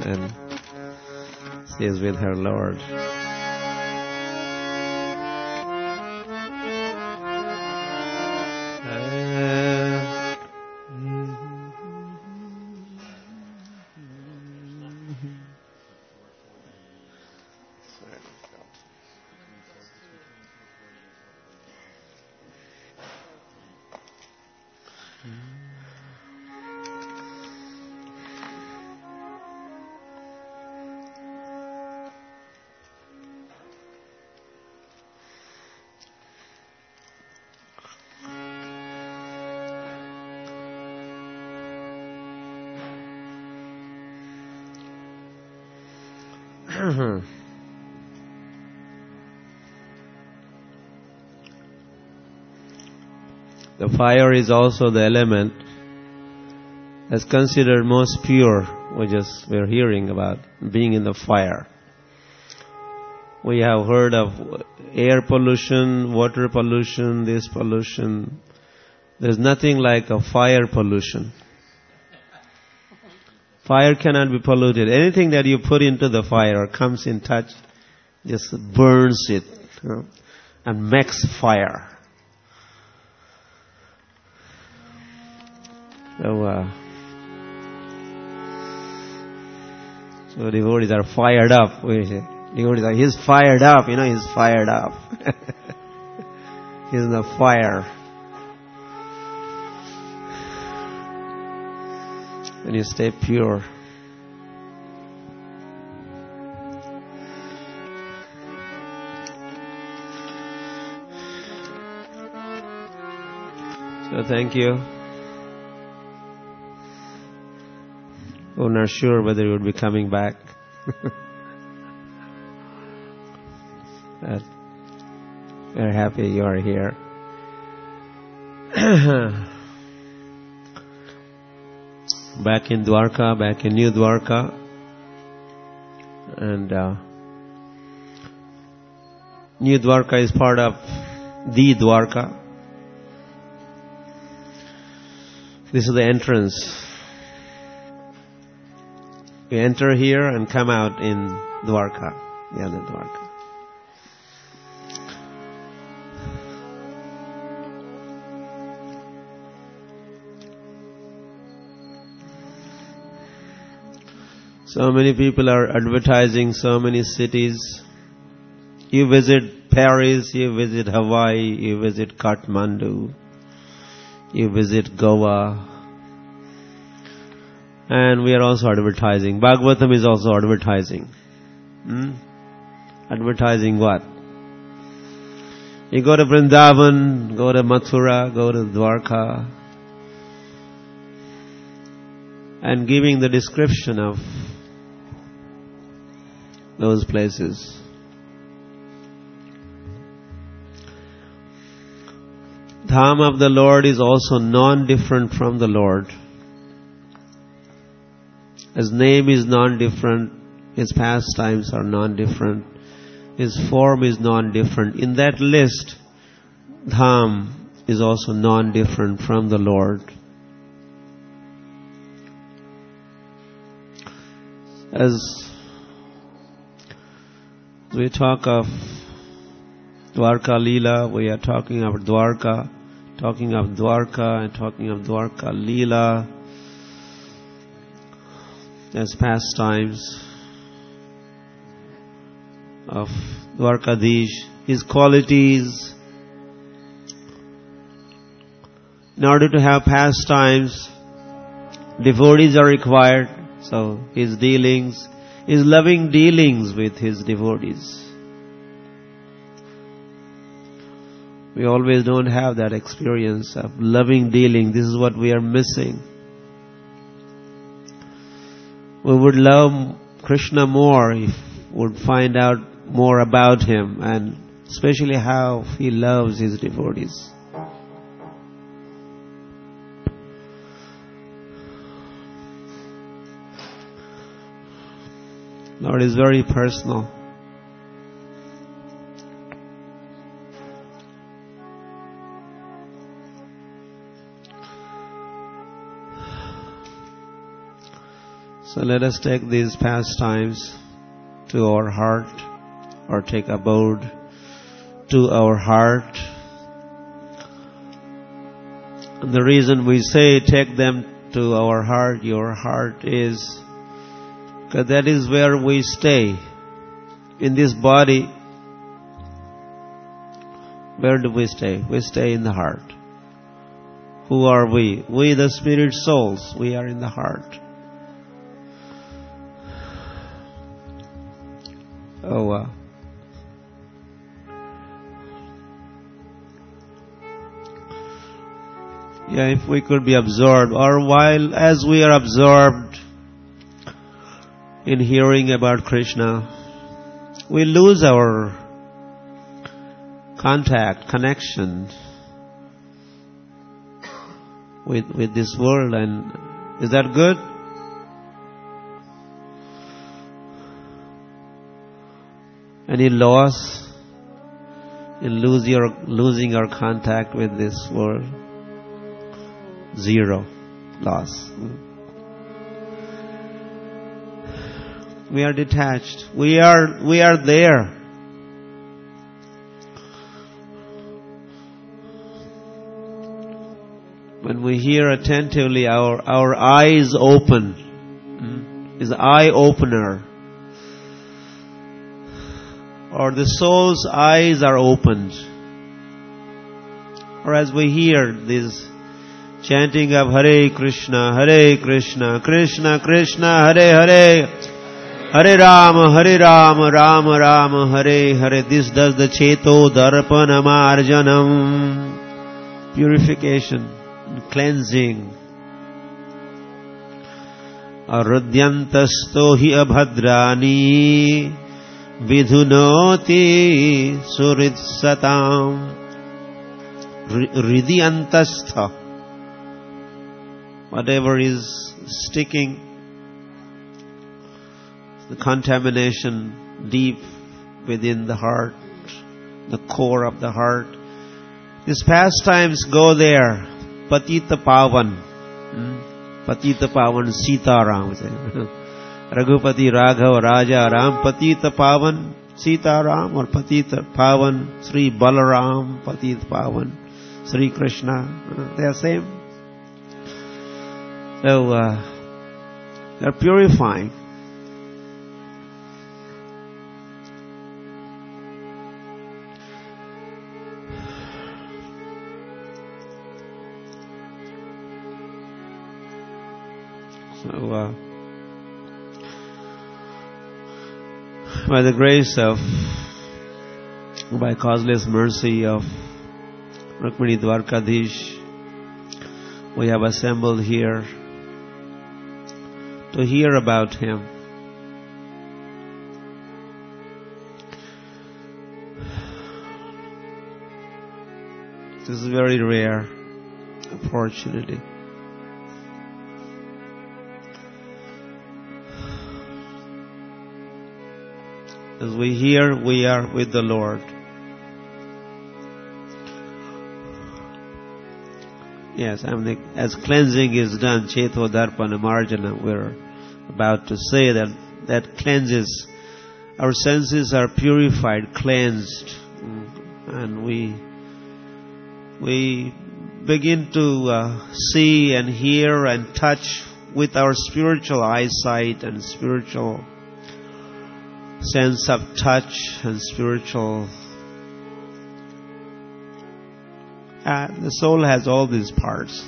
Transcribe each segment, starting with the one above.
and she is with her Lord. The fire is also the element that's considered most pure. We're hearing about being in the fire. We have heard of air pollution, water pollution, this pollution. There's nothing like a fire pollution. Fire cannot be polluted. Anything that you put into the fire or comes in touch just burns it, and makes fire. So devotees are fired up. Devotees are, he's fired up, he's fired up. He's in the fire. And you stay pure. So thank you. We're not sure whether you would be coming back. But we're happy you are here. Back in Dwarka, back in New Dwarka. And New Dwarka is part of the Dwarka. This is the entrance. We enter here and come out in Dwarka, the other Dwarka. So many people are advertising so many cities. You visit Paris, you visit Hawaii, you visit Kathmandu, you visit Goa. And we are also advertising. Bhagavatam is also advertising. Advertising what? You go to Vrindavan, go to Mathura, go to Dwarka, and giving the description of those places. Dham of the Lord is also non-different from the Lord. His name is non-different. His pastimes are non-different. His form is non-different. In that list, Dham is also non-different from the Lord. As we talk of Dwarka Leela, we are talking of Dwarka, and talking of Dwarka Leela as pastimes of Dwarkadish, his qualities. In order to have pastimes, devotees are required. So his dealings, his loving dealings with his devotees. We always don't have that experience of loving dealing. This is what we are missing. We would love Krishna more if we would find out more about him, and especially how he loves his devotees. Lord is very personal. So let us take these pastimes to our heart, or take abode to our heart. And the reason we say take them to our heart, your heart, is because that is where we stay. In this body, where do we stay? We stay in the heart. Who are we? We, the spirit souls, we are in the heart. If we could be absorbed, or while as we are absorbed in hearing about Krishna, we lose our connection with this world. And is that good? Any loss in losing our contact with this world? Zero loss. We are detached. We are there. When we hear attentively, our eyes open. Is eye opener. Or the soul's eyes are opened. Or as we hear this chanting of Hare Krishna, Krishna Krishna, Hare Hare, Hare Rama, Rama Rama, Hare Hare. This does the Cheto Darpana Marjanam. Purification, cleansing. Arudyantasto hi abhadrani vidhunoti suritsatam. Ridhyantastha. Whatever is sticking, the contamination deep within the heart, the core of the heart. These pastimes go there. Patita Pavan. Patita Pavan Sitaram. Raghupati Raghav Raja Ram. Patita Pavan Sitaram, or Patita Pavan Sri Balaram. Patita Pavan Sri Krishna. They are same. So, they're purifying. So, by the grace of, by causeless mercy of Rukmini Dwarkadhish, we have assembled here to hear about him. This is a very rare opportunity. As we hear, we are with the Lord. Yes, as cleansing is done, Cheto Darpana Marjana, we're about to say that cleanses. Our senses are purified, cleansed, and we begin to see and hear and touch with our spiritual eyesight and spiritual sense of touch and spiritual. The soul has all these parts.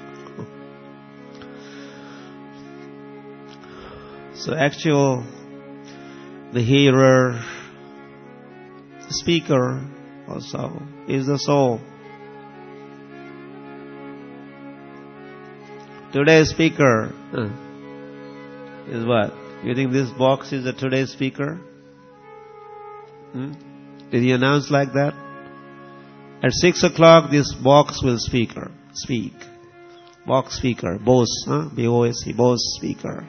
So the hearer, the speaker also is the soul. Today's speaker is what? You think this box is a today's speaker? Did he announce like that? At 6 o'clock, this box will speak. Box speaker, Bose, B-O-S-E, Bose speaker.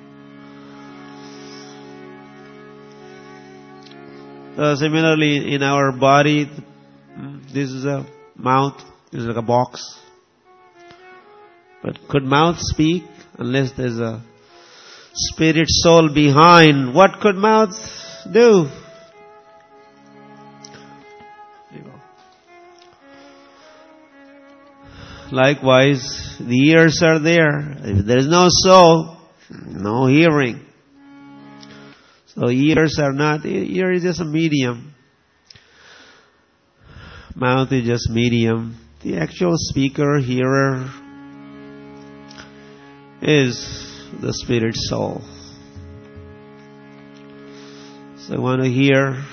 Similarly, in our body, this is a mouth, this is like a box. But could mouth speak unless there's a spirit soul behind, what could mouth do? Likewise, the ears are there. If there is no soul, no hearing. So ears are not, ear is just a medium. Mouth is just medium. The actual speaker, hearer is the spirit soul. So I want to hear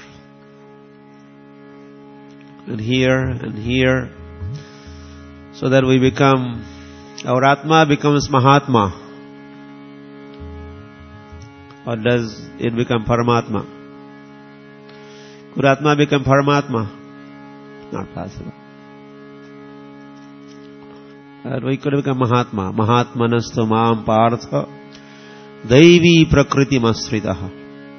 and hear and hear, so that we become, our Atma becomes Mahatma. Or does it become Paramatma? Could Atma become Paramatma? Not possible. We could become Mahatma. Mahatmanastu maam partha daivi prakriti masritaha.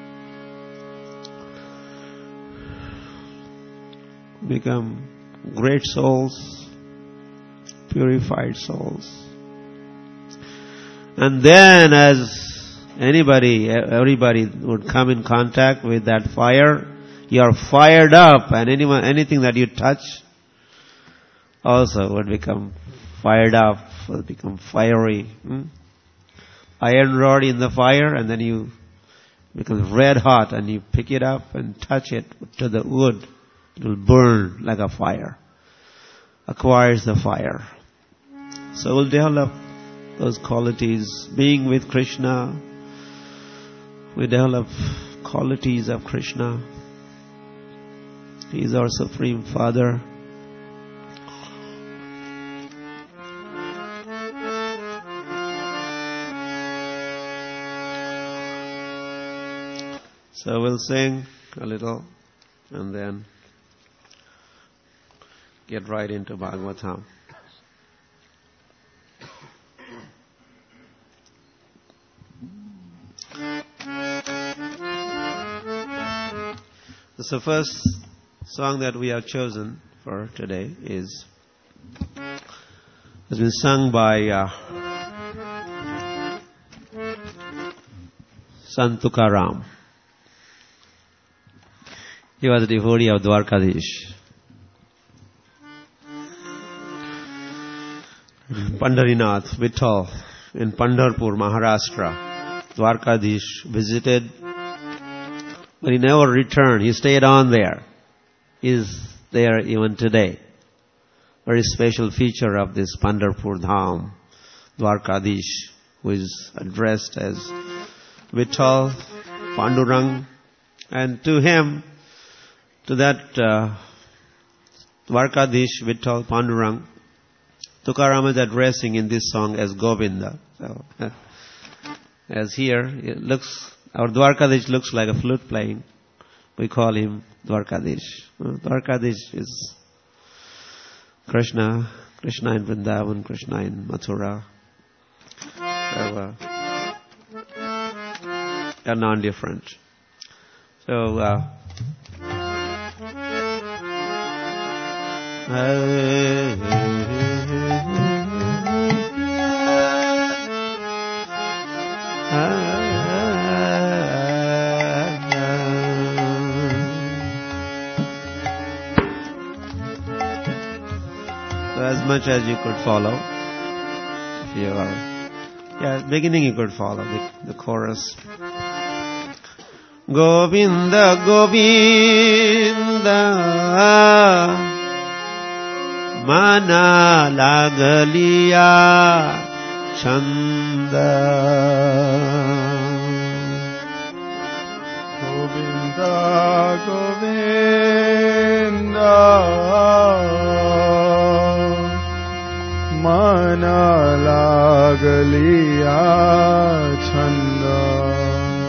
Become great souls, purified souls. And then as everybody would come in contact with that fire, you are fired up, and anything that you touch also would become fired up, will become fiery. Iron rod in the fire, and then you become red hot, and you pick it up and touch it to the wood. It will burn like a fire. Acquires the fire. So we'll develop those qualities. Being with Krishna, we develop qualities of Krishna. He is our Supreme Father. So we'll sing a little and then get right into Bhagavatam. So the first song that we have chosen for today has been sung by Sant Tukaram. He was a devotee of Dwarkadish. Pandarinath, Vitthal, in Pandharpur, Maharashtra. Dwarkadish visited, but he never returned. He stayed on there. He is there even today. Very special feature of this Pandharpur Dham, Dwarkadish, who is addressed as Vitthal, Pandurang, and to him, to that Dwarkadish, Vitthal, Pandurang, Tukaram is addressing in this song as Govinda. So, as here, our Dwarkadish looks like a flute playing. We call him Dwarkadish. Dwarkadish is Krishna in Vrindavan, Krishna in Mathura. So, they're non-different. So, as much as you could follow, if you are, beginning you could follow the chorus. Govinda, Govinda, mana lagaliya chanda. Govinda, Govinda, mana lagaliya chanda.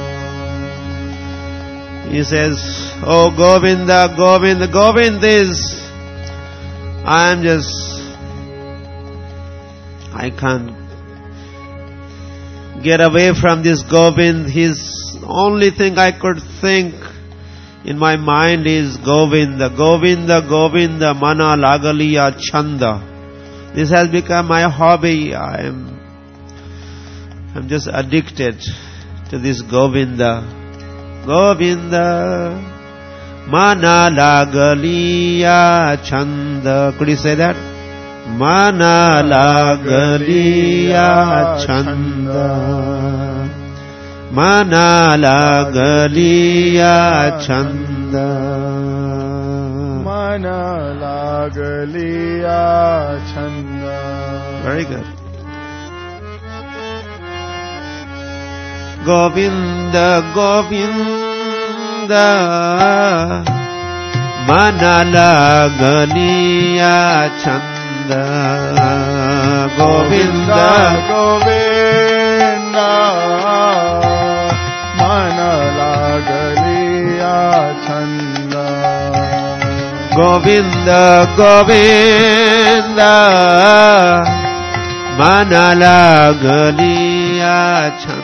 He says, oh Govinda, Govinda, Govinda is, I can't get away from this Govind. His only thing I could think in my mind is Govinda, Govinda, Govinda, mana lagaliya chanda. This has become my hobby. I'm just addicted to this Govinda. Govinda, mana lagaliya chanda. Could you say that? Mana lagaliya chanda. Mana lagaliya chanda. Mana lagaliya chanda. Very good. Govinda, Govinda, mana lagaliya chanda. Govinda, Govinda, mana lagaliya chanda. Govinda, Govinda, mana lagaliya chanda.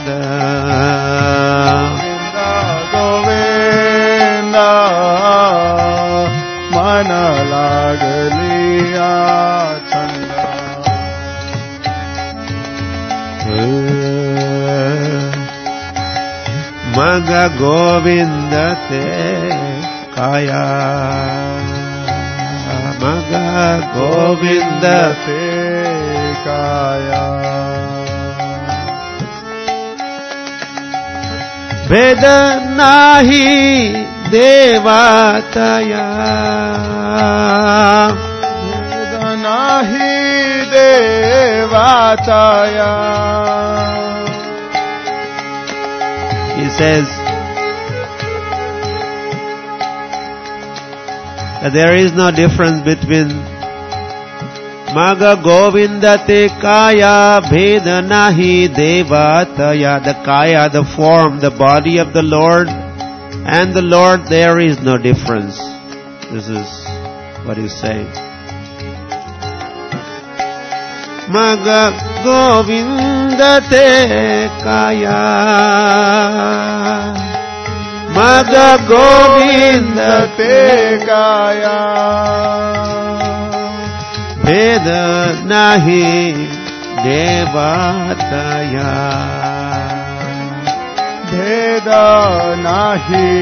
Govinda, Govinda, mana lagaliya chanda. Maga Govinda te kaya. Maga Govinda te kaya. Veda nahi devataya. Veda nahi devataya. He says that there is no difference between Maga Govinda te kaya bheda nahi devataya. The kaya, the form, the body of the Lord, and the Lord, there is no difference. This is what he's saying. Maga Govinda te kaya. Maga Govinda te kaya. Veda nahi devataya. Veda nahi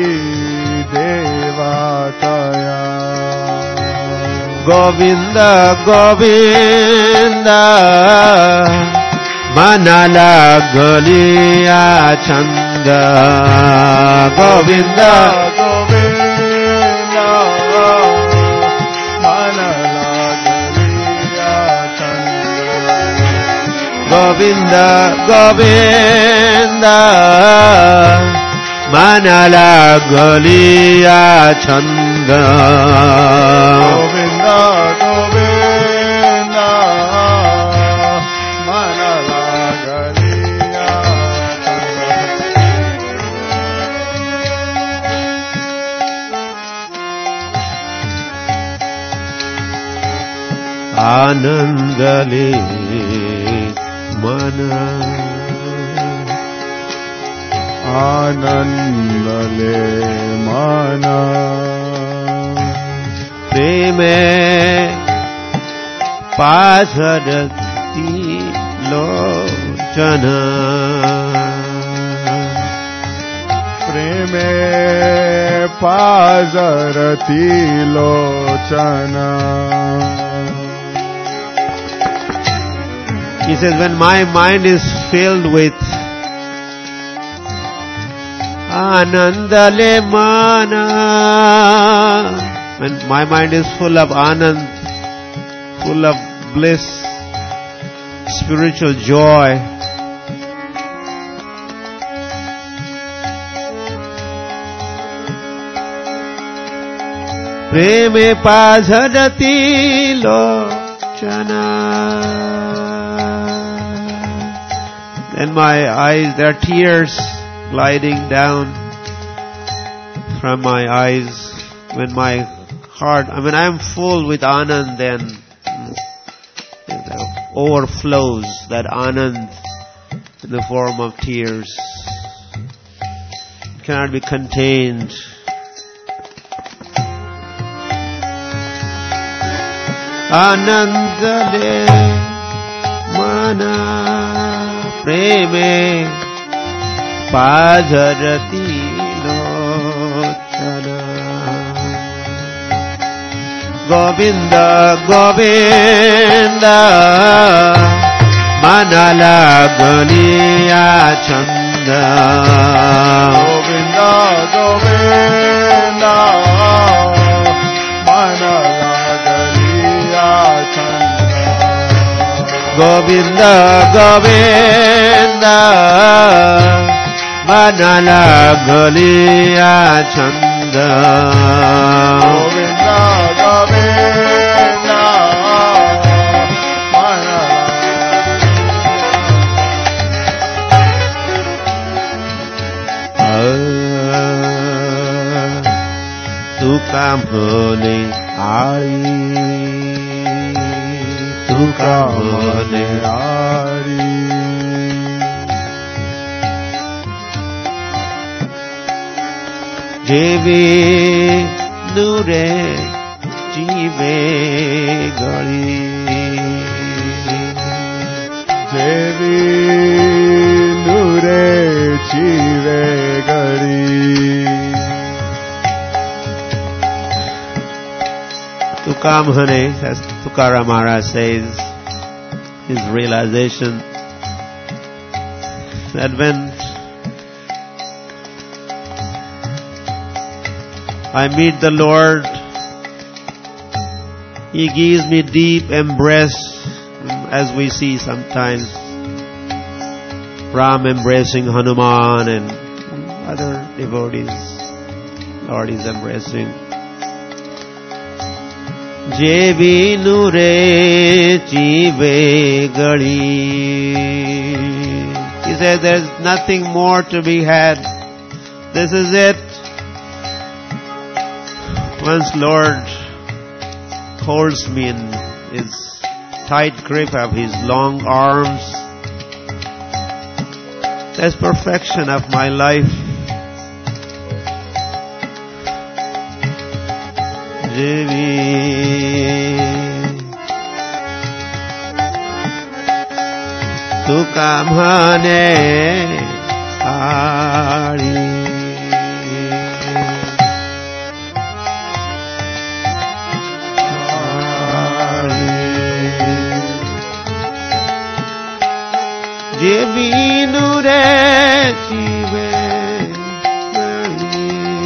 devataya. Govinda, Govinda, mana lagaliya chanda. Govinda, Govinda, mana lagaliya chanda. Govinda, Govinda, mana lagaliya chanda. Govinda, Govinda, mana lagaliya chanda. Anandale mana. Anandale mana. Preme pazharati lochana. Preme pazharati lochana. He says, when my mind is filled with Anandale mana, when my mind is full of Anand, full of bliss, spiritual joy, Preme pazharati lochana. Then my eyes, there are tears gliding down from my eyes. When my heart, when I am full with Anand, then it overflows, that Anand in the form of tears. It cannot be contained. Anandale mana preme Pajarati Lochana. Govinda, Govinda, Manala Galiya Chanda. Govinda, Govinda, Manala Galiya Chanda. Govinda, Govinda, Manala Galiya Chanda. Govinda, Govinda, Manala. Tukamhane Ari, Tukamhane Ari. Jeve Nure Jive Gali. Devi Nure Chive Gari. Tukamhane, as Tukaram Maharaj says, his realization that when I meet the Lord, He gives me deep embrace, as we see sometimes Ram embracing Hanuman and other devotees. Lord is embracing. Jevi Nure Chive Gali. He said there's nothing more to be had. This is it. Once Lord holds me in His tight grip of His long arms, that's perfection of my life. Jevi Tukamhane Ari. Jevi Nure Chive Gali.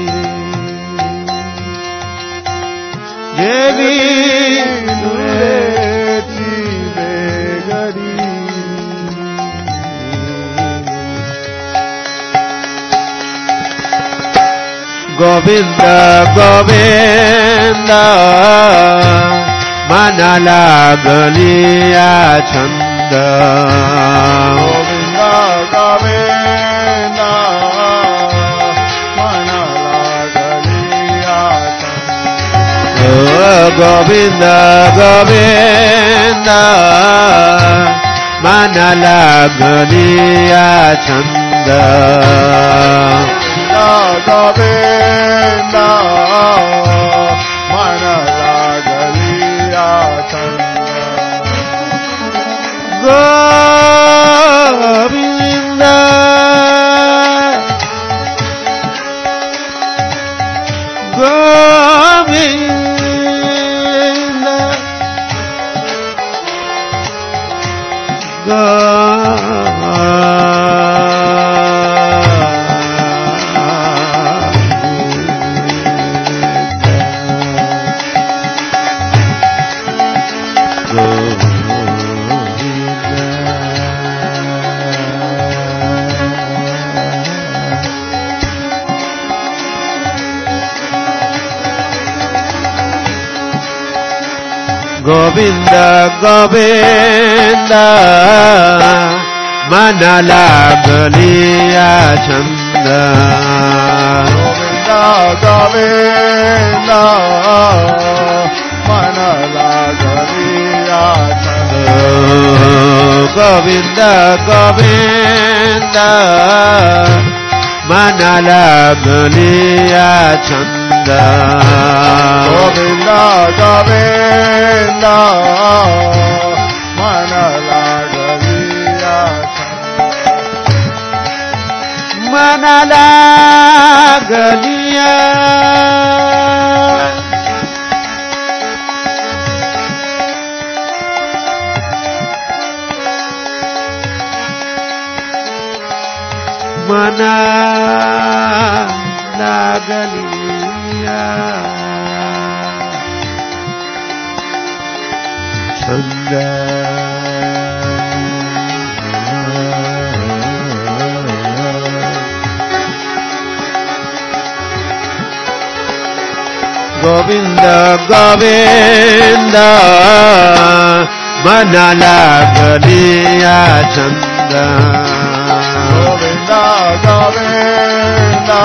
Jevi Nure Chive Gari. Govinda, Govinda, Manala Galiya Chanda. Govinda, Govinda, Manala Galiya Chanda. Oh, Govinda, Govinda, Manala Galiya Chanda. Govinda, Manala Galiya Chanda. Govinda, Govinda, Govinda, Manala Galiya Chanda. Govinda, Govinda, Manala Galiya Chanda. Govinda, Govinda, Manala Galiya Chanda. Govinda, Govinda, Manala Galiya Chanda. manalagaliya manalagaliya chanda Govinda Govinda manalagaliya chanda Govinda Govinda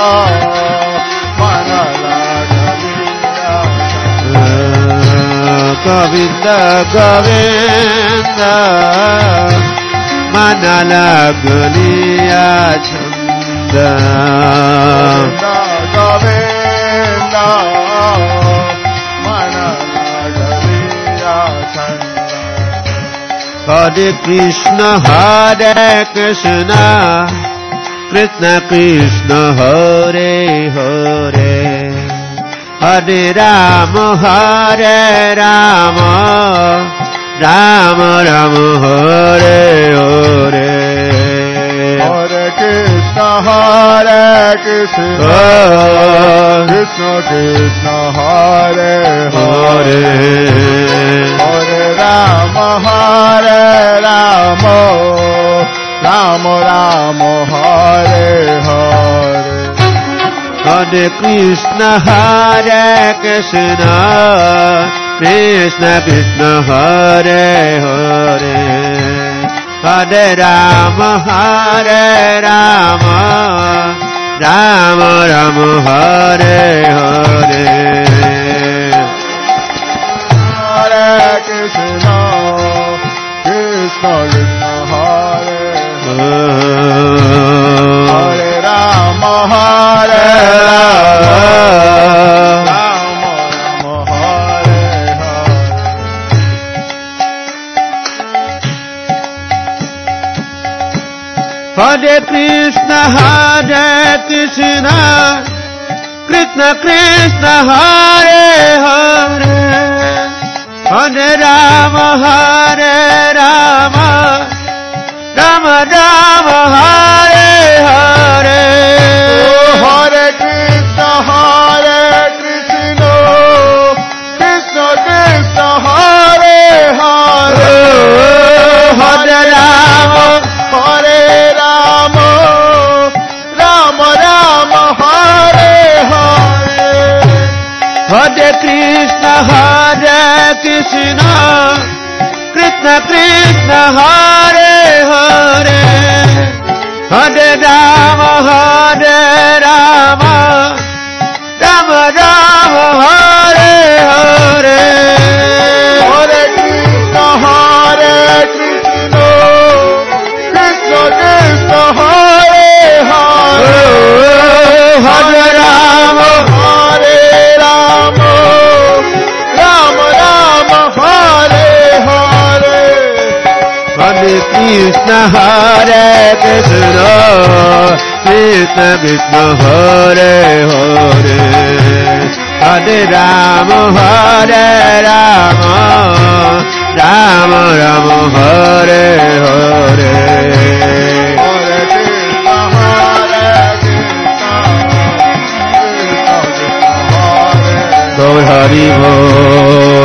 manalagaliya Govinda Govinda manalagaliya chanda Govinda manalagaliya chanda Hare Krishna Hare Krishna Krishna Krishna Hare Hare Hare Rama Hare Rama Rama Rama Hare Hare Hare Krishna Hare Krishna Krishna Krishna Hare Hare Hare Rama Hare Rama Rama Rama Hare Hare Hare Krishna Hare Krishna Krishna Krishna Hare Hare Hare Rama Hare Rama Rama Rama Hare Hare Hare Krishna Krishna Krishna Hare Hare Rama Hare Rama Rama Hare Hare Hare Krishna Hare Krishna Krishna Krishna Hare Hare Hare Rama Hare Rama Rama Rama Hare Hare Hare Krishna Krishna Krishna Hare Hare Hare Rama Hare Rama Rama Rama Hare Hare Hare Krishna Krishna Krishna Hare Hare Hare Rama Hare Rama Rama Rama Hare Hare Hare Krishna Krishna Krishna Hare Hare Hare Rama Hare Rama Rama Rama Hare Hare Hare Krishna Krishna Krishna Krishna Hare Hare Hare Rama Hare Rama Rama Rama Hare Hare Hare Krishna Krishna Gaur Hari Bol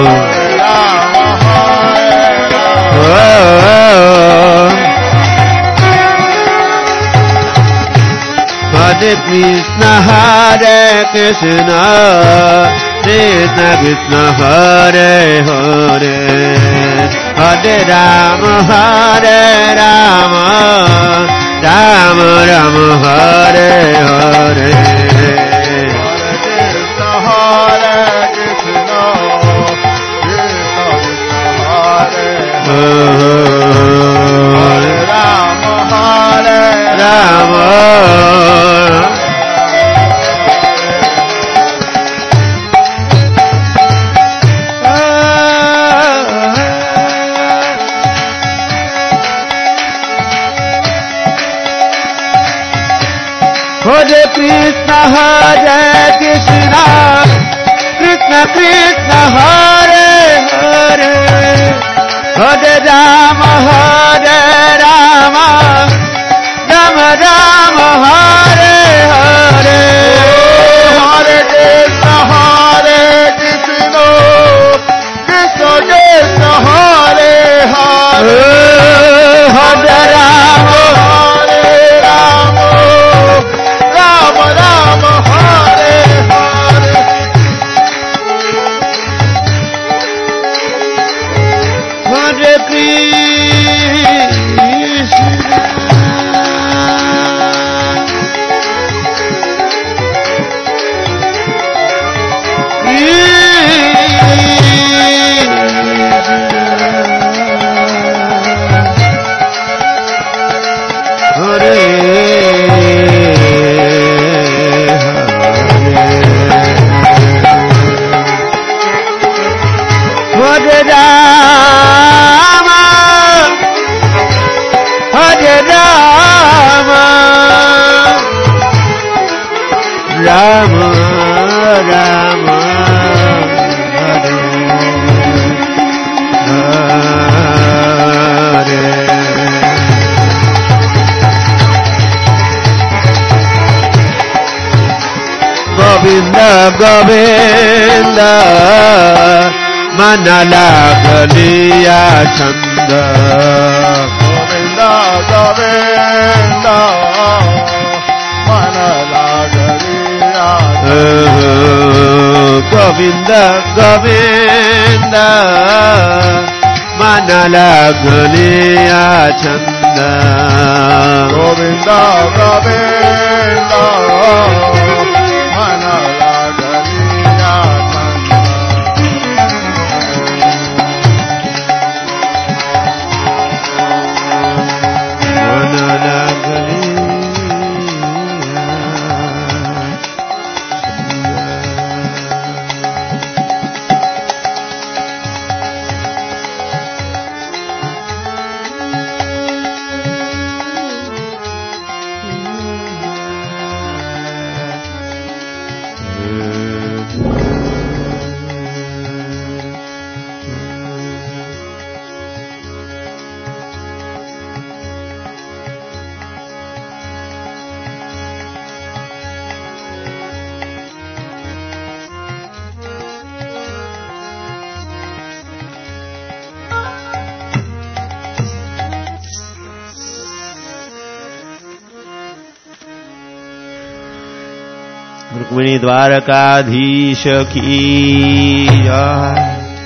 Hare Krishna Krishna Krishna Krishna Hare Hare Hare Rama Hare Rama Rama Rama Hare Hare Krishna, Hare Krishna, Krishna Krishna, Hare Hare, Hare Rama, Rama Rama, Hare Hare. Hare Krishna, Krishna Krishna, Hare Hare, Hare Rama, Rama Rama, Hare Hare. Hare Rama Rama, Hare Hare. Govinda Govinda, Manala Galiya Chanda. Govinda Govinda, Manala Galiya Chanda. Govinda Govinda, Manala Galiya Chanda. Govinda Govinda, Manala Galiya Chanda. Manala Galiya. Rukmini Dwarkadhish की जय।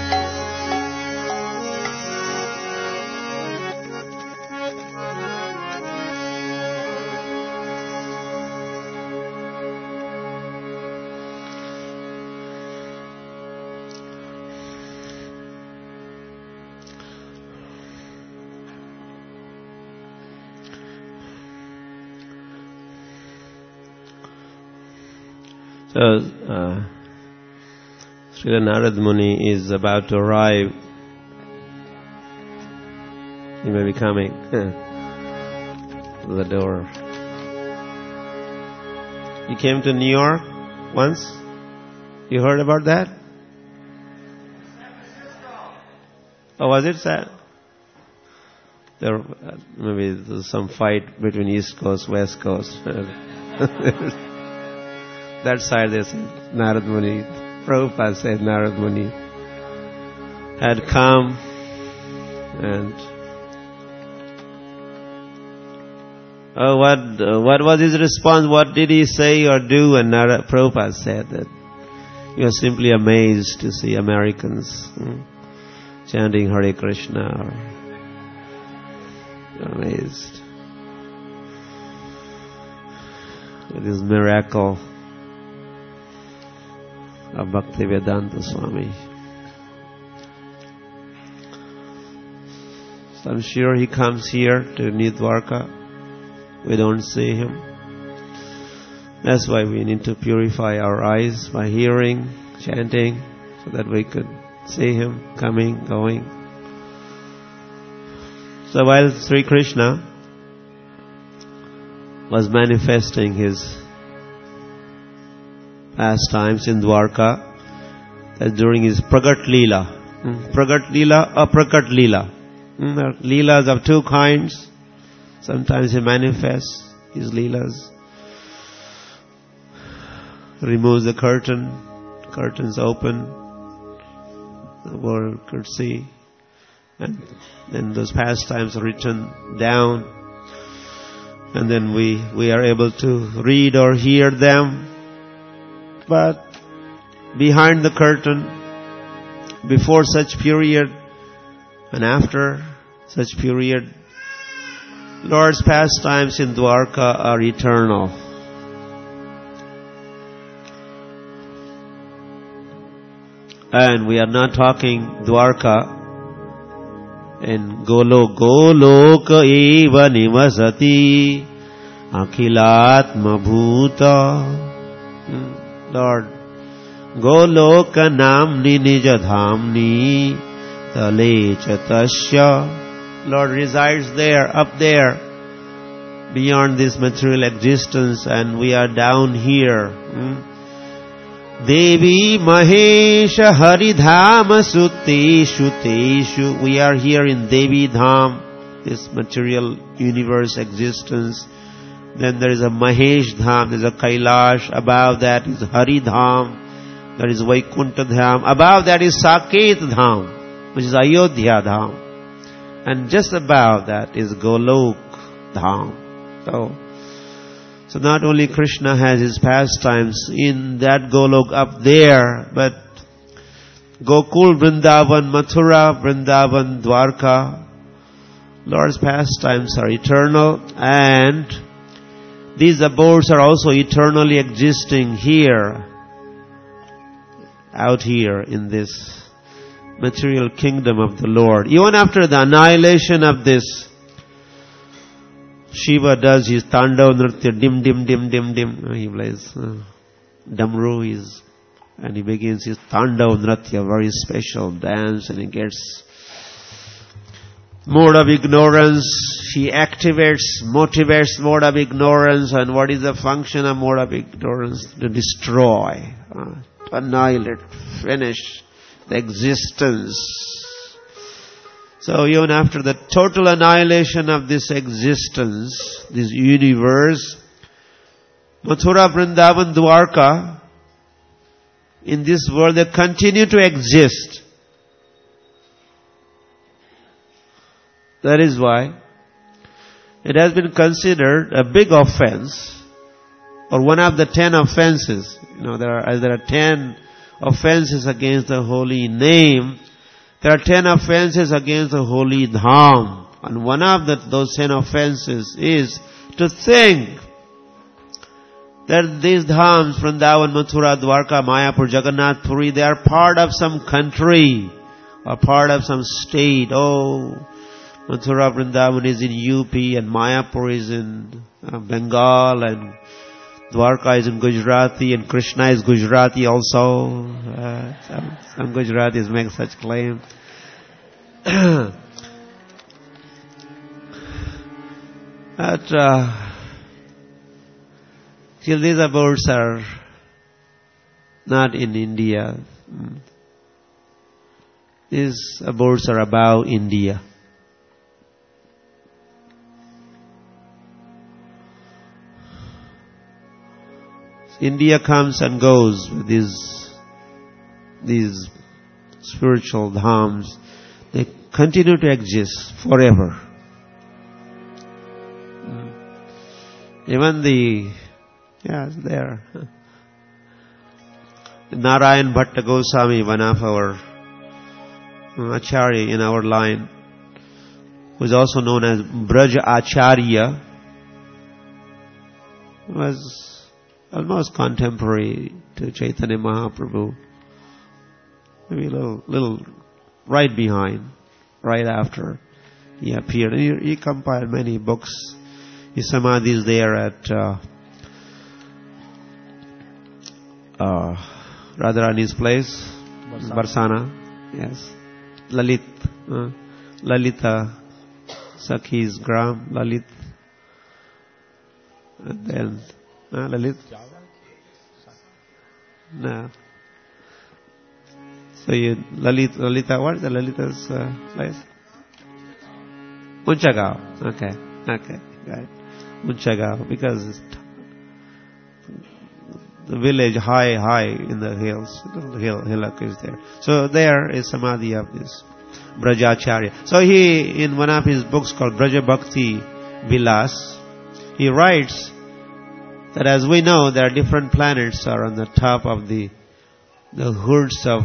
So, Srila Narad Muni is about to arrive. He may be coming to the door. He came to New York once. You heard about that? Oh, was it sad? There maybe there's some fight between East Coast, West Coast. That side they said Narad Muni, Prabhupada said Narad Muni had come and what was his response? What did he say or do? And Prabhupada said that he was simply amazed to see Americans chanting Hare Krishna. Amazed with this miracle of Bhaktivedanta Swami. So I'm sure he comes here to New Dwarka. We don't see him. That's why we need to purify our eyes by hearing, chanting, so that we could see him coming, going. So while Sri Krishna was manifesting his pastimes in Dwarka, that during his Pragat Leela. Pragat Leela, Aprakat Leela. There are Leelas of two kinds. Sometimes he manifests his Leelas. Removes the curtains open, the world could see. And then those pastimes are written down. And then we are able to read or hear them. But behind the curtain, before such period and after such period, Lord's pastimes in Dwarka are eternal. And we are not talking Dwarka in Goloka eva nivasati akhilatma bhuta. Lord, Goloka namni nijadhamni tale chatasya. Lord resides there, up there, beyond this material existence, and we are down here. Devi Mahesha Haridhama Suteshu Teshu. We are here in Devi Dham, this material universe existence. Then there is a Mahesh Dham, there is a Kailash. Above that is Haridham. There is Vaikuntha Dham. Above that is Saket Dham, which is Ayodhya Dham. And just above that is Golok Dham. So not only Krishna has his pastimes in that Golok up there, but Gokul, Vrindavan, Mathura, Vrindavan, Dwarka, Lord's pastimes are eternal, and these abodes are also eternally existing here, out here in this material kingdom of the Lord. Even after the annihilation of this, Shiva does his Tandav Nritya, dim, dim, dim, dim, dim. He plays Damru, and he begins his Tandav Nritya, very special dance, and he gets mode of ignorance. He motivates mode of ignorance. And what is the function of mode of ignorance? To destroy, to annihilate, finish the existence. So even after the total annihilation of this existence, this universe, Mathura, Vrindavan, Dwarka, in this world they continue to exist. That is why it has been considered a big offense, or one of the 10 offenses. There are 10 offenses against the holy name. There are 10 offenses against the holy dham. And one of those 10 offenses is to think that these dhams, Vrindavan, Mathura, Dwarka, Mayapur, Jagannath Puri, they are part of some country or part of some state. Oh, Mathura, Vrindavan is in UP, and Mayapur is in Bengal, and Dwarka is in Gujarati, and Krishna is Gujarati also. Some Gujaratis make such claims. But still these abodes are not in India. These abodes are above India. India comes and goes with these spiritual dhams. They continue to exist forever. Even there. Narayan Bhatta Goswami, one of our Acharya in our line, who is also known as Braj Acharya, was almost contemporary to Chaitanya Mahaprabhu. Maybe a little right behind, right after he appeared. And he compiled many books. His samadhi is there at Radharani's place, Barsana. Yes. Lalita Sakhi's gram, Lalit. And then Lalit. No. So you, Lalita, what is the Lalita's place? Munchagao. Okay. Right. Munchagao, because it's the village high in the hills. The hillock is there. So there is Samadhi of this Brajacharya. So he, in one of his books called Braja Bhakti Vilas, he writes that as we know, there are different planets are on the top of the hoods of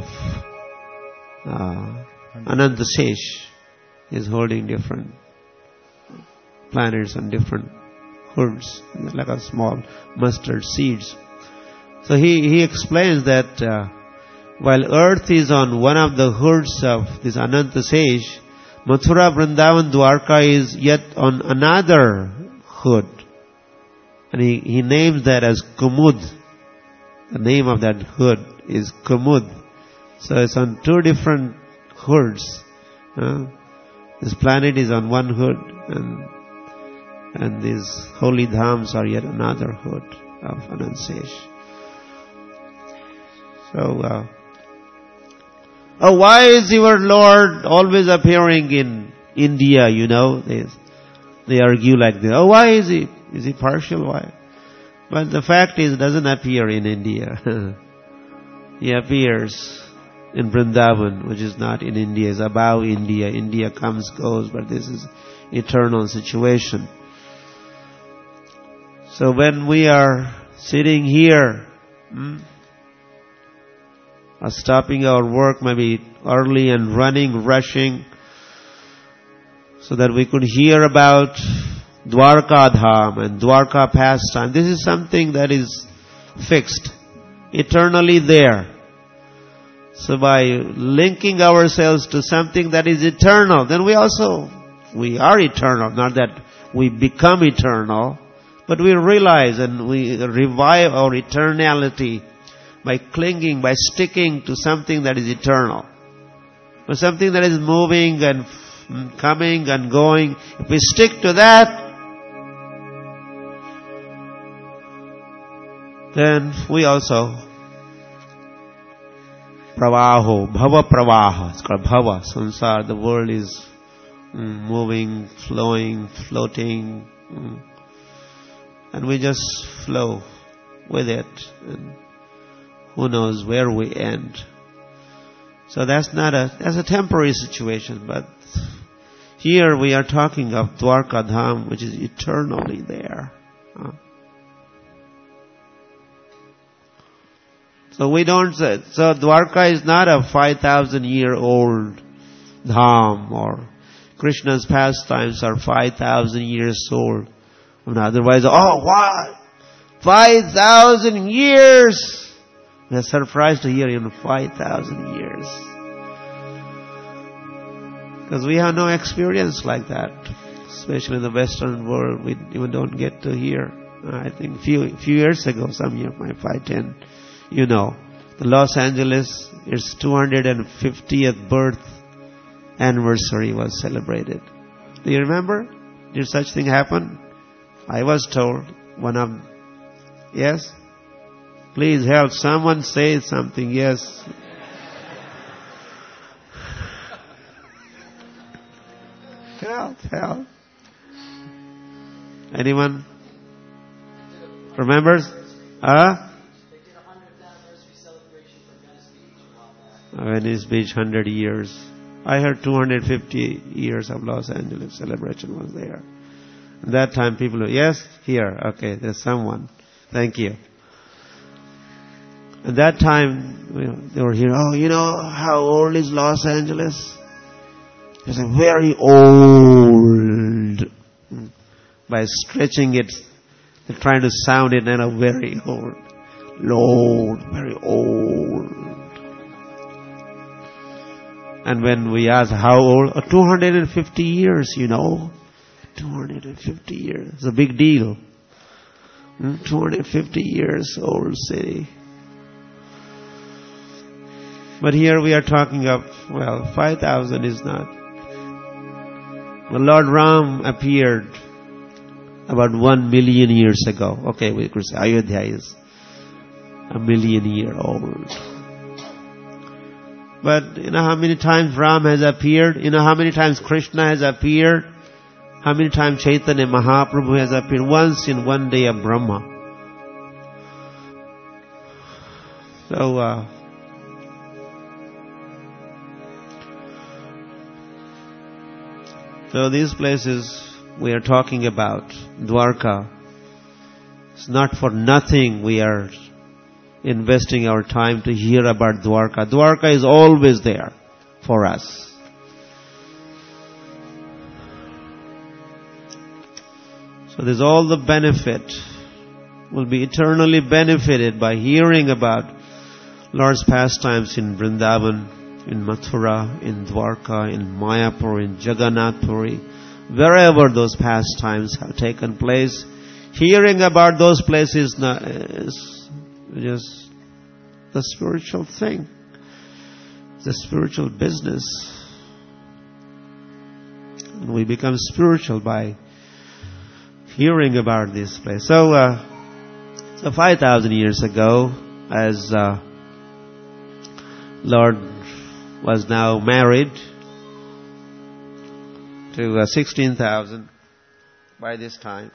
Anantasesh is holding different planets on different hoods, like a small mustard seeds. So he explains that while earth is on one of the hoods of this Anantasesh, Mathura, Vrindavan, Dwarka is yet on another hood. And he names that as Kumud. The name of that hood is Kumud. So it's on two different hoods. This planet is on one hood, and these holy dhams are yet another hood of Anantasesh. So, why is your Lord always appearing in India, They argue like this. Why is he? Is he partial? Why? But the fact is, he doesn't appear in India. He appears in Vrindavan, which is not in India, is above India. India comes, goes, but this is eternal situation. So when we are sitting here, or stopping our work maybe early and running, rushing, so that we could hear about Dwarka Dham and Dwarka pastime. This is something that is fixed, eternally there. So by linking ourselves to something that is eternal, then we are eternal. Not that we become eternal, but we realize and we revive our eternality by clinging, by sticking to something that is eternal. Or something that is moving and coming and going. If we stick to that, then we also bhava pravaha. It's called bhava, sansar. The world is moving, flowing, floating, and we just flow with it. And who knows where we end? So that's a temporary situation, but here we are talking of Dwarka Dham, which is eternally there. So we don't say, so Dwarka is not a 5,000-year-old dham, or Krishna's pastimes are 5,000 years old. And otherwise, what? 5,000 years! We are surprised to hear even 5,000 years. Because we have no experience like that. Especially in the Western world, we even don't get to hear. I think few years ago, some year, 5-10, the Los Angeles, its 250th birth anniversary was celebrated. Do you remember? Did such thing happen? I was told yes? Please help. Someone say something. Yes. Help. Anyone remembers? They did a 100th anniversary celebration for Venice Beach. Venice Beach, 100 years. I heard 250 years of Los Angeles celebration was there. At that time people were, yes, here, okay, there's someone. Thank you. At that time, they were here, how old is Los Angeles? They said, very old. By stretching it, they're trying to sound it very old. Lord, very old. And when we ask how old, 250 years, 250 years. It's a big deal. 250 years old city. But here we are talking of, 5,000 is not. The Lord Ram appeared about 1 million years ago. Okay, we could say Ayodhya is 1,000,000-year-old. But you know how many times Ram has appeared? You know how many times Krishna has appeared? How many times Chaitanya Mahaprabhu has appeared? Once in one day of Brahma. So these places we are talking about, Dwarka, it's not for nothing we are investing our time to hear about Dwarka. Dwarka is always there for us. So there's all the benefit. Will be eternally benefited by hearing about Lord's pastimes in Vrindavan, in Mathura, in Dwarka, in Mayapur, in Jagannath Puri, wherever those pastimes have taken place. Hearing about those places is just the spiritual thing, the spiritual business. And we become spiritual by hearing about this place. So 5,000 years ago, as Lord was now married to 16,000 by this time.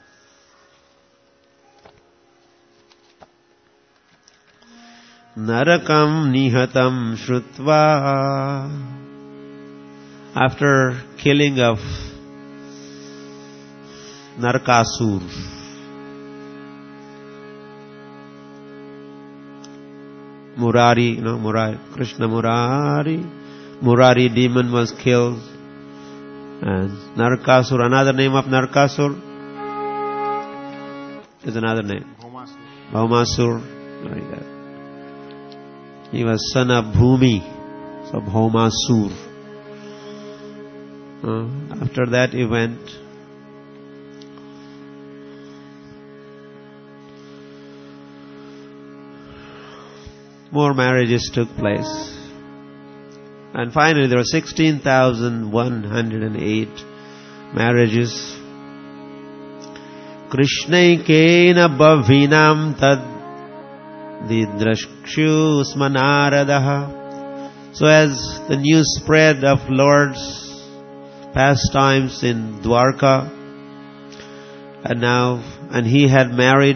Narakam nihatam shrutva. After killing of Narakasur, Murari, Krishna Murari demon was killed. And Narakasur, another name of Narakasur is another name. Bhaumasur. Very good. He was son of Bhumi, so Bhaumasur. After that event, more marriages took place. And finally there were 16,108 marriages. Krishnekena bhavinam tad didrakshu smanaradaha. So as the news spread of Lord's pastimes in Dwarka, and he had married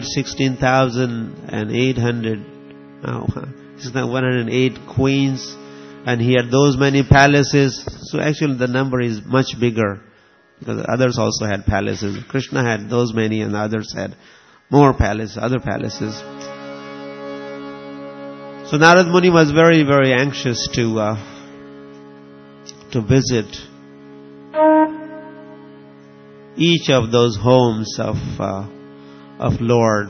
108 queens, and he had those many palaces. So actually the number is much bigger, because others also had palaces. Krishna had those many, and others had more palaces, other palaces. So Narad Muni was very, very anxious to visit each of those homes of Lord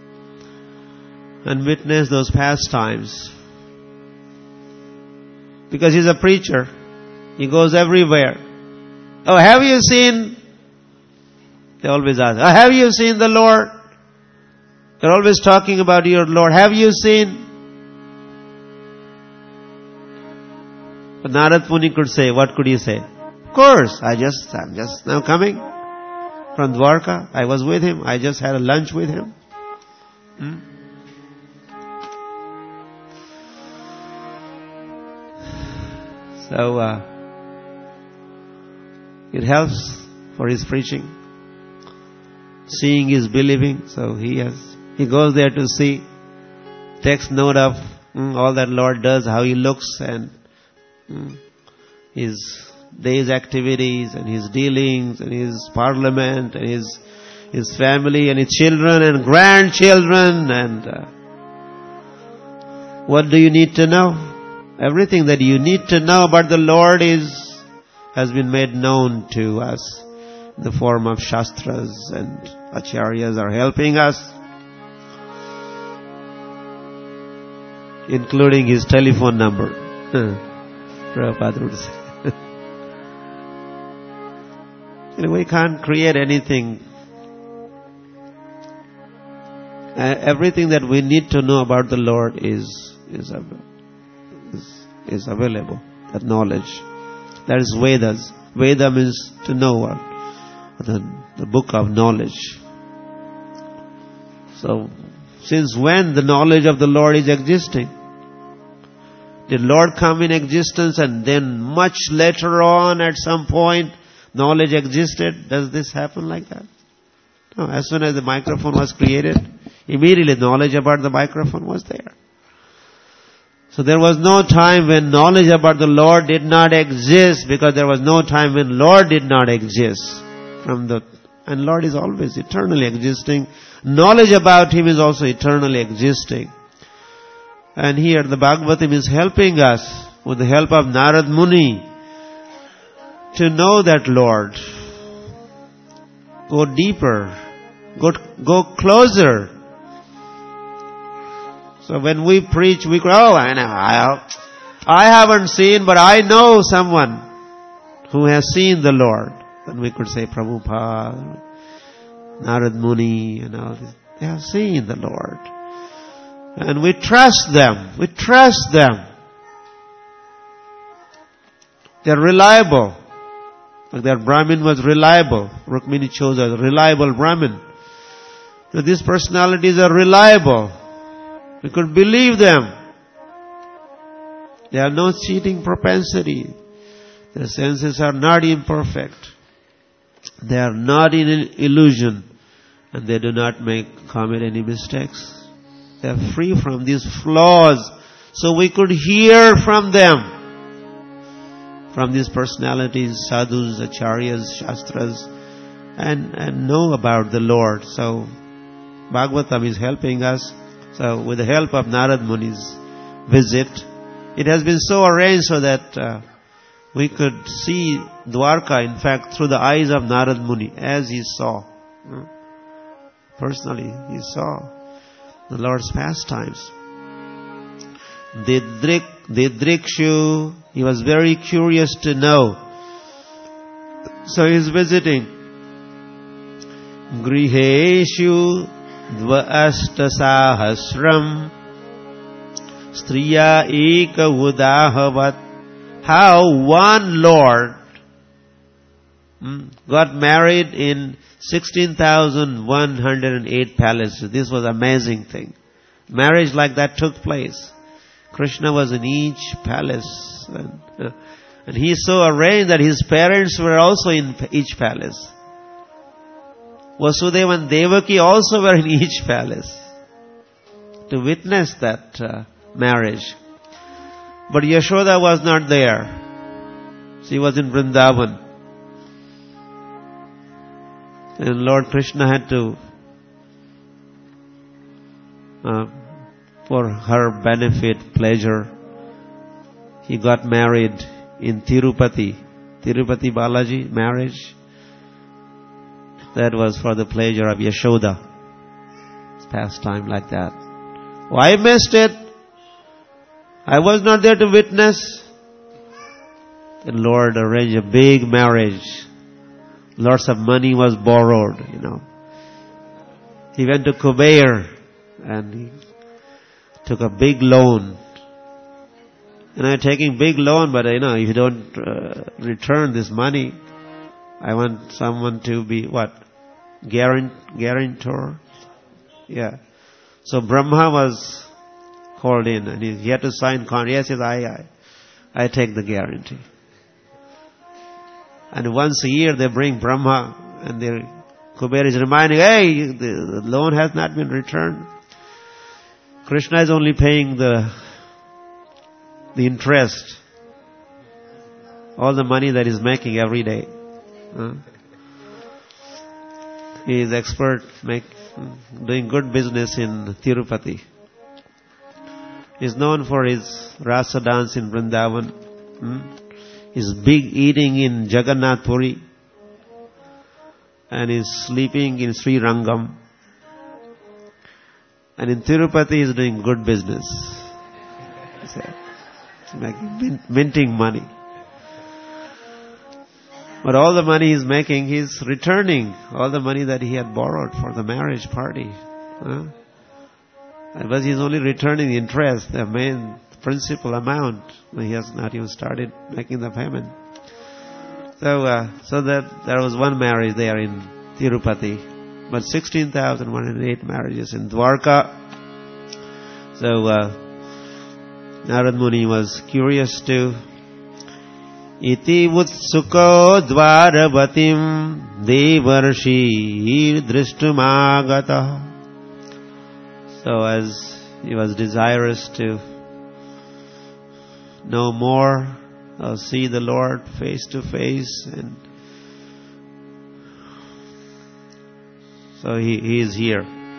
and witness those pastimes. Because he's a preacher, he goes everywhere. Oh, have you seen? They always ask, oh, have you seen the Lord? They're always talking about your Lord. Have you seen? But Narad Muni could say, what could he say? Of course, I'm just now coming from Dwarka. I was with him. I just had a lunch with him. So it helps for his preaching. Seeing is believing. So he goes there to see, takes note of all that Lord does, how he looks, and his day's activities, and his dealings, and his parliament, and his family, and his children and grandchildren, and what do you need to know? Everything that you need to know about the Lord has been made known to us in the form of Shastras, and Acharyas are helping us, including his telephone number. Prabhupada would say. We can't create anything. Everything that we need to know about the Lord is available. That knowledge. That is Vedas. Veda means to know, the book of knowledge. So Since when the knowledge of the Lord is existing? Did Lord come in existence and then much later on at some point knowledge existed? Does this happen like that? No, as soon as the microphone was created, immediately knowledge about the microphone was there. So there was no time when knowledge about the Lord did not exist, because there was no time when Lord did not exist. And Lord is always eternally existing. Knowledge about Him is also eternally existing. And here the Bhagavatam is helping us with the help of Narad Muni to know that Lord. Go deeper. Go closer. So when we preach, we go, oh, I haven't seen, but I know someone who has seen the Lord. Then we could say Prabhupada, Narad Muni, and all this. They have seen the Lord. And we trust them. We trust them. They're reliable. Like their Brahmin was reliable. Rukmini chose a reliable Brahmin. So these personalities are reliable. We could believe them. They have no cheating propensity. Their senses are not imperfect. They are not in illusion. And they do not commit any mistakes. They are free from these flaws. So we could hear from them. From these personalities, sadhus, acharyas, shastras, and know about the Lord. So Bhagavatam is helping us. So with the help of Narad Muni's visit, it has been so arranged so that we could see Dwarka, in fact, through the eyes of Narad Muni, as he saw. Personally, he saw the Lord's pastimes. Didrikshu, he was very curious to know. So he is visiting. Griheshu dvaastasahasram striya eka udahavat. How one Lord got married in 16,108 palaces. This was an amazing thing. Marriage like that took place. Krishna was in each palace. And he so arranged that his parents were also in each palace. Vasudeva and Devaki also were in each palace to witness that marriage. But Yashoda was not there. She was in Vrindavan. And Lord Krishna had to, for her benefit, pleasure, he got married in Tirupati. Tirupati Balaji marriage. That was for the pleasure of Yashoda. It's pastime like that. Oh, I missed it. I was not there to witness. The Lord arranged a big marriage. Lots of money was borrowed, He went to Kuber and he took a big loan. Taking big loan, but if you don't return this money, I want someone to be guarantor? Yeah. So Brahma was called in and he had to sign contract. Yes, I take the guarantee. And once a year they bring Brahma and Kuber is reminding, hey, the loan has not been returned. Krishna is only paying the interest. All the money that he's making every day. He is expert doing good business in Tirupati. He is known for his rasa dance in Vrindavan. His big eating in Jagannath Puri. And he's sleeping in Sri Rangam. And in Tirupati he is doing good business. He's making minting money. But all the money he's making, he's returning all the money that he had borrowed for the marriage party. But he's only returning the interest, the main principal amount. He has not even started making the payment. So that there was one marriage there in Tirupati. But 16,108 marriages in Dwarka. So Narad Muni was curious to iti utsuko dvaravatim devarshi drishtumagata. So as he was desirous to know more, see the Lord face to face, and so he is here.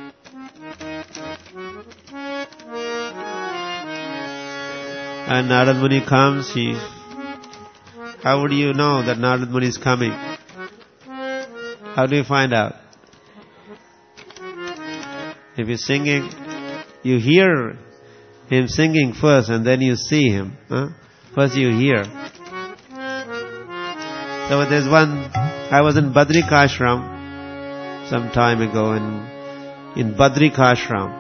And Narad Muni comes, how would you know that Narad Muni is coming? How do you find out? If you're singing, you hear him singing first and then you see him. First you hear. So there's one, I was in Badrikashram some time ago, and in Badrikashram,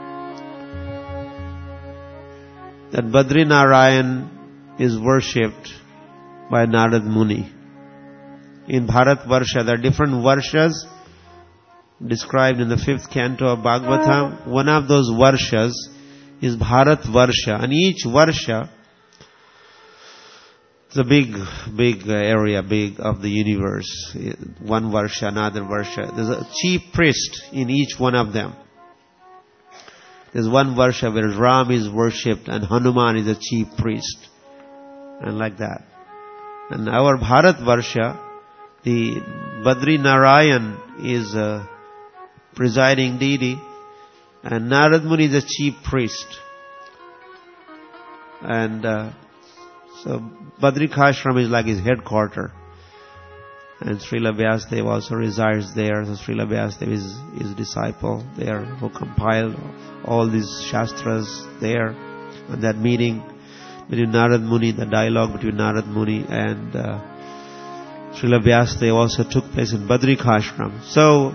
that Badri Narayan is worshipped by Narad Muni. In Bharat Varsha, there are different Varshas described in the 5th canto of Bhagavatam. One of those Varshas is Bharat Varsha, and each Varsha is a big area, big of the universe. One Varsha, another Varsha. There's a chief priest in each one of them. There's one Varsha where Ram is worshipped and Hanuman is a chief priest. And like that. And our Bharat Varsha, the Badri Narayan is a presiding deity, and Narad Muni is a chief priest. And so Badrikashram is like his headquarters. And Srila Vyasadeva also resides there. So Srila Vyasadeva is his disciple there, who compiled all these Shastras there. And that meeting between Narad Muni, the dialogue between Narad Muni and Srila Vyasadeva also took place in Badrikashram. So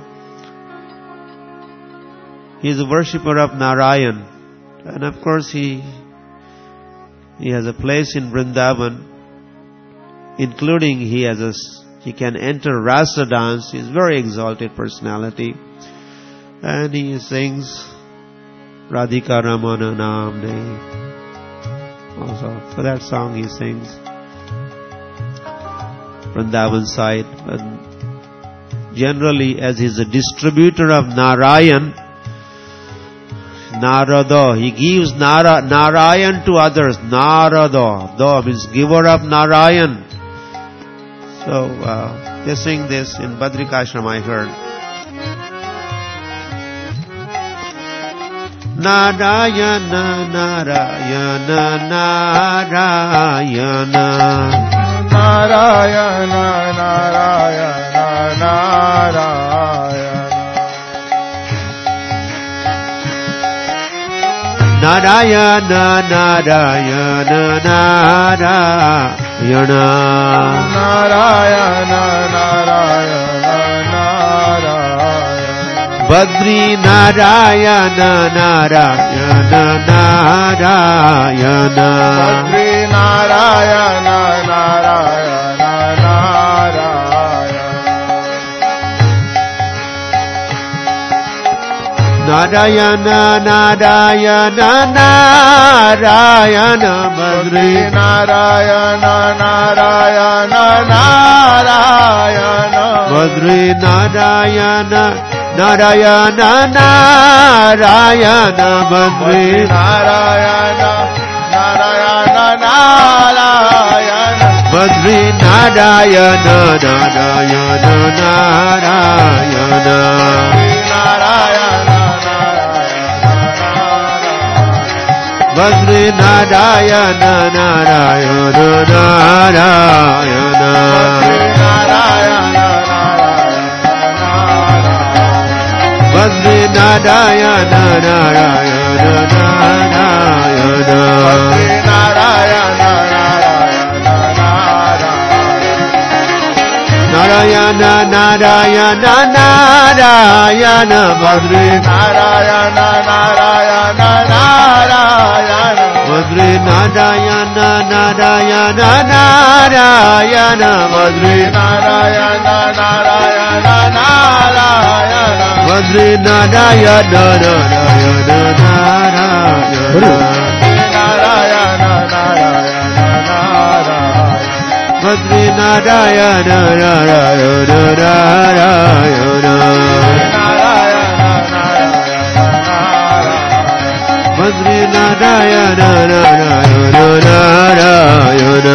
he is a worshipper of Narayan. And of course he has a place in Vrindavan, including he can enter rasa dance. He is a very exalted personality. And he sings Radhika Ramana Namne. Also, for that song he sings Vrindavan side. But generally, as he is a distributor of Narayan, Narada, he gives Narayan to others. Narada, Da means giver of Narayan. So, they sing this in Badrikashram, I heard. Narayana, Narayana, Narayana. Narayana, Narayana, Narayana. Narayana, Narayana, Narayana. Narayana, Narayana, Narayana. Badri Narayana, Narayana, Narayana. Badri Narayana, Narayana, Narayana. Narayana, Narayana, Narayana. Badri Narayana, Narayana, Narayana. Badri Narayana, Narayana, Narayana. Badri Narayana, Narayana, Narayana. Badri Narayana, Narayana, Narayana. Badri Narayana, Narayana, Narayana. Badri Narayana, Narayana, Narayana. Narayana, Narayana, Narayana. Badri Narayana, Narayana, Narayana. Badri Narayana, Narayana, Narayana. Badri Narayana, Narayana, Narayana. Madri Narayana Narayana Narayana Madri Narayana Narayana Narayana Madri Narayana Narayana Narayana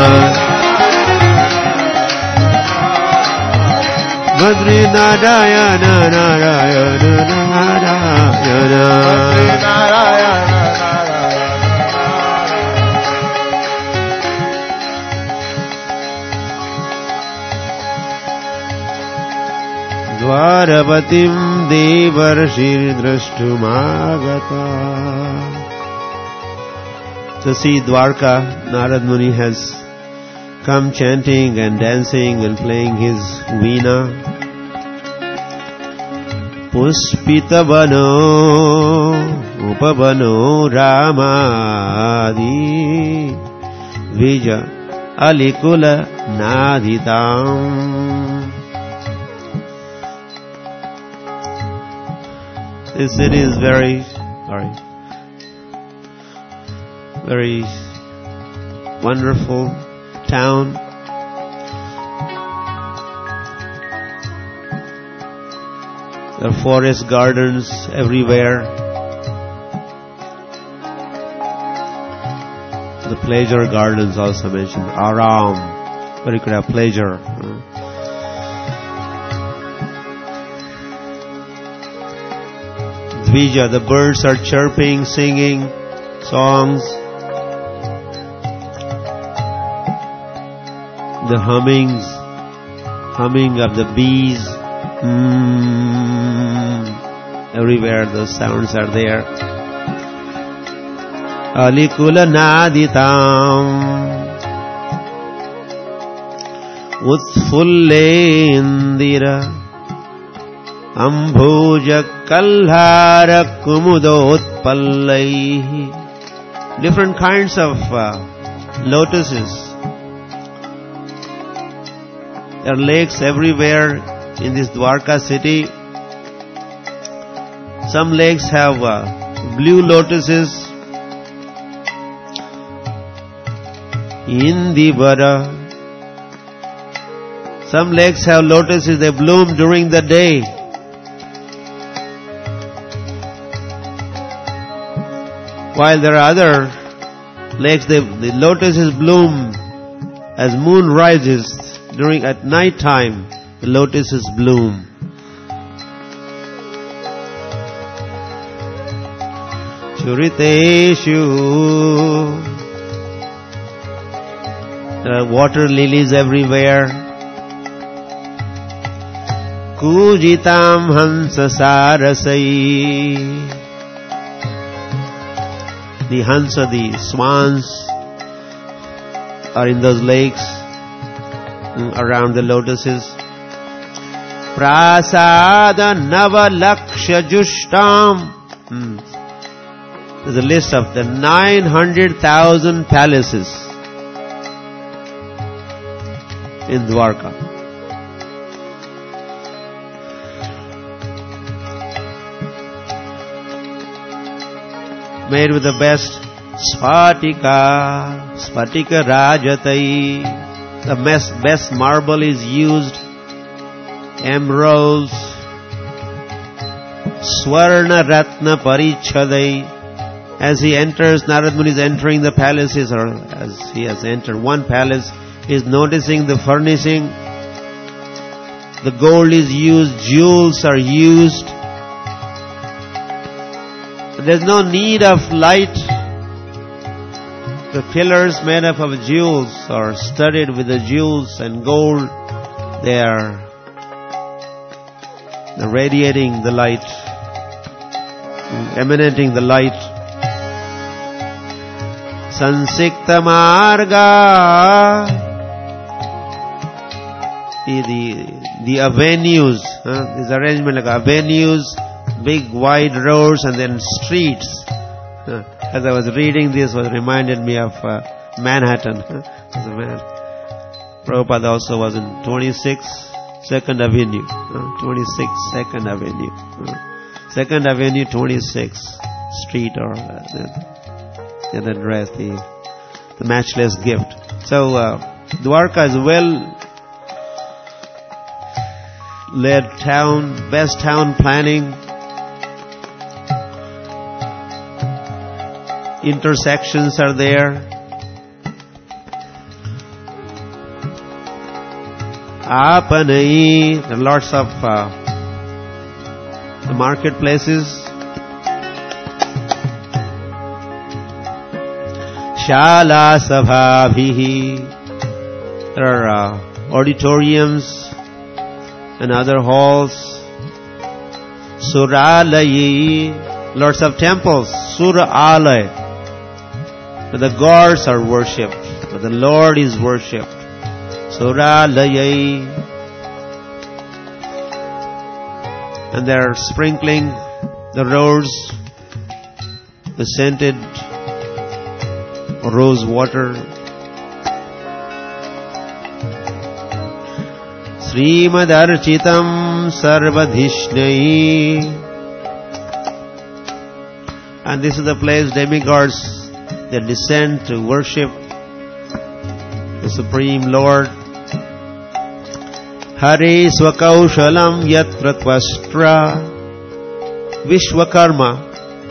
Madri Narayana Narayana Narayana Dvarapatim Devarshir Drashtumagata. So see, Dwarka, Narad Muni has come chanting and dancing and playing his veena. Puspitavano Upavano Ramadi Dvija Alikula Naditam. This city is very wonderful town. There are forest gardens everywhere. The pleasure gardens also mentioned. Aram, where you could have pleasure. Dvija, the birds are chirping, singing songs. The humming of the bees. Everywhere those sounds are there. Alikula naditam Utfullendira Ambhoja Kalhara Kumudotpallai. Different kinds of lotuses. There are lakes everywhere in this Dwarka city. Some lakes have blue lotuses. Indivara. Some lakes have lotuses, they bloom during the day. While there are other lakes, the lotuses bloom as moon rises. At night time, the lotuses bloom. Churiteshu. There are water lilies everywhere. Kujitam hansa sarasai. The hansa, the swans are in those lakes around the lotuses. Prasada Navalaksha Jushtam. There's a list of the 900,000 palaces in Dwarka. Made with the best Spatika Rajatai. The best marble is used. Emeralds. Swarna Ratna Parichadai. As he enters, Narad Muni is entering the palaces, or as he has entered one palace, he is noticing the furnishing. The gold is used, jewels are used. There's no need of light. The pillars made up of jewels are studded with the jewels and gold. They are radiating the light, emanating the light. Sansikta Marga. The avenues, this arrangement like avenues, big wide roads and then streets. As I was reading this, was reminded me of Manhattan. As a man. Prabhupada also was in 26 2nd Avenue, 26 2nd Avenue. 2nd Avenue, 26 Street, or the address, the matchless gift. So, Dwarka is a well-led town, best town planning. Intersections are there. Apanai, there are lots of the marketplaces. Shala Sabhabhihi, there are auditoriums and other halls. Suralayi, lots of temples. Sura Alay, where the gods are worshipped, where the Lord is worshipped. Suralayai. And they are sprinkling the roads with scented rose water. Srimad Architam Sarvadhishnai. And this is the place demigods, they descend to worship the Supreme Lord. Hare Swakaushalam Yatra Tvastra. Vishwakarma,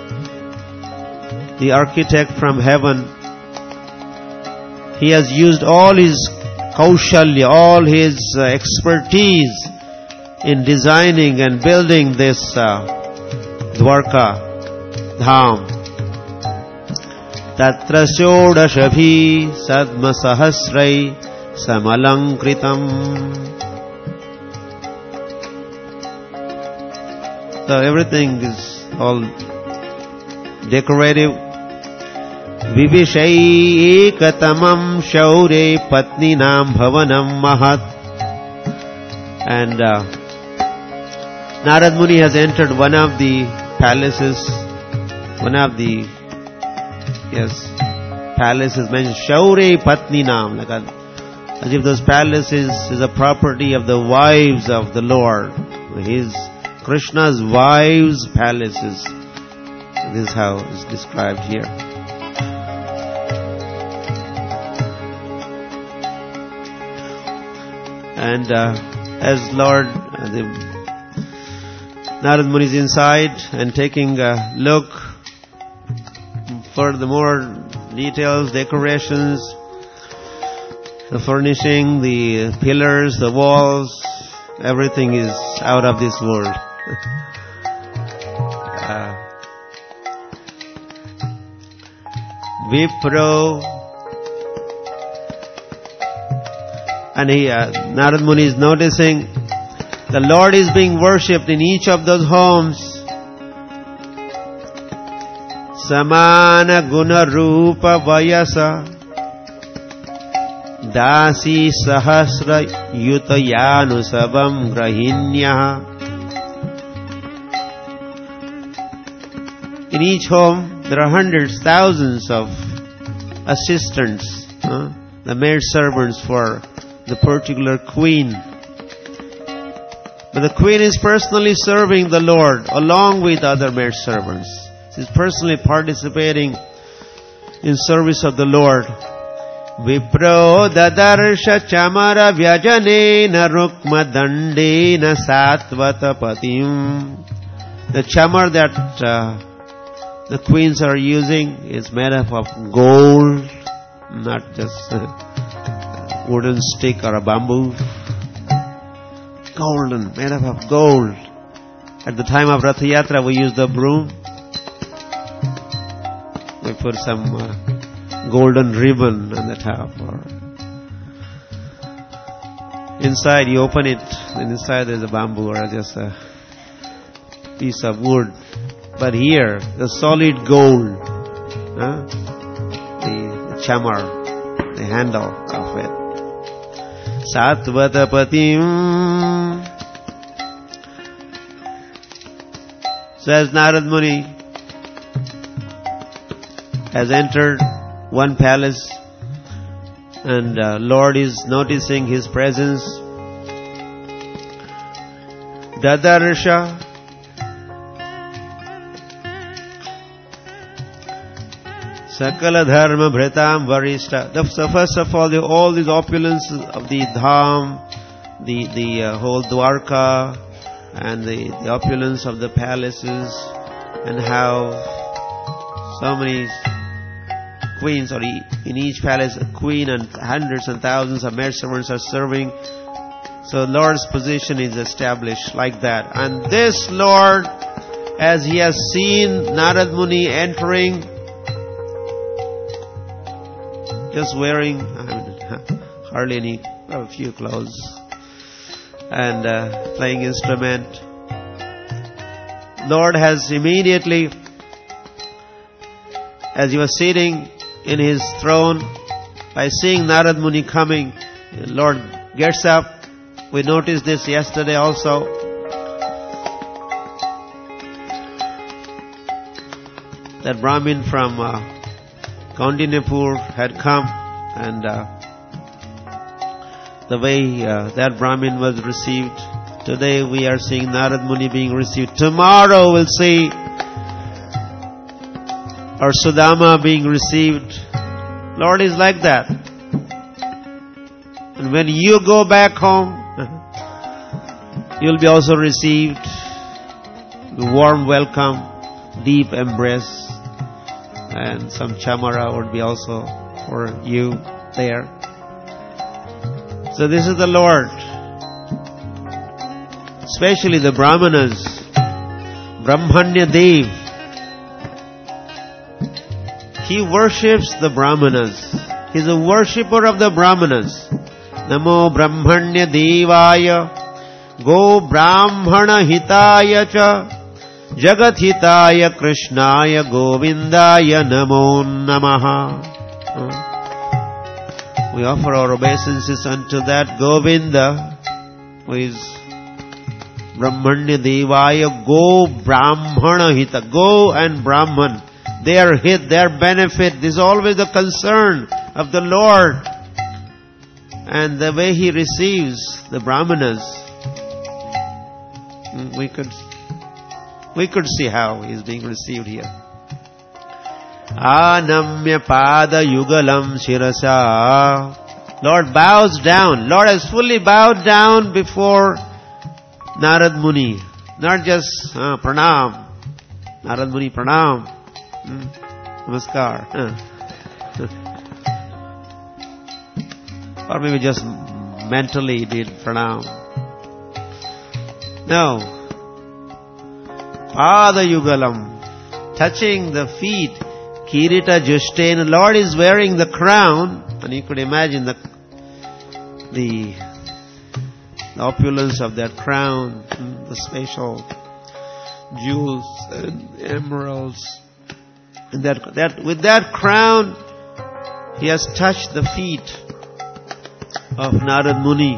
the architect from heaven, he has used all his kaushalya, all his expertise in designing and building this Dwarka Dham. Tatra Shodashabhi Sadma Sahasrai Samalankritam. So everything is all decorative. Vivishai ekatamam shaure patninam bhavanam mahat. And Narad Muni has entered one of the palaces, palaces mentioned, Shaure Patninam, as if those palaces is a property of the wives of the Lord. Krishna's wives' palaces. This is how it's described here. And as Lord, Narad Muni is inside and taking a look for the more details, decorations, the furnishing, the pillars, the walls, everything is out of this world. Vipro, and Narad Muni is noticing the Lord is being worshipped in each of those homes. Samana guna rupa vayasa dasi sahasra yutayanu sabam grahinya. In each home there are hundreds, thousands of assistants, the maid servants for the particular queen. But the queen is personally serving the Lord along with other maid servants. She is personally participating in service of the Lord. Vipro dadarsha chamara vyajanena rukma dandena satvata patim. The chamar that the queens are using is made up of gold, not just a wooden stick or a bamboo. Golden, made up of gold. At the time of Ratha Yatra, we use the broom. We put some golden ribbon on the top. Or inside, you open it, and inside there's a bamboo or just a piece of wood. But here, the solid gold, the chamar, the handle of it. Satvatapatim. So as Narad Muni has entered one palace and Lord is noticing his presence, Dadarsha Sakala Dharma Bhritam Varishta. So first of all these opulence of the Dham, the whole Dwarka, and the opulence of the palaces, and how so many queens, or in each palace a queen and hundreds and thousands of maid servants are serving. So Lord's position is established like that. And this Lord, as he has seen Narad Muni entering, just wearing hardly any, a few clothes, and playing instrument, Lord has immediately, as he was sitting in his throne, by seeing Narad Muni coming, Lord gets up. We noticed this yesterday also. That Brahmin from Kaundinapur had come, and the way that Brahmin was received. Today we are seeing Narad Muni being received. Tomorrow we'll see our Sudama being received. Lord is like that. And when you go back home, you'll be also received. A warm welcome, deep embrace, and some chamara would be also for you there. So this is the Lord. Especially the Brahmanas, Brahmanya Dev. He worships the Brahmanas. He's a worshipper of the Brahmanas. Namo Brahmanya Devaya Go Brahmana Hitaya Cha Jagat Hitaya Krishnaya Govindaya Namo Namaha. We offer our obeisances unto that Govinda, who is Brahmanya Devaya. Go Brahmana Hita. Go and Brahman. Their hit, their benefit. This is always the concern of the Lord. And the way He receives the Brahmanas, we could see how He is being received here. Anamya pada yugalam shirasa. Lord bows down. Lord has fully bowed down before Narad Muni. Not just pranam. Narad Muni pranam. Namaskar. Or maybe just mentally did pranam. No. Pada yugalam. Touching the feet. Kirita Jushten. Lord is wearing the crown. And you could imagine the opulence of that crown. The special jewels and emeralds. And with that crown, he has touched the feet of Narad Muni.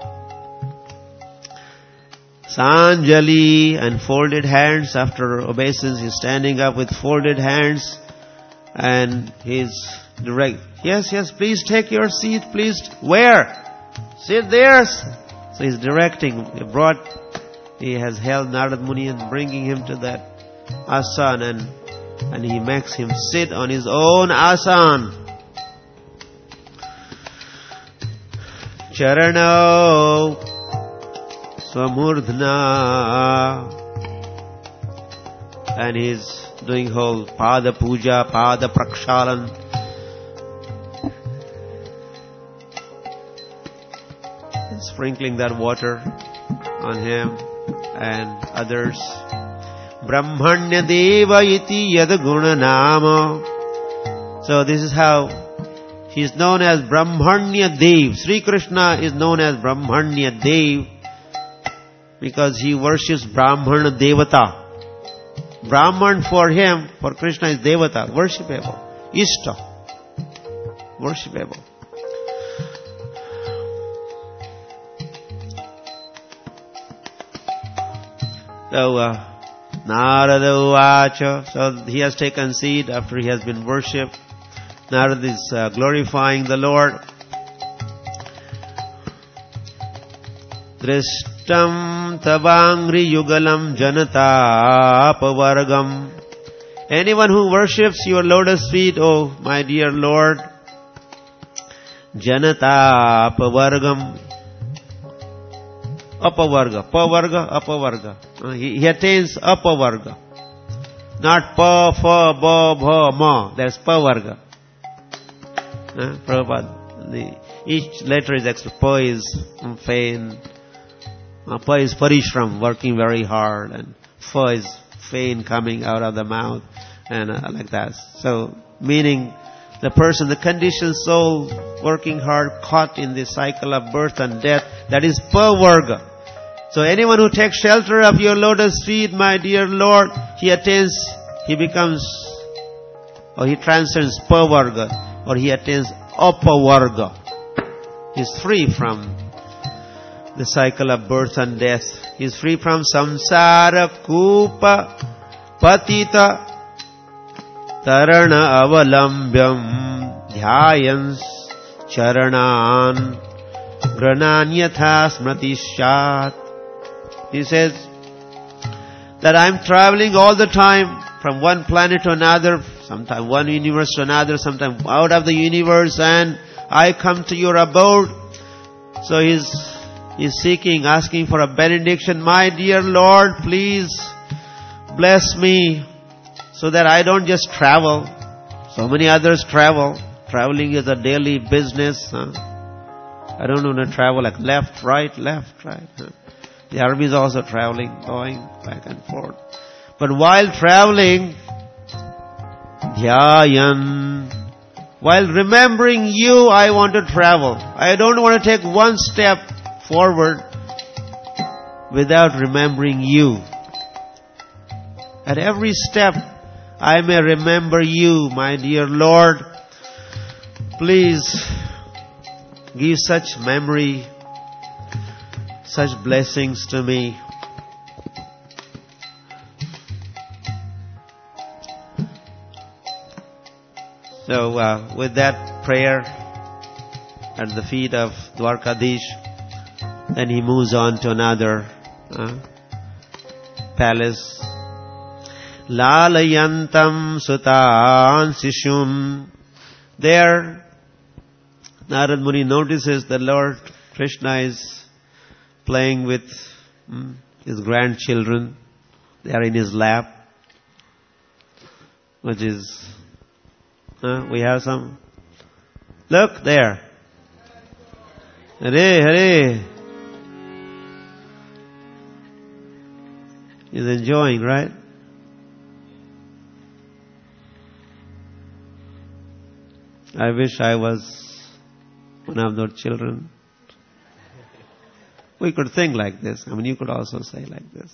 Sanjali and folded hands. After obeisance, he's standing up with folded hands, and he's direct. Yes, please take your seat, please. Where? Sit there. So he's directing. He has held Narad Muni and bringing him to that asana, and he makes him sit on his own asana. Charano Swamurdhna. And he's doing whole Pada Puja, Pada Prakshalan. And sprinkling that water on him and others. Brahmanya Deva iti yad guna nama. So this is how he is known as Brahmanya Dev. Sri Krishna is known as Brahmanya Dev because he worships Brahmana Devata. Brahman for him, for Krishna is Devata, worshipable. Ishta, worshipable. So, Narada Uvacha. So he has taken seat after he has been worshipped. Narada is glorifying the Lord. Ishtam Tavangri Yugalam Janatapavargam. Anyone who worships your lotus feet, oh my dear Lord, Janatapavargam. Apavarga, apavarga. He attains apavarga. Not pa, fa, ba, bha, ma. There's pavarga. Prabhupada, each letter is extra. Pa is fain. Pa is parishram, working very hard. And fa is fain, coming out of the mouth. And like that. So, meaning the person, the conditioned soul, working hard, caught in the cycle of birth and death, that is pavarga. So anyone who takes shelter of your lotus feet, my dear Lord, he becomes, or he transcends pavarga, or he attains apavarga. He's free from the cycle of birth and death. He's free from samsara kupa patita tarana avalambyam dhyayans charanan grananyatha smratishat. He says that I'm traveling all the time from one planet to another, sometimes one universe to another, sometimes out of the universe, and I come to your abode. So he's seeking, asking for a benediction. My dear Lord, please bless me so that I don't just travel. So many others travel. Traveling is a daily business. I don't want to travel like left, right. The army is also traveling, going back and forth. But while traveling, dhyayan, while remembering you, I want to travel. I don't want to take one step forward without remembering you. At every step, I may remember you, my dear Lord. Please give such memory, such blessings to me. So with that prayer at the feet of Dwarkadish, then he moves on to another palace. Lalayantam sutan sishun. There, Narad Muni notices the Lord Krishna is playing with his grandchildren. They are in his lap, which is, we have some. Look there. Hare, Hare. He's enjoying, right? I wish I was one of those children. We could think like this. I mean, you could also say like this.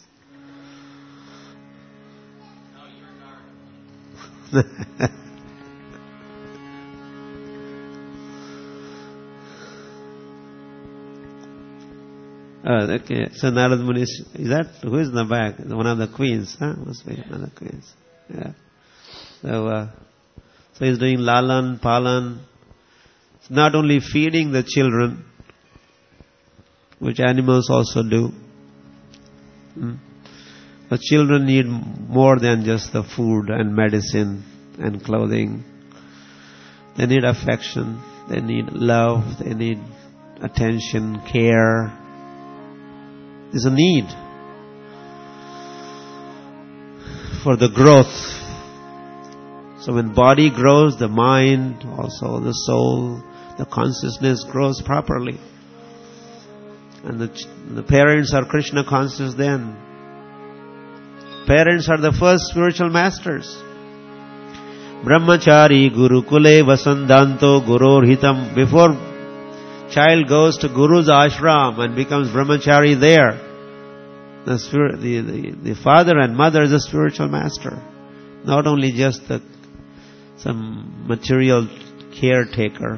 Okay. So Narad Muni is that, who is in the back? One of the queens, huh? Must be one of the queens. Yeah. So he's doing lalan, palan. It's not only feeding the children, which animals also do. But children need more than just the food and medicine and clothing. They need affection. They need love. They need attention, care. There's a need for the growth. So when body grows, the mind, also the soul, the consciousness grows properly. And the parents are Krishna conscious then. Parents are the first spiritual masters. Brahmachari Gurukule Vasandanto Gurur Hitam. Before child goes to Guru's ashram and becomes brahmachari there, the father and mother is a spiritual master. Not only just some material caretaker.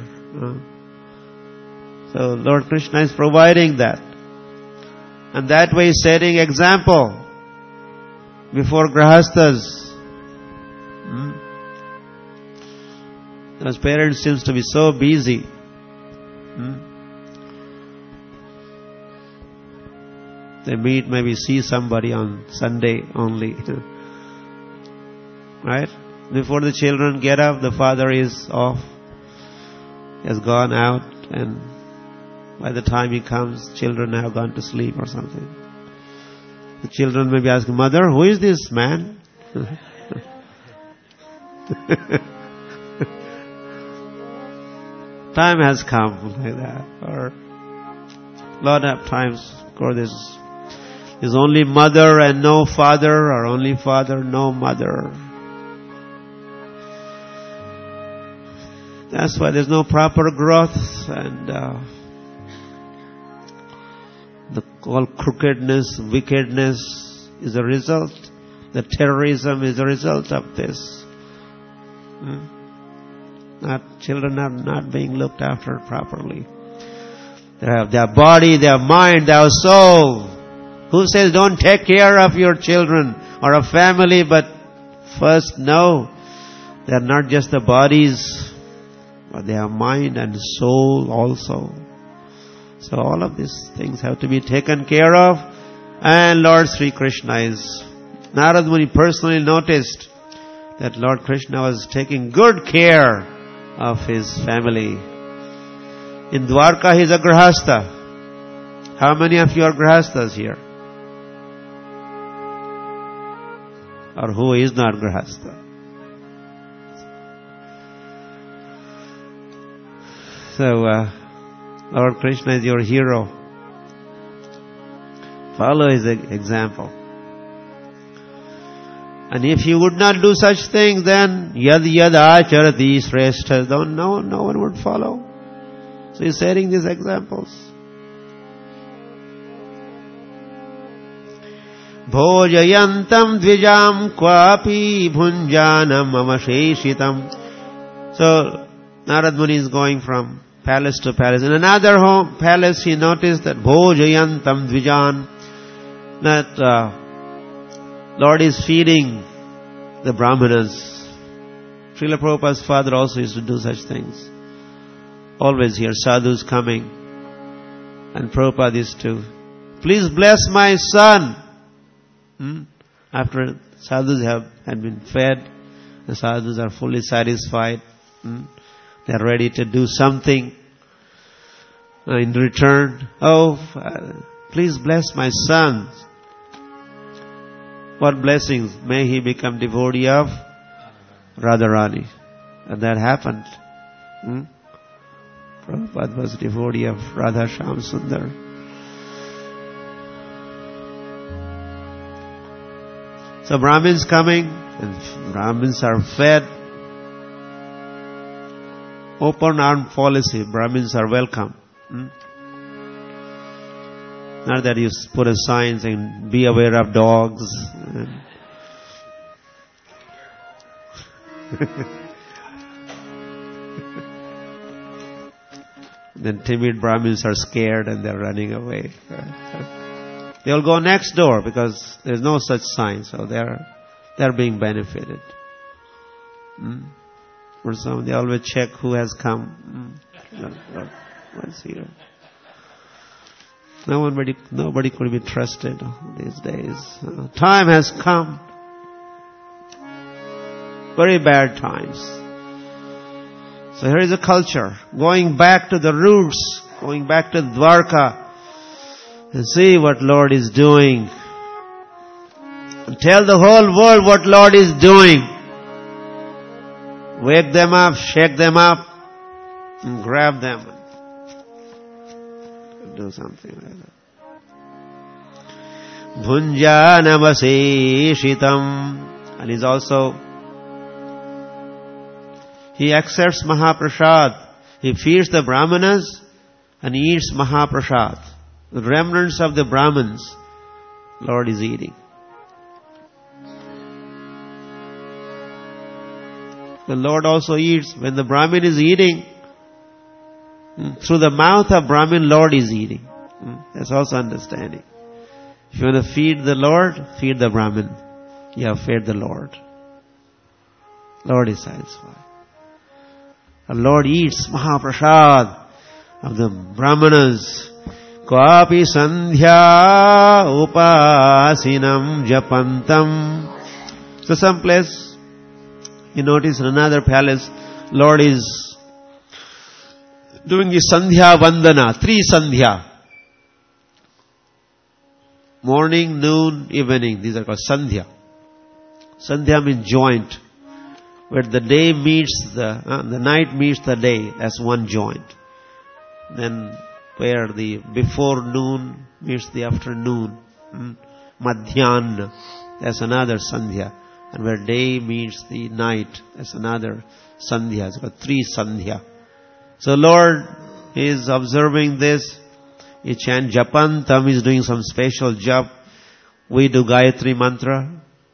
So Lord Krishna is providing that. And that way setting example before grahasthas. Those parents seems to be so busy. They meet, maybe see somebody on Sunday only. Right? Before the children get up, the father is off. He has gone out, and by the time he comes, children have gone to sleep or something. The children may be asking, Mother, who is this man? Time has come like that. Or a lot of times, of course, there's only mother and no father, or only father, no mother. That's why there's no proper growth, and the all crookedness, wickedness is a result. The terrorism is a result of this. Children are not being looked after properly. They have their body, their mind, their soul. Who says don't take care of your children or a family, but first know they are not just the bodies, but they have mind and soul also. So all of these things have to be taken care of. And Lord Sri Krishna is, Narad Muni personally noticed that Lord Krishna was taking good care of his family. In Dwarka he is a Grahastha. How many of you are Grahasthas here? Or who is not Grahastha? So, Lord Krishna is your hero. Follow his example. And if you would not do such things, then yad acharati shrestha, no one would follow. So he's setting these examples. Bhojayantam dvijam kwapi bhunjanam amasheshitam. So Narad Muni is going from palace to palace. In another palace, he noticed that Bhojayantam Dvijan, that Lord is feeding the Brahmanas. Srila Prabhupada's father also used to do such things. Always hear sadhus coming. And Prabhupada used to, please bless my son. After sadhus had been fed, the sadhus are fully satisfied. They are ready to do something in return. Oh, please bless my son. What blessings? May he become devotee of Radharani. And that happened. Prabhupada was devotee of Radha Shyam Sundar. So Brahmins coming, and Brahmins are fed. Open arm policy. Brahmins are welcome. Not that you put a sign saying, be aware of dogs. Then timid Brahmins are scared and they're running away. They'll go next door because there's no such sign, so they're being benefited. For some, they always check who has come. What's here? Nobody could be trusted these days. Time has come. Very bad times. So here is a culture. Going back to the roots. Going back to Dwarka. And see what Lord is doing. And tell the whole world what Lord is doing. Wake them up, shake them up, and grab them. Do something like that. Bhunjanavaseshitam. And he's also, he accepts Mahaprasad. He feeds the Brahmanas and he eats Mahaprasad. The remnants of the Brahmins, Lord is eating. The Lord also eats. When the Brahmin is eating, through the mouth of Brahmin, Lord is eating. That's also understanding. If you want to feed the Lord, feed the Brahmin. You have fed the Lord. Lord is satisfied. The Lord eats Mahaprasad of the Brahmanas. Kvapi sandhya upasinam japantam. So some place, you notice in another palace, Lord is doing the sandhya vandana, 3 sandhya. Morning, noon, evening. These are called sandhya. Sandhya means joint, where the day meets the night meets the day. That's one joint. Then where the before noon meets the afternoon, madhyana, that's another sandhya. And where day meets the night, that's another sandhya. It's got 3 sandhya. So Lord is observing this. He chant japantam, is doing some special jap. We do Gayatri mantra.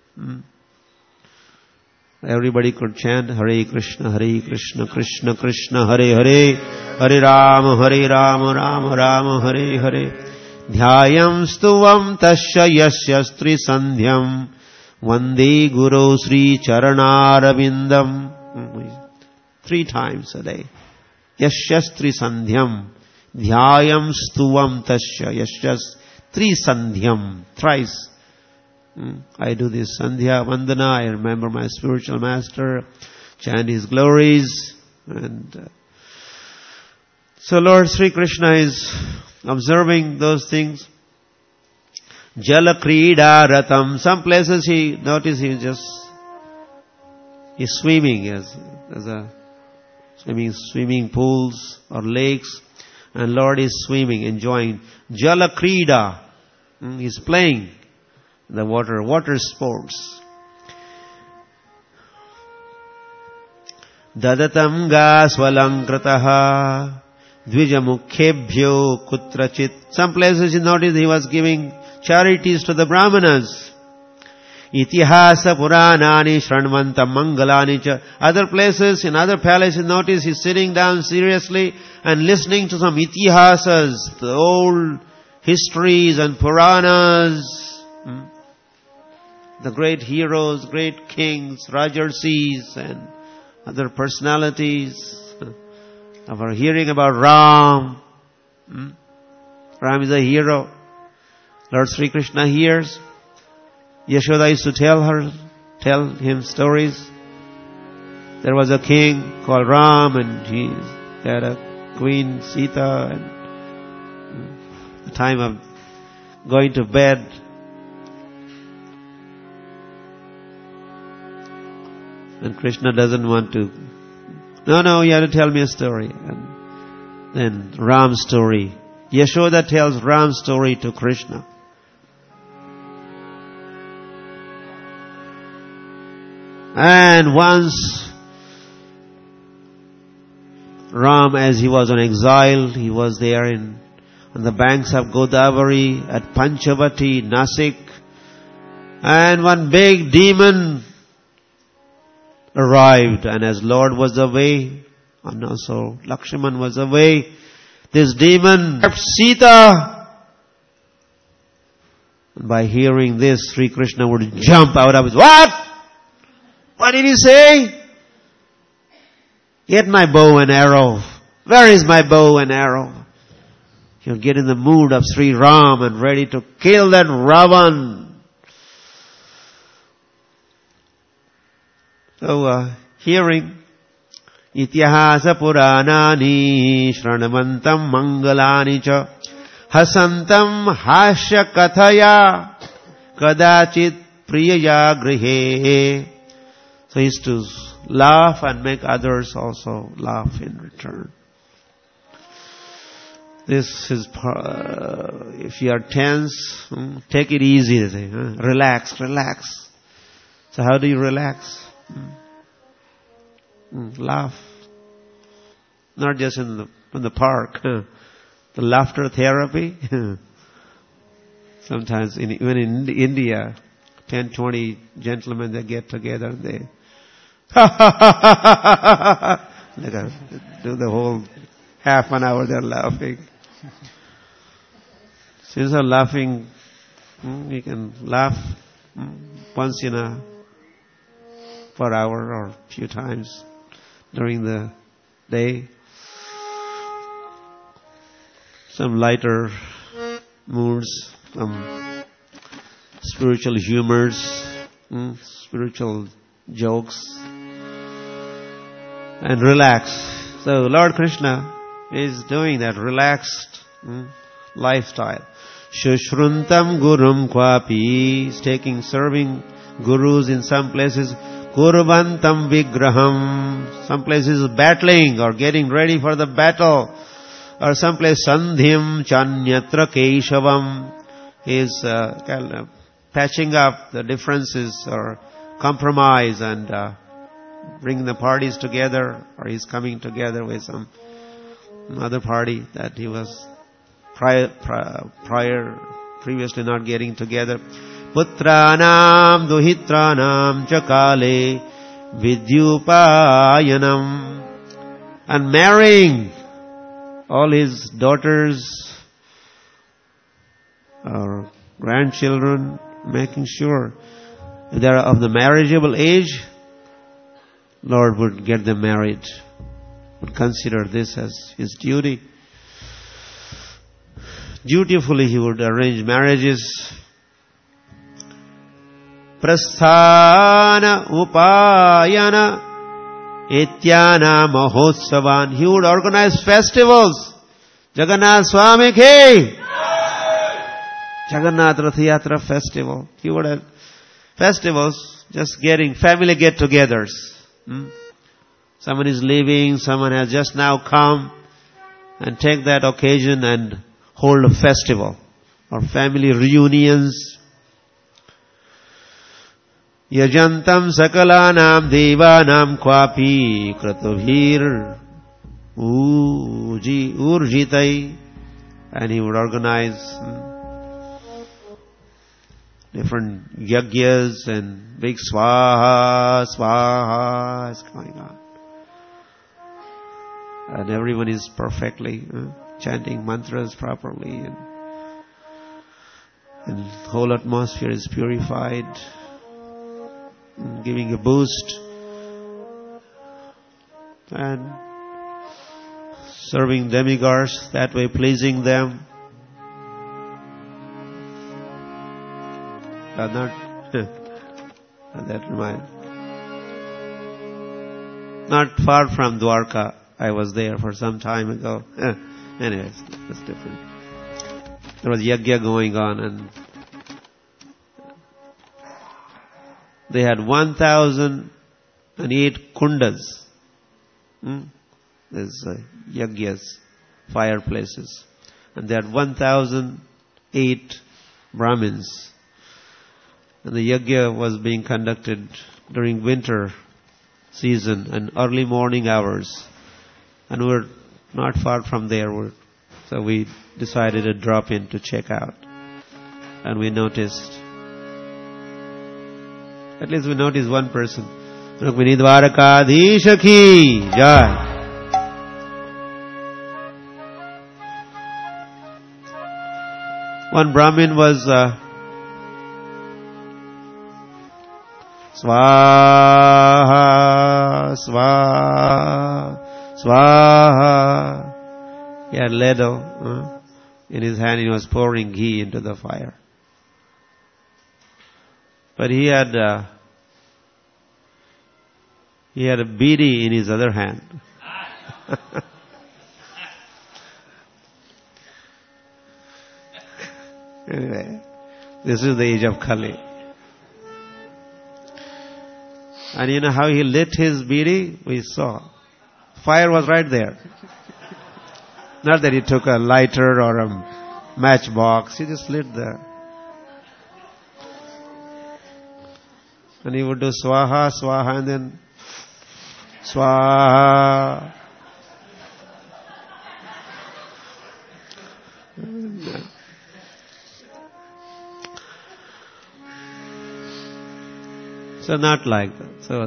Everybody could chant Hare Krishna, Krishna Krishna, Hare Hare, Hare Rama, Rama Rama, Hare Hare. Dhyayam stuvam tasya yasyastri sandhyam, Vande Guru Sri Charanarabindam. 3 times a day. Yasyastri sandhyam, Dhyayam stuvam tasya yasyas 3 sandhyam, thrice. I do this Sandhya Vandana, I remember my spiritual master, chant his glories. And so Lord Sri Krishna is observing those things. Jala Krida Ratam. Some places he notice he's swimming. There's a swimming pools or lakes. And Lord is swimming, enjoying. Jala Krida. He's playing the water sports. Dadatam ga swalankrataha dvijamukhebhyo kutrachit. Some places you notice he was giving charities to the Brahmanas. Itihasa puranani shranvantam mangalani cha. Other places, in other palaces, you notice he's sitting down seriously and listening to some itihasas, the old histories and Puranas. The great heroes, great kings, Rajarsis and other personalities. Of our hearing about Ram. Ram is a hero. Lord Sri Krishna hears. Yashoda used to tell him stories. There was a king called Ram and he had a queen Sita, and the time of going to bed, and Krishna doesn't want to. No, you have to tell me a story. And then Ram's story. Yashoda tells Ram's story to Krishna. And once Ram, as he was on exile, he was there on the banks of Godavari at Panchavati, Nasik. And one big demon arrived, and as Lord was away, and also Lakshman was away, this demon kept Sita. And by hearing this, Sri Krishna would jump out of his, what? What did he say? Get my bow and arrow. Where is my bow and arrow? He'll get in the mood of Sri Ram and ready to kill that Ravan. So, hearing Ityahasa Puranani Shranamantam Mangalani Cha Hasantam Hasya Kathaya Kadachit Priyaya Grihe. So he used to laugh and make others also laugh in return. This is, if you are tense, take it easy. Relax. So how do you relax? Laugh. Not just in the park. The laughter therapy. Sometimes even in India, 10, 20 gentlemen, they get together and they do the whole half an hour they're laughing. Since you're laughing, you can laugh once in a per hour or a few times during the day. Some lighter moods, some spiritual humors, spiritual jokes, and relax. So Lord Krishna is doing that relaxed lifestyle. Shushruntam gurum kwapi, is taking, serving gurus in some places. Kurvantam vigraham, some places battling or getting ready for the battle. Or some place sandhyam chanyatra keshavam, is patching up the differences or compromise and bringing the parties together, or he's coming together with some other party that he was previously not getting together. Putranam duhitranam chakale vidyupayanam, and marrying all his daughters or grandchildren, making sure they are of the marriageable age, Lord would get them married, would consider this as his duty. Dutifully he would arrange marriages. Prasthana upayana Ityana mahotsavan, he would organize festivals. Jagannath Swami ki Jagannath Rath Yatra festival. He would have festivals, just getting family get-togethers. Someone is leaving, someone has just now come, and take that occasion and hold a festival or family reunions. Yajantam sakalanam devanam kwapi kratavir urjitai, and he would organize different yagyas and big swaha is going on. And everyone is perfectly chanting mantras properly, and whole atmosphere is purified, giving a boost, and serving demigods, that way pleasing them. Not far from Dwarka, I was there for some time ago. Anyways, that's different. There was yagya going on, and they had 1,008 kundas. There's yagyas, fireplaces. And they had 1,008 Brahmins. And the yagya was being conducted during winter season and early morning hours. And we were not far from there. So we decided to drop in to check out. And we noticed, at least we noticed one person. Rukmini Dwarakadhisha ki jai. One Brahmin was Swaha, Swaha, Swaha. He had ladle in his hand. He was pouring ghee into the fire. But he had a beedi in his other hand. Anyway, this is the age of Kali. And you know how he lit his beedi? We saw. Fire was right there. Not that he took a lighter or a matchbox. He just lit there. And he would do swaha, swaha, and then swaha. So not like that. So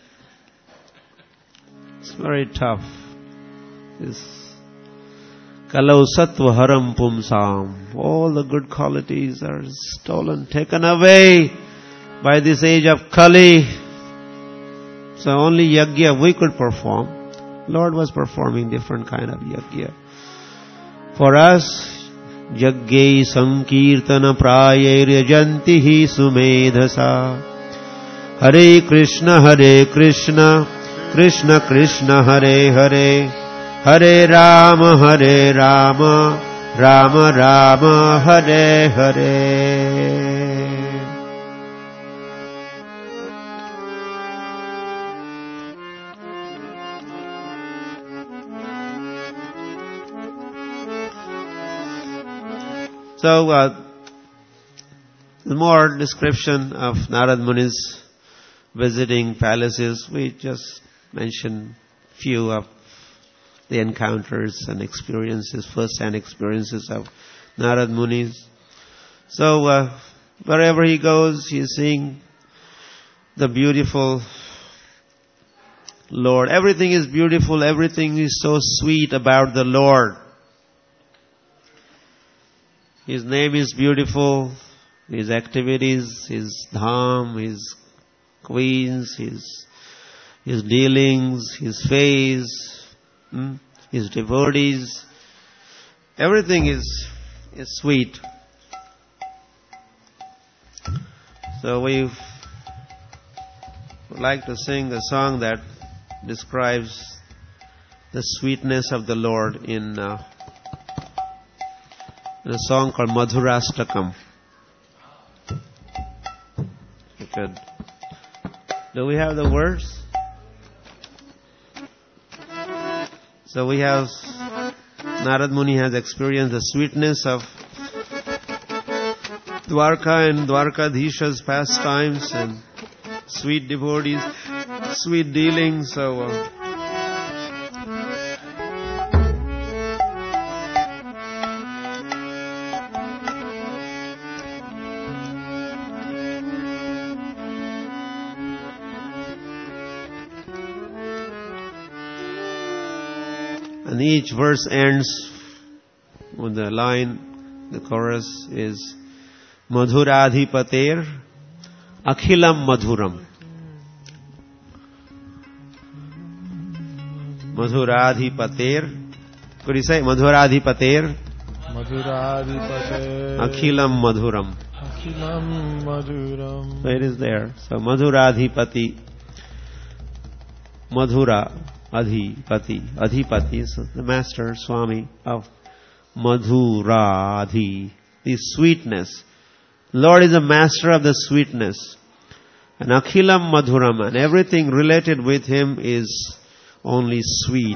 it's very tough. This kalau sattva haram pumsam. All the good qualities are stolen, taken away by this age of Kali. So only yagya we could perform. Lord was performing different kind of yagya. For us, Yagyai sankirtana prayairyajanti hi sumedhasa. Hare Krishna, Krishna Krishna Hare Hare, Hare Rama, Rama Rama, Hare Hare. So, more description of Narad Muni's visiting palaces. We just mentioned few of the encounters and experiences, first-hand experiences of Narad Muni. So, wherever he goes, he's seeing the beautiful Lord. Everything is beautiful. Everything is so sweet about the Lord. His name is beautiful. His activities, his dham, his queens, his dealings, his face, his devotees. Everything is sweet. So we would like to sing a song that describes the sweetness of the Lord in a song called Madhurastakam. Good. Do we have the words? So we have, Narad Muni has experienced the sweetness of Dwarka and Dwarkadhisha's pastimes and sweet devotees, sweet dealings. So and each verse ends with the line, the chorus is Madhuradhipater Akhilam Madhuram. Madhuradhipater. Could you say Madhuradhipater? Madhuradhipater Akhilam Madhuram. Akhilam Madhuram. So it is there. So Madhuradhipati. Madhura Adhipati is the master, Swami of Madhuradhi, the sweetness. Lord is the master of the sweetness. And Akhilam Madhuram, and everything related with him is only sweet.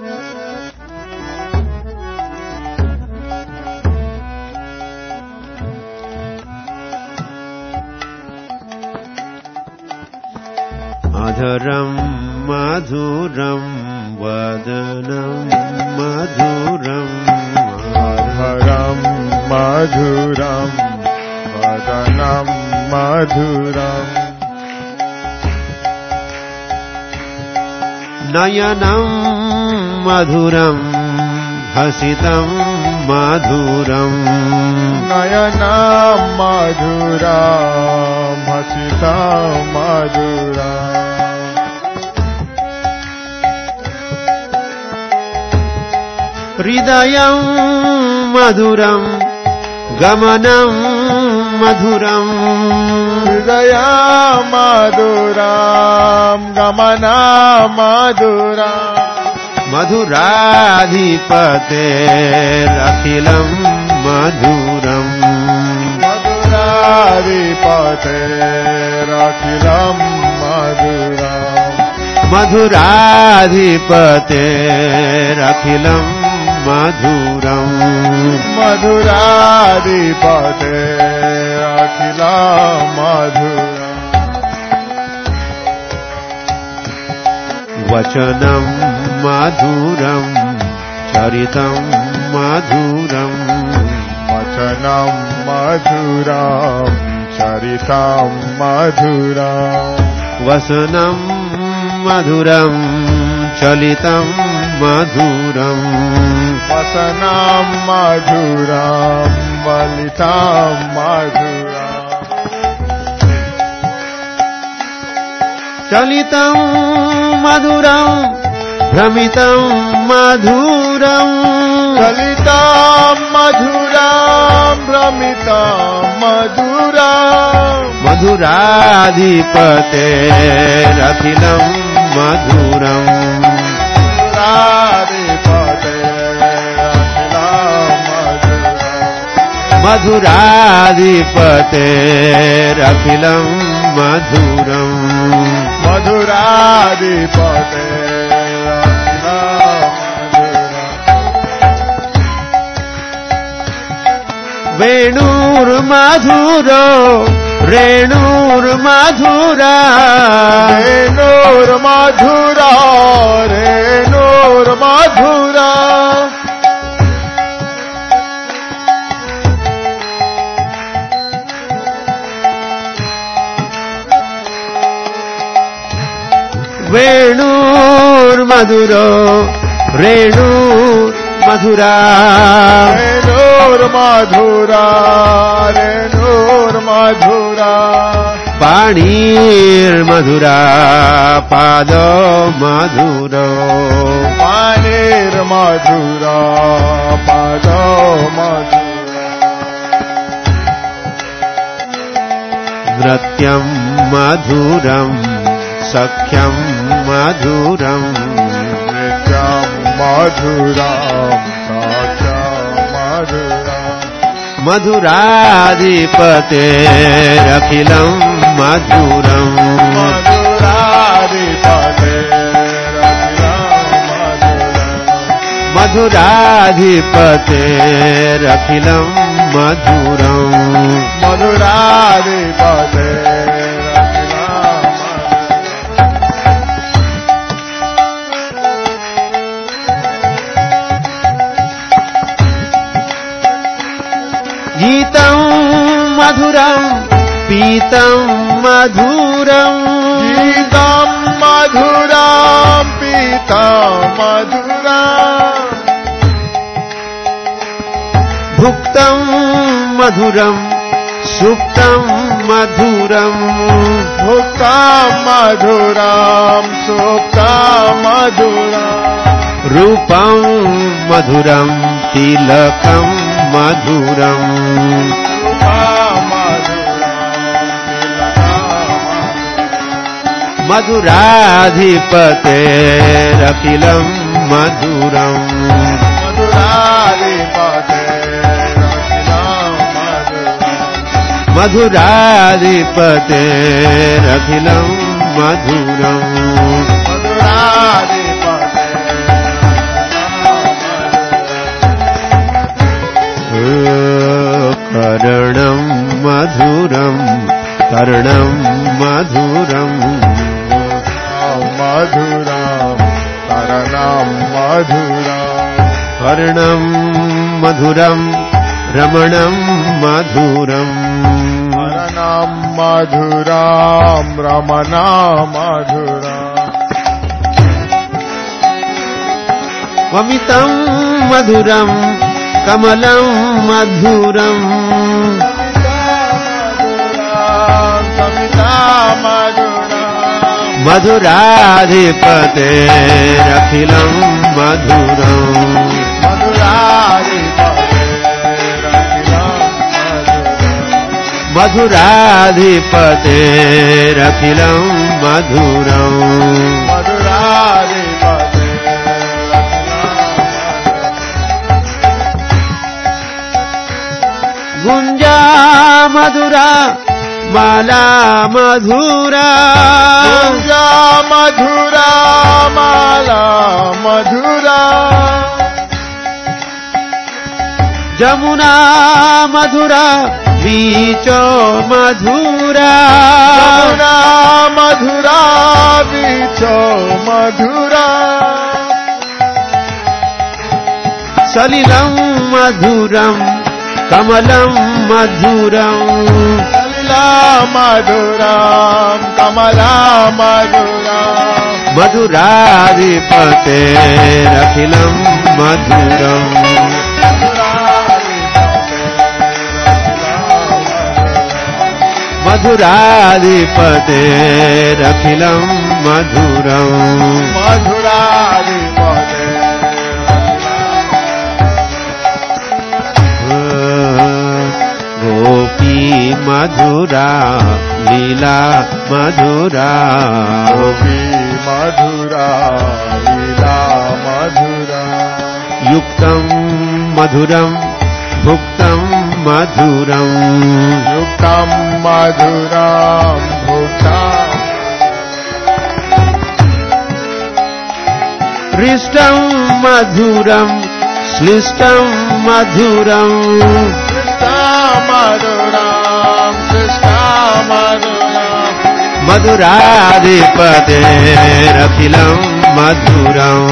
Adharam Madhuram Vadanam Madhuram Adharam Madhuram Vadanam Madhuram Nayanam Madhuram Hasitam Madhuram Nayanam Madhuram Hasitam Madhuram Hridayam Madhuram Gamanam Madhuram Hridayam Madhuram Gamanam Madhuram Madhuradhipate Akhilam Madhuram Madhuradhipate Akhilam Madhuram Madhuradhipate Akhilam Madhuram Madhuradhipate Akhilam Madhuram Vachanam Madhuram Charitam Madhuram Vachanam Madhuram Charitam Madhuram Vasanam Madhuram Chalitam Madhuram Vasanam Madhuram Valitam Madhuram Chalitam Madhuram Brahmitam Madhuram Chalitam Madhuram मधुरम् मधुराधिपतेरखिलम् मधुरम् मधुराधिपतेरखिलम् मधुरम् वेणुर्मधुरो रेणुर्मधुरा रेणुर्मधुरा रेणुर्मधुरा वेणुर्मधुरो रेणुर्मधुरा रेणुर्मधुरा रेणुर्मधुरा पाणिर्मधुरा पादो मधुरो पाणिर्मधुरा पादो मधुरा नृत्यं मधुरम् सख्यं मधुरम् नृत्यं मधुरम् सख्यं मधुरम् मधुराधिपतेरखिलं मधुरम् मधुराधिपतेरखिलं मधुरम् गीतं मधुरं पीतं मधुरं गीतं मधुरं पीतं मधुरं भुक्तं मधुरं सुप्तं मधुरं भुक्तं मधुरं सुप्तं मधुरं रूपं मधुरं तिलकं मधुरम् मधुराधिपतेरखिलं मधुरम् मधुराधिपतेरखिलं मधुरम् कर्णं मधुरं कर्णं मधुरम् मधुरं कर्णं मधुरं कर्णं मधुरं रमणं मधुरम् कर्णं मधुरं रमणं मधुरम् वमितं मधुरं कमलं मधुरम् मधुराधिपतेरखिलं मधुरम् मधुराधिपतेरखिलं मधुरम् गुंजा मधुरा माला मधुरा गुंजा मधुरा माला मधुरा जमुना मधुरा बीचो मधुरा जमुना मधुरा बीचो मधुरा सलिलं मधुरं कमलं मधुरम् सलिला मधुरं कमला मधुरम् मधुराधिपतेरखिलं मधुरम् मधुराधिपतेरखिलं मधुरम् मधुराधिपते madhura, Leela madhura, Gopi madhura, Leela madhura. Yuktam madhuram, Bhuktam madhuram, Yuktam madhuram, bhuktam. Rishtam madhuram, Shlishtam madhuram, Krishna madhuram, Krishna madhuram. Madhuradipate Rakhilam madhuram,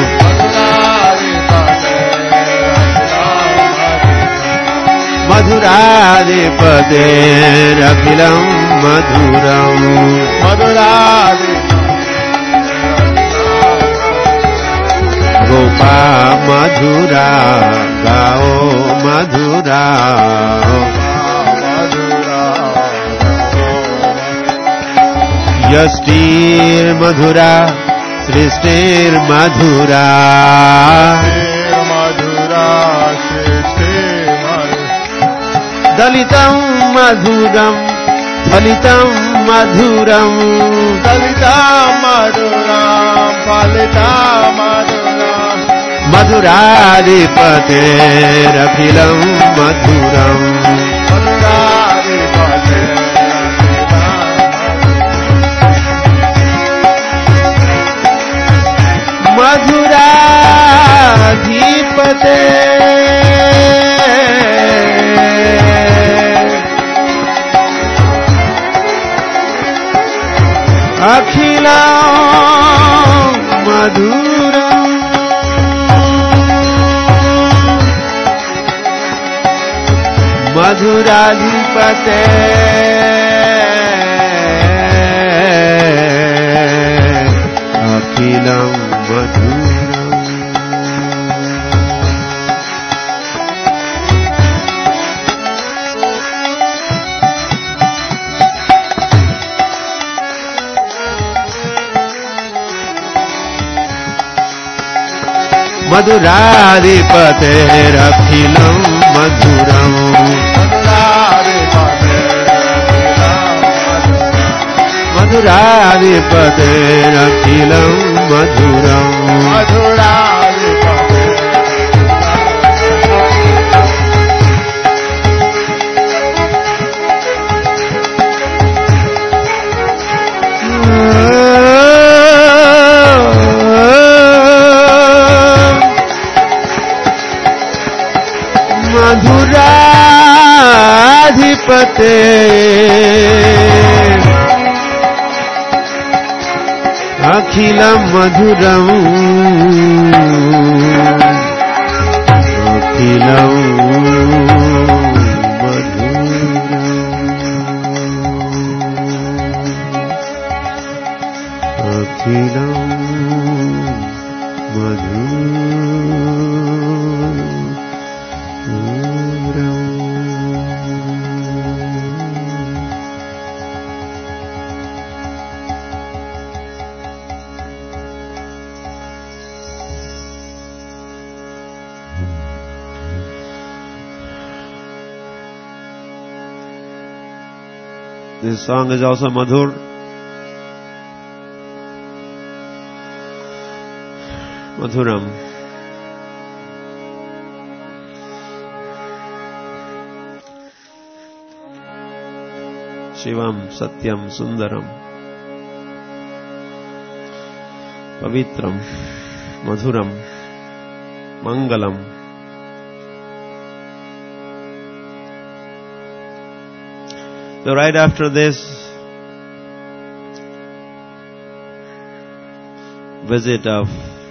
Madhuradipate Rakhilam madhuram, Gopa madhura, Gao madhura, Yastir madhura, Srishtir madhura, Dalitam madhuram, Phalitam madhuram, Dalitam madhuram, Phalitam madhuram. Madhuradipate Rakhilam madhuram, Madhuradipate Akhilam madhuram, Madhuradipate Akhilam madhuram. Madhuradipate Akhilam madhuram, Madhuradipate Akhilam madhuram, Madhuradipate Akhilam madhuram, Akhilam madhuram, Akhilam This song is also Madhur. Madhuram. Shivam, Satyam, Sundaram. Pavitram, Madhuram, Mangalam. So right after this visit of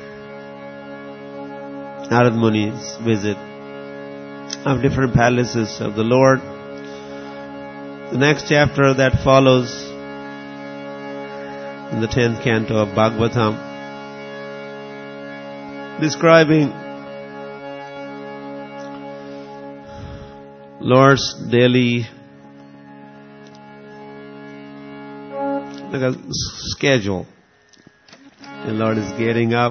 Narad Muni's visit of different palaces of the Lord, the next chapter that follows in the 10th canto of Bhagavatam, describing Lord's daily like a schedule. The Lord is getting up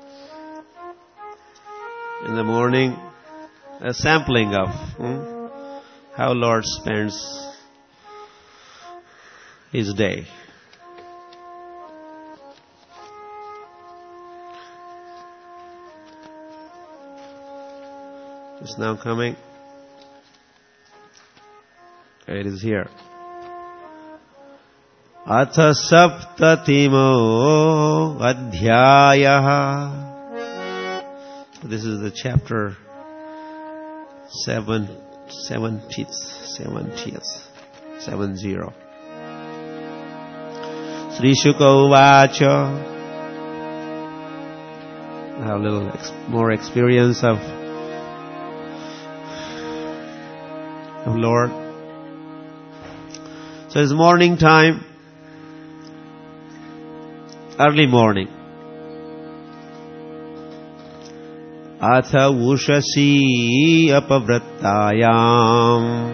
in the morning, a sampling of how Lord spends his day. It's now coming. It is here. Atha saptatimo adhyayah. This is the chapter 70. 70. 70. Sri Shuka Uvacha. I have a little more experience of Lord. So it's morning time, early morning. Atha ushasi apavrattayam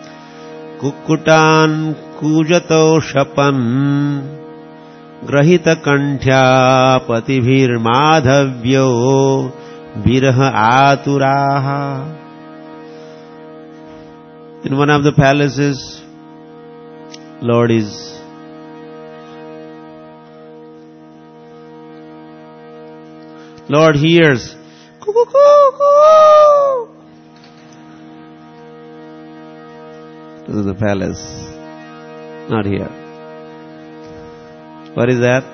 kukutan kujato shapan grahita kanthya patibhir madhavyo viraha aturaha. In one of the palaces, Lord hears, coo-coo-coo-coo. This is the palace, not here. What is that?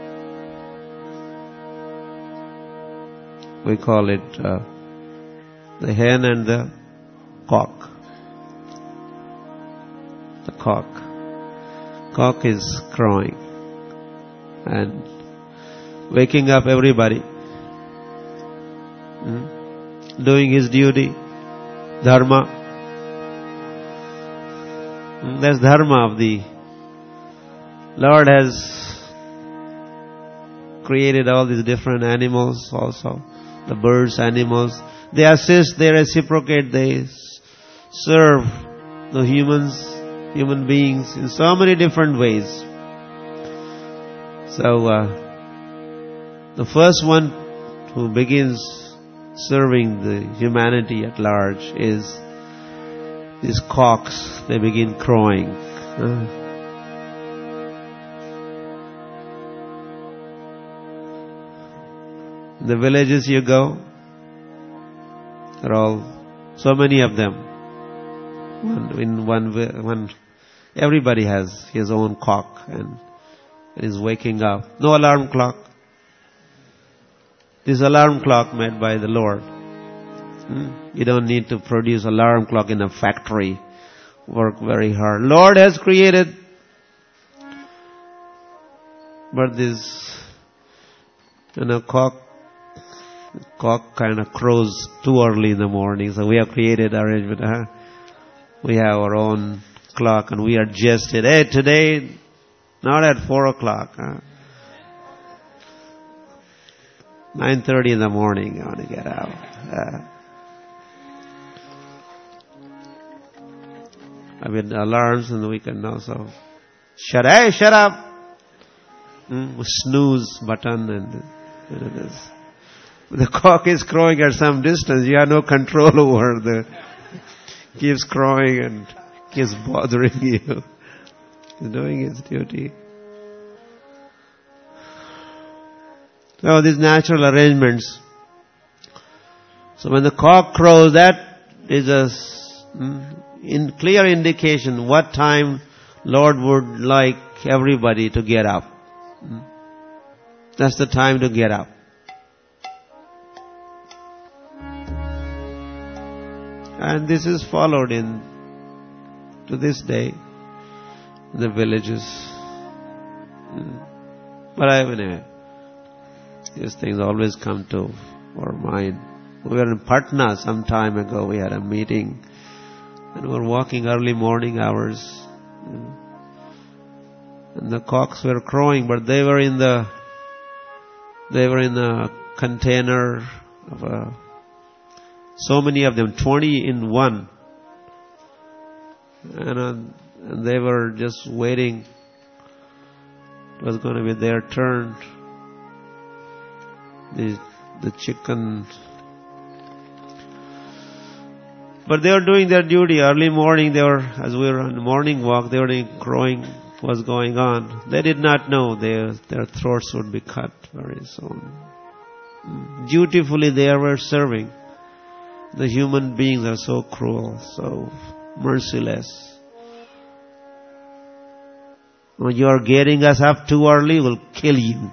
We call it the hen and the cock. The cock. Cock is crowing and waking up everybody, doing his duty, dharma. That's dharma of the Lord. Has created all these different animals also, the birds, animals. They assist, they reciprocate, they serve the human beings in so many different ways. So the first one who begins serving the humanity at large is these cocks. They begin crowing. In the villages you go, there are all so many of them. Everybody has his own cock and is waking up. No alarm clock. This alarm clock made by the Lord. You don't need to produce alarm clock in a factory. Work very hard. Lord has created. But this, cock kind of crows too early in the morning. So we have created arrangement. We have our own clock and we adjust it. Hey, today, not at 4 o'clock. 9:30 in the morning, I want to get out. I mean, alarms and we can also shut up. Snooze button and this. The cock is crowing at some distance. You have no control over the. Keeps crowing and keeps bothering you. He's doing his duty. So these natural arrangements. So when the cock crows, that is a clear indication what time Lord would like everybody to get up. That's the time to get up. And this is followed to this day in the villages. But anyway, these things always come to our mind. We were in Patna some time ago. We had a meeting and we were walking early morning hours. And the cocks were crowing, but they were in a container of so many of them, 20 in one. And they were just waiting. It was going to be their turn. The chicken. But they were doing their duty. Early morning, as we were on the morning walk, they were crowing was going on. They did not know their throats would be cut very soon. Dutifully they were serving. The human beings are so cruel, so merciless. When you are getting us up too early, we'll kill you.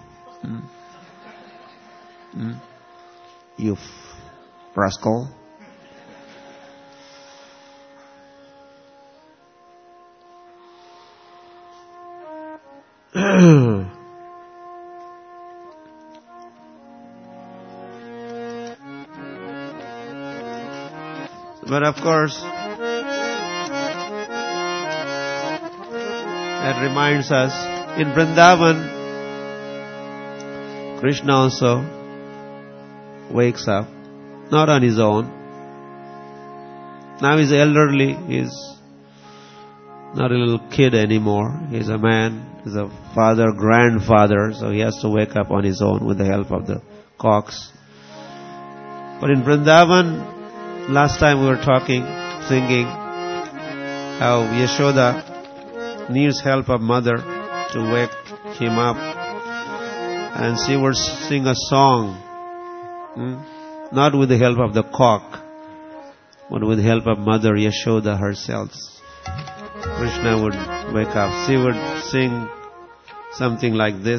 You rascal. But of course, that reminds us, in Vrindavan, Krishna also wakes up, not on his own. Now he's elderly, he's not a little kid anymore. He's a man, he's a father, grandfather, so he has to wake up on his own with the help of the cocks. But in Vrindavan, last time we were talking, singing, how Yashoda needs help of mother to wake him up. And she would sing a song, not with the help of the cock, but with the help of mother Yashoda herself. Krishna would wake up. She would sing something like this.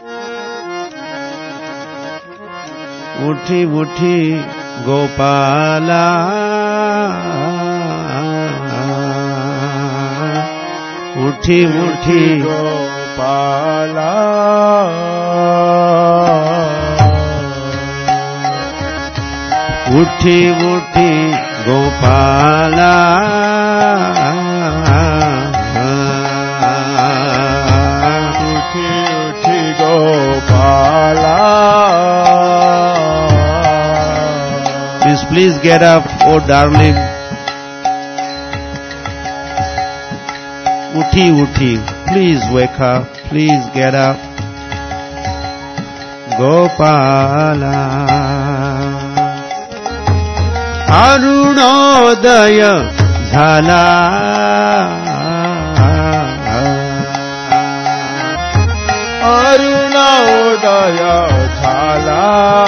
Muthi muthi Gopala, muthi muthi Gopala, muthi muthi Gopala, muthi muthi Gopala. Please get up, oh darling. Uthi, uthi, please wake up, please get up. Gopala. Arunodaya Jhala. Arunodaya Jhala.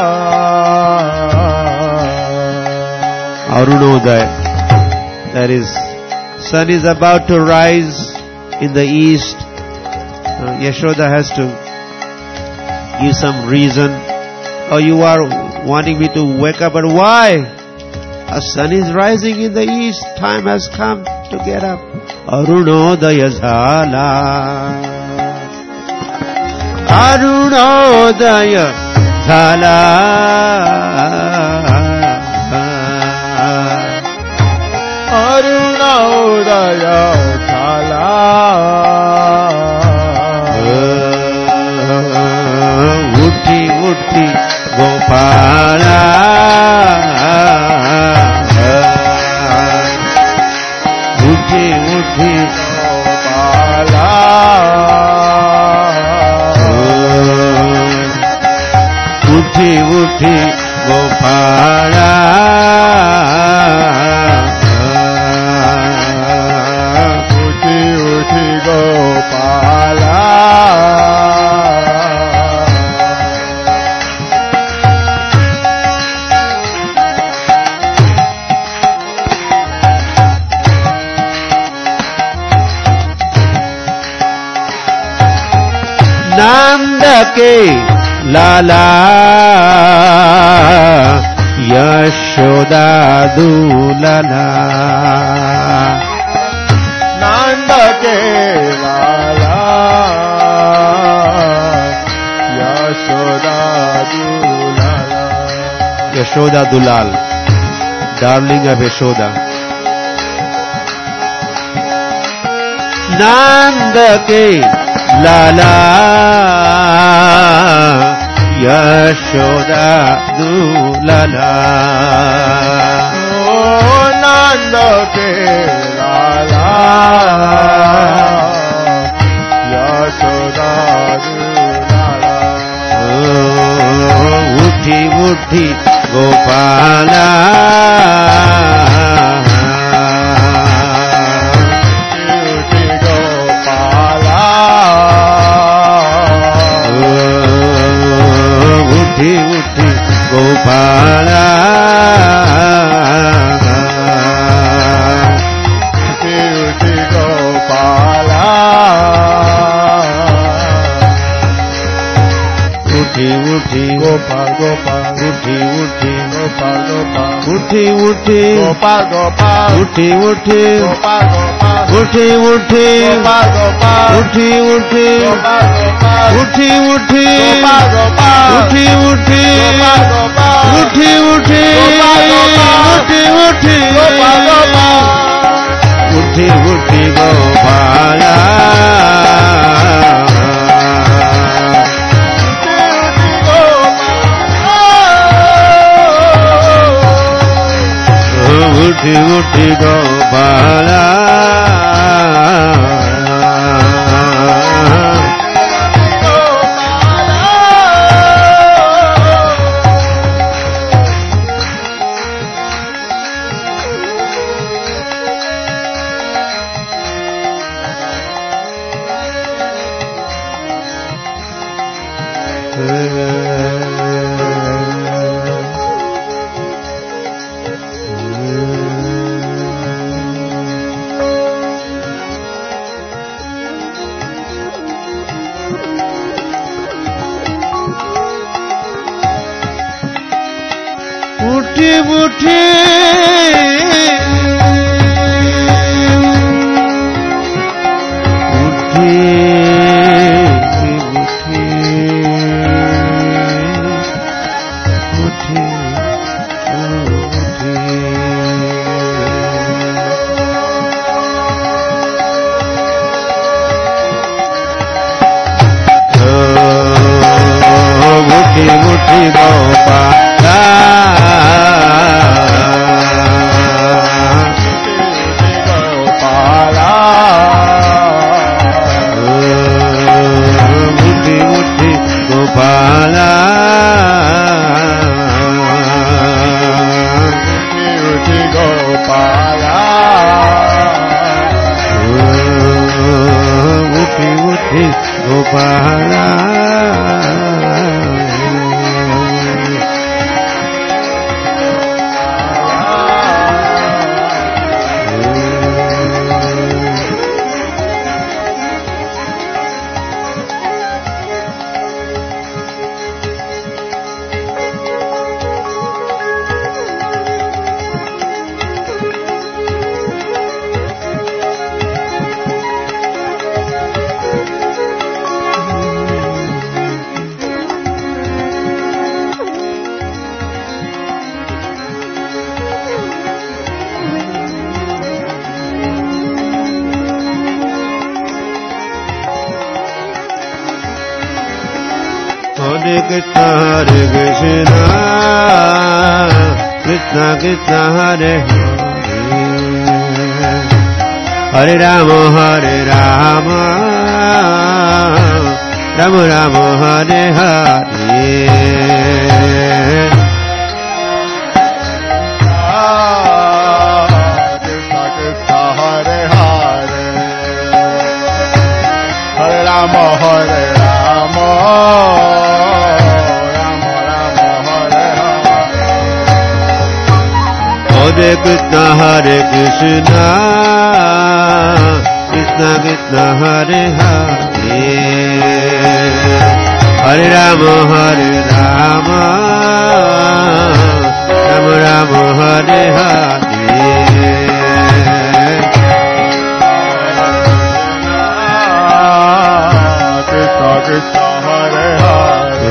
Arunodaya, that is, sun is about to rise in the east. Yashoda has to give some reason. Oh, you are wanting me to wake up, but why? The sun is rising in the east. Time has come to get up. Arunodaya Jhala. Arunodaya Jhala. Arunodaya Jhala. Uthi uthi Gopala. Uthi uthi Gopala. Uthi uthi Gopala. Gopala. Nanda ke lala Yashoda dulala. Nanda ke lala Yashoda dulala. Yashoda Dulal, darling of Yashoda. Nanda ke lala Yashoda Dulala. Oh, Nanda ke lala Yashoda dulala. Oh, uthi uthi Gopala. Uthi Gopala. उठी उठी Gopal Gopal उठी उठी Gopal Gopal उठी उठी Gopal Gopal उठी उठी Gopal Gopal उठी उठी Gopal Gopal उठी उठी Gopal Gopal उठी उठी Gopal Gopal उठी उठी Gopal Gopal उठी उठी गोपाला उठी उठी गोपाला उठी उठी मुठी गोपाला मुठी मुठी गोपाला Uti Gopala मुठी मुठी Gopala Hare Krishna Krishna Krishna Hare Hare Hare Rama Rama Rama Hare Hare Krishna Krishna Hare Hare Hare Rama Hare Rama Rama Rama Hare Hare Hare Krishna Krishna Krishna Hare Hare Hare Rama Rama Rama Hare Hare Krishna Krishna Hare Hare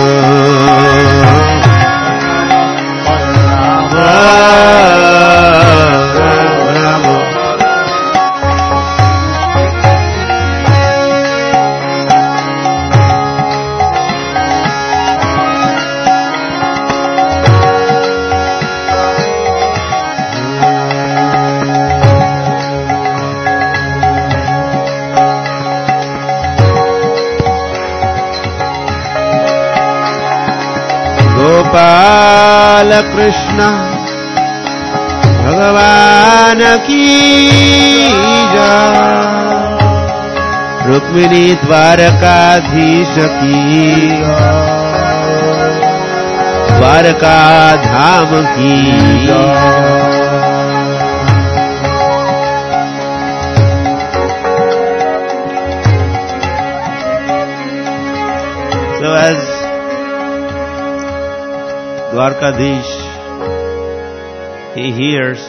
Gopal Krishna भगवान की जय रुक्मिणी द्वारकाधीश की द्वारका धाम की So as Dwarkadhish he hears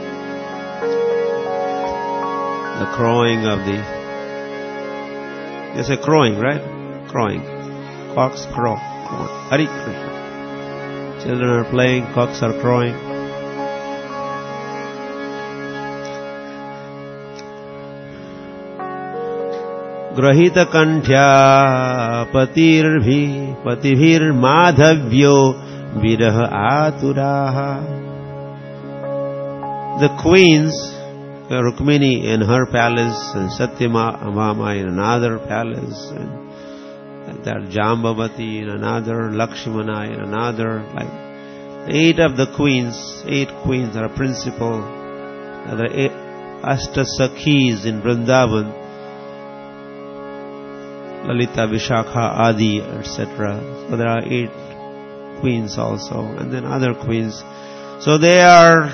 the crowing of the... They say crowing, right? Crowing. Cocks crow. Hari Krishna. Children are playing, cocks are crowing. Grahita kanthya patibhir madhavyo viraha aturaha. The queens, Rukmini in her palace, and Satyabhama in another palace, and that Jambavati in another, Lakshmana in another, like 8 of the queens, 8 queens are principal. There are 8 Ashtasakhis in Vrindavan, Lalita, Vishakha, Adi, etc. So there are 8 queens also, and then other queens. So they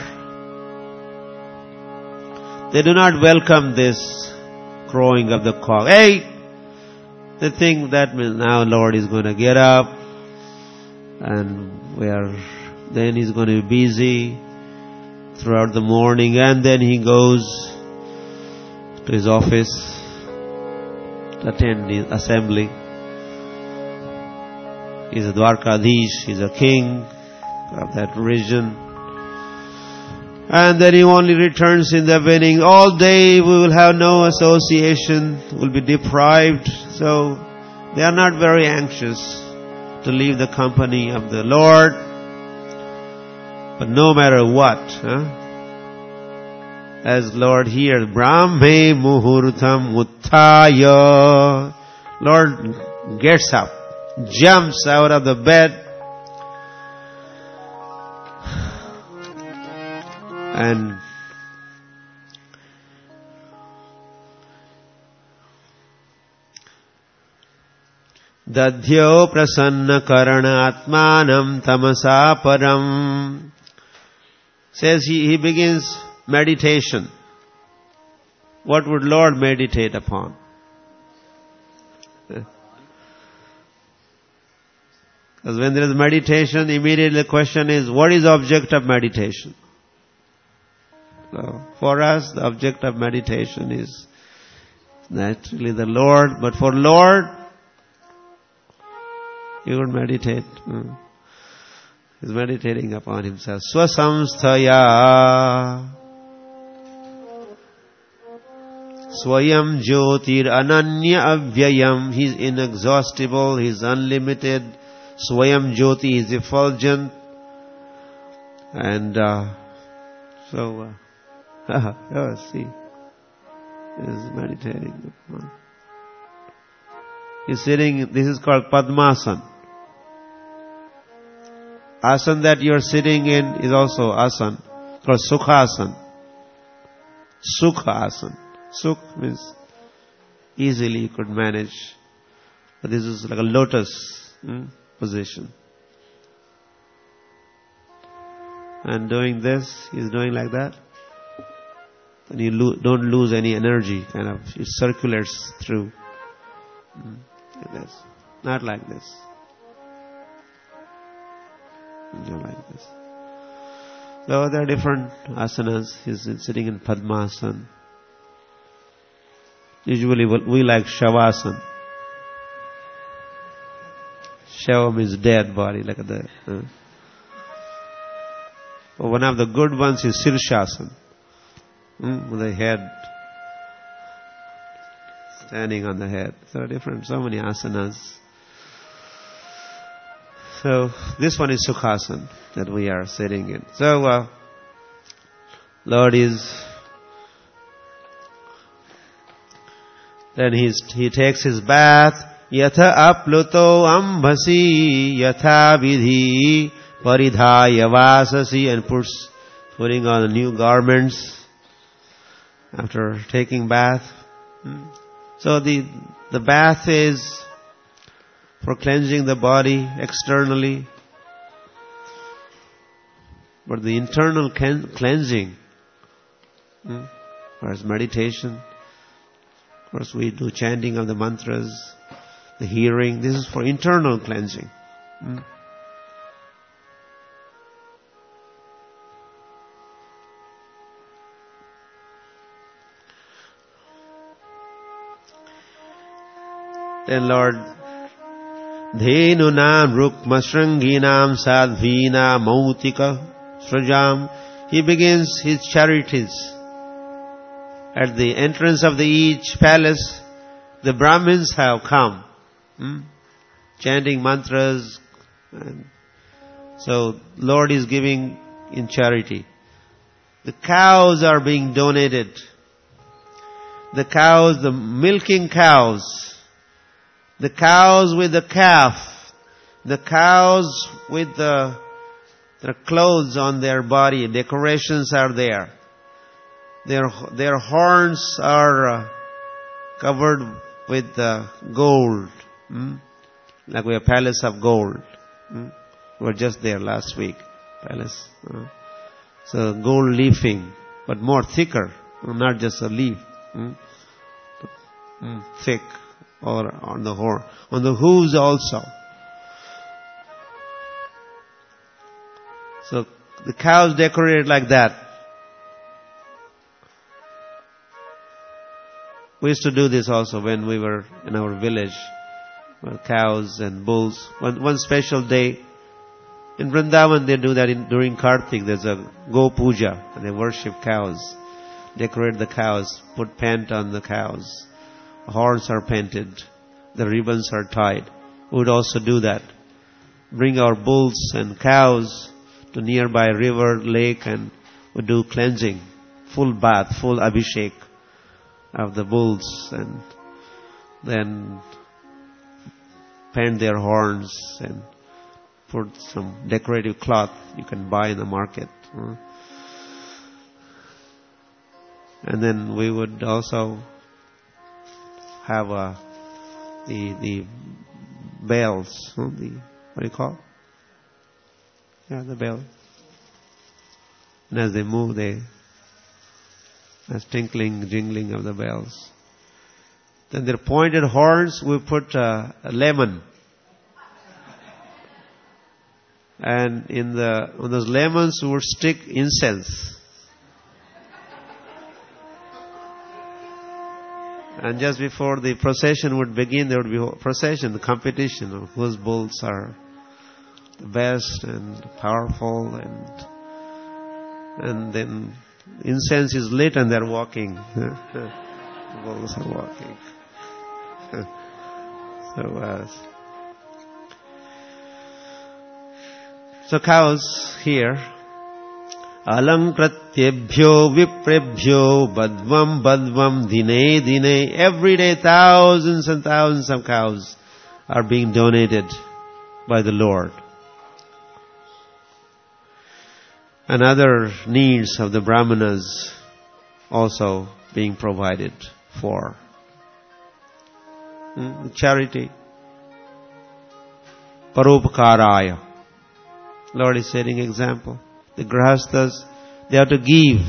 do not welcome this crowing of the cock. Hey! They think that means now Lord is going to get up and then he's going to be busy throughout the morning, and then he goes to his office to attend the assembly. He's a Dwarkadish, he's a king of that region. And then he only returns in the evening. All day we will have no association, we'll be deprived. So they are not very anxious to leave the company of the Lord. But no matter what, as Lord here, Brahme Muhurtam Uttaya, Lord gets up, jumps out of the bed, and Dadhyo prasanna karana atmanam tamasa param. Says he begins meditation. What would Lord meditate upon? Because when there is meditation, immediately the question is, what is the object of meditation? So for us, the object of meditation is naturally the Lord. But for Lord, he would meditate. He's meditating upon himself. Swasamsthaya Swayam Jyotir Ananya Avyayam. He's inexhaustible, he's unlimited. Swayam Jyoti is effulgent. And see, he's meditating. He's sitting, this is called Padmasana. Asana that you are sitting in is also asana, called Sukhasana. Sukhasana. Sukh means easily you could manage. But this is like a lotus position. And doing this, he's doing like that. And you don't lose any energy, kind of, it circulates through. Like this. Not like this. Not like this. So there are different asanas. He's sitting in Padmasana. Usually we like Shavasana. Shava means dead body, like that. But one of the good ones is Sirshasana. With the head standing on the head. So different, so many asanas. So this one is Sukhasana that we are sitting in. So Lord is, then he takes his bath. Yatha apluto ambhasi yatha vidhi paridhaya vasasi, and putting on new garments after taking bath. So the bath is for cleansing the body externally. But the internal cleansing, whereas meditation, of course we do chanting of the mantras, the hearing, this is for internal cleansing. Then Lord, Dhenunam Rukma Shringinam Sadvina Mautika Srajam. He begins his charities. At the entrance of each palace, the Brahmins have come, chanting mantras. And so Lord is giving in charity. The cows are being donated. The cows, the milking cows. The cows with the calf. The cows with their clothes on their body. Decorations are there. Their horns are covered with gold. Like we have palace of gold. We were just there last week. Palace. So gold leafing, but more thicker. Not just a leaf. Thick. Or on the horn. On the hooves also. So the cows decorated like that. We used to do this also when we were in our village. Well, cows and bulls. One special day in Vrindavan they do that during Kartik. There's a Go Puja and they worship cows. Decorate the cows. Put paint on the cows. Horns are painted. The ribbons are tied. We would also do that. Bring our bulls and cows to nearby river, lake, and we do cleansing. Full bath, full abhishek of the bulls, and then paint their horns and put some decorative cloth you can buy in the market. And then we would also have the bells, what do you call? Yeah, the bell. And as they move, there's tinkling, jingling of the bells. Then their pointed horns, we put a lemon. And on those lemons, we would stick incense. And just before the procession would begin, there would be a procession, the competition of whose bulls are the best and powerful, and then incense is lit and they're walking. The bulls are walking. So cows here. Alankratyebhyo viprebhyo badvam dine dine. Every day thousands and thousands of cows are being donated by the Lord. And other needs of the Brahmanas also being provided for. Charity. Paropkaraya. Lord is setting example. The grahasthas, they have to give.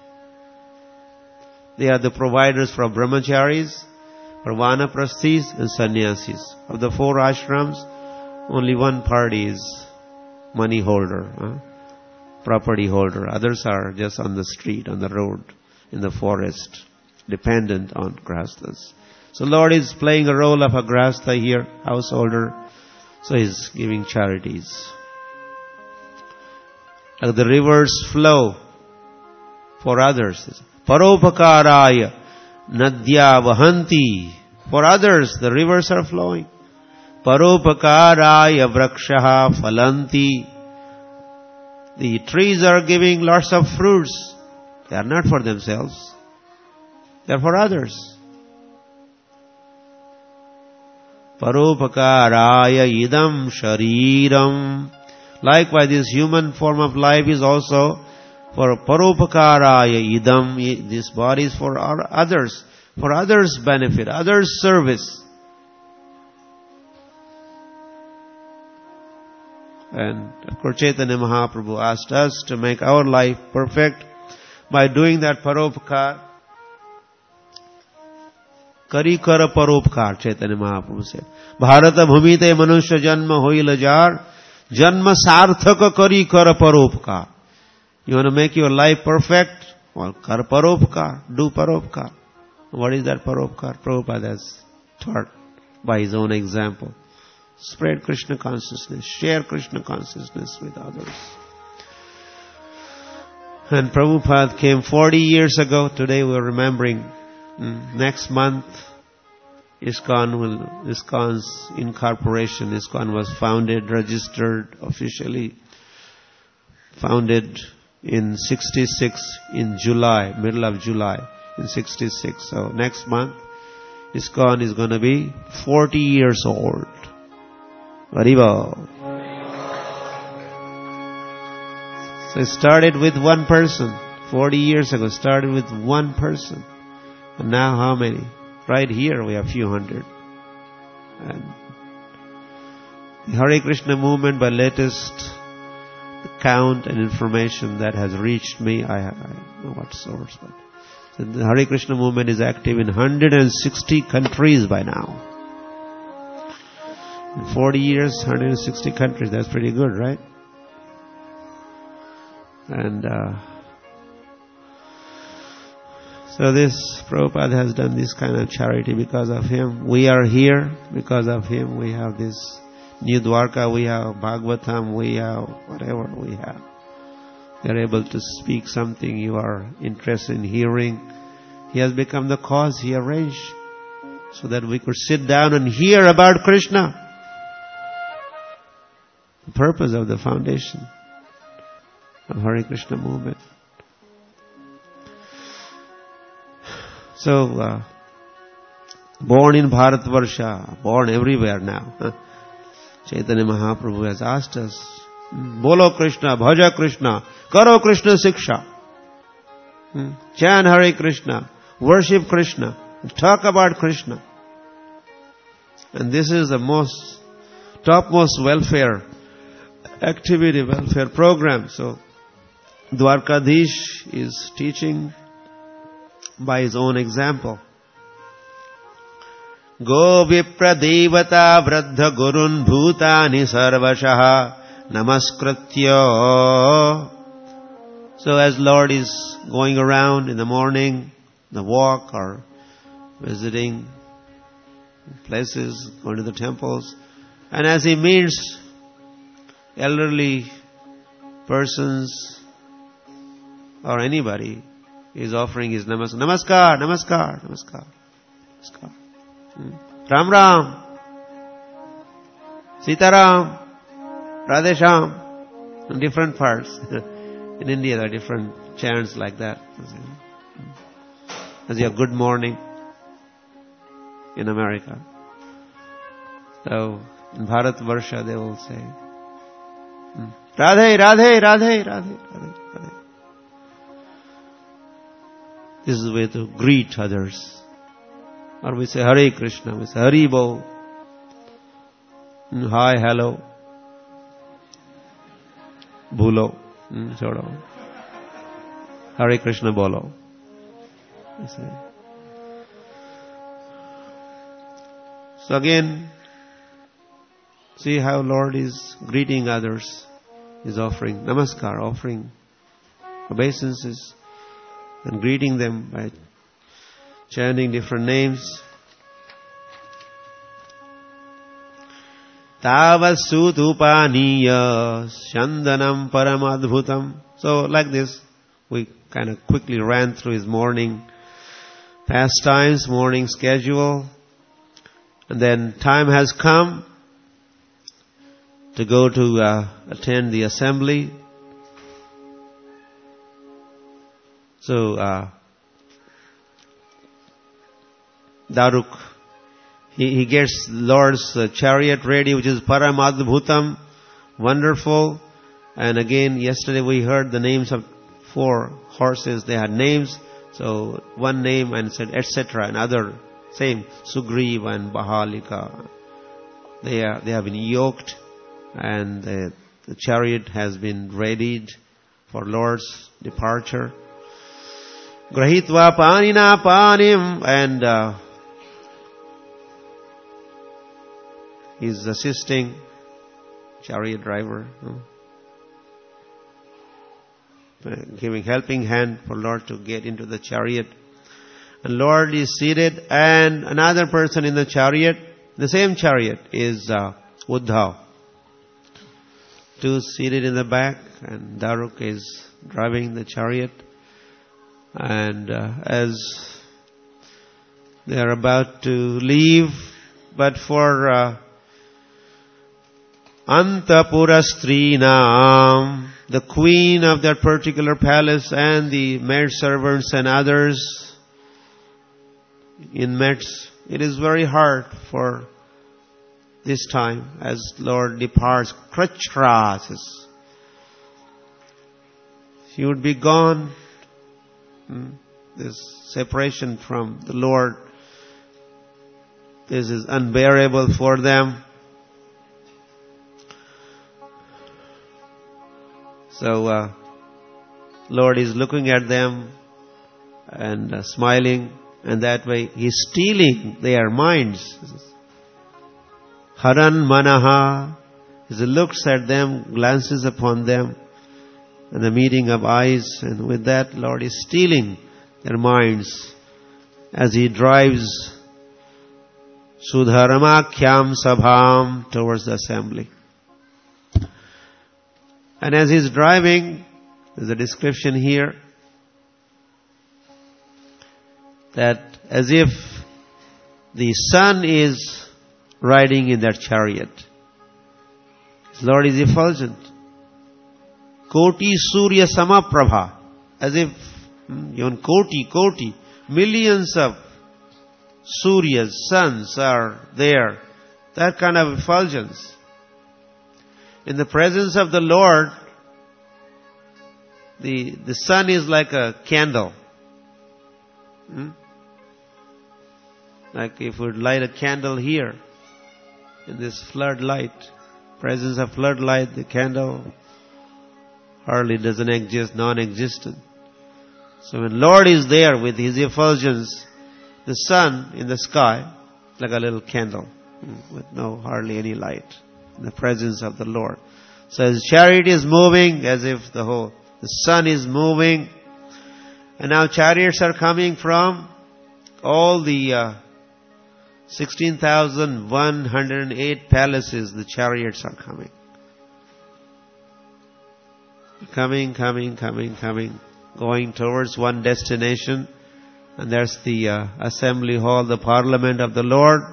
They are the providers for brahmacharis, for vanaprasthis and sannyasis. Of the 4 ashrams, only one party is money holder, property holder. Others are just on the street, on the road, in the forest, dependent on grahasthas. So Lord is playing a role of a grahastha here, householder. So He's giving charities. Like the rivers flow for others. Paropakaraya nadya vahanti. For others, the rivers are flowing. Paropakaraya vrakshaha phalanti. The trees are giving lots of fruits. They are not for themselves. They are for others. Paropakaraya idam shariram. Likewise, this human form of life is also for paropakaraya idam. This body is for others' benefit, others' service. And of course, Chaitanya Mahaprabhu asked us to make our life perfect by doing that paropakar. Kari kara paropakar, Chaitanya Mahaprabhu said. Bharata bhumite manusya janma hoil jar. Janma sarthaka kari kara paropakar. You want to make your life perfect? Well, kara paropakar. Do paropakar. What is that paropakar? Prabhupada has taught by his own example. Spread Krishna consciousness, share Krishna consciousness with others. And Prabhupada came 40 years ago. Today we're remembering. Next month, ISKCON's incorporation. ISKCON was founded, registered officially, founded in 66 in July, middle of July in 66. So next month, ISKCON is going to be 40 years old. Haribol. So it started with one person. 40 years ago, started with one person. And now how many? Right here we have few hundred. And the Hare Krishna movement, by latest count and information that has reached me, I don't know what source, but so the Hare Krishna movement is active in 160 countries by now. In 40 years, 160 countries, that's pretty good, right? And so this Prabhupada has done this kind of charity because of him. We are here because of him. We have this New Dwarka, we have Bhagavatam, we have whatever we have. We are able to speak something you are interested in hearing. He has become the cause. He arranged so that we could sit down and hear about Krishna. The purpose of the foundation of Hare Krishna movement. So, born in Bharatvarsha, born everywhere now. Chaitanya Mahaprabhu has asked us, Bolo Krishna, Bhaja Krishna, Karo Krishna Siksha. Chant Hare Krishna, worship Krishna, talk about Krishna. And this is the topmost welfare activity, welfare program. So, Dwarkadish is teaching by his own example. Go vipra devata vradha gurun bhutani sarvashaha namaskritya. So as Lord is going around in the morning, the walk or visiting places, going to the temples, and as he meets elderly persons or anybody, he is offering his namaskar. Namaskar, namaskar, namaskar, namaskar. Ram Ram, Sita Ram, Radhe Shyam, in different parts. In India there are different chants like that. As your good morning in America. So in Bharatvarsha they will say Radhe, Radhe, Radhe, Radhe, Radhe, Radhe. This is the way to greet others. Or we say Hare Krishna, we say Hari Bo. Hi, hello. Bhulo. Chodo. Hare Krishna Bolo. So again, see how Lord is greeting others. He's offering namaskar, offering obeisances and greeting them by chanting different names. Tavasutupaniya Shandanam Paramadbhutam. So like this, we kind of quickly ran through his morning pastimes, morning schedule. And then time has come to go to attend the assembly. So, Daruk, he gets Lord's chariot ready, which is Paramadbhutam, wonderful. And again, yesterday we heard the names of 4 horses. They had names. So one name and said etc. and other same Sugriva and Bahalika. They have been yoked, and the chariot has been readied for Lord's departure. Grahitva panina panim, and he's assisting chariot driver, giving helping hand for Lord to get into the chariot. And Lord is seated, and another person in the chariot, The same chariot is Uddhav. Two seated in the back, and Daruk is driving the chariot. And as they are about to leave, but for Antapurastrinam, the queen of that particular palace, and the maid servants and others, inmates, it is very hard for this time as Lord departs. Krachra says, he would be gone. This separation from the Lord, this is unbearable for them. So Lord is looking at them and smiling, and that way He's stealing their minds. Haran manaha, as He looks at them, glances upon them, and the meeting of eyes, and with that Lord is stealing their minds as He drives Sudharmakhyam Sabham towards the assembly. And as He's driving, there's a description here that as if the sun is riding in that chariot. His Lord is effulgent. Koti Surya Samaprabha. As if, even koti, millions of Suryas, suns are there. That kind of effulgence. In the presence of the Lord, the sun is like a candle. Like if we would light a candle here, in this floodlight, presence of floodlight, the candle hardly doesn't exist, non-existent. So when Lord is there with His effulgence, the sun in the sky, like a little candle, with hardly any light, in the presence of the Lord. So His chariot is moving as if the sun is moving. And now chariots are coming from all the 16,108 palaces. The chariots are coming. Coming, going towards one destination. And there's the assembly hall, the parliament of the Lord,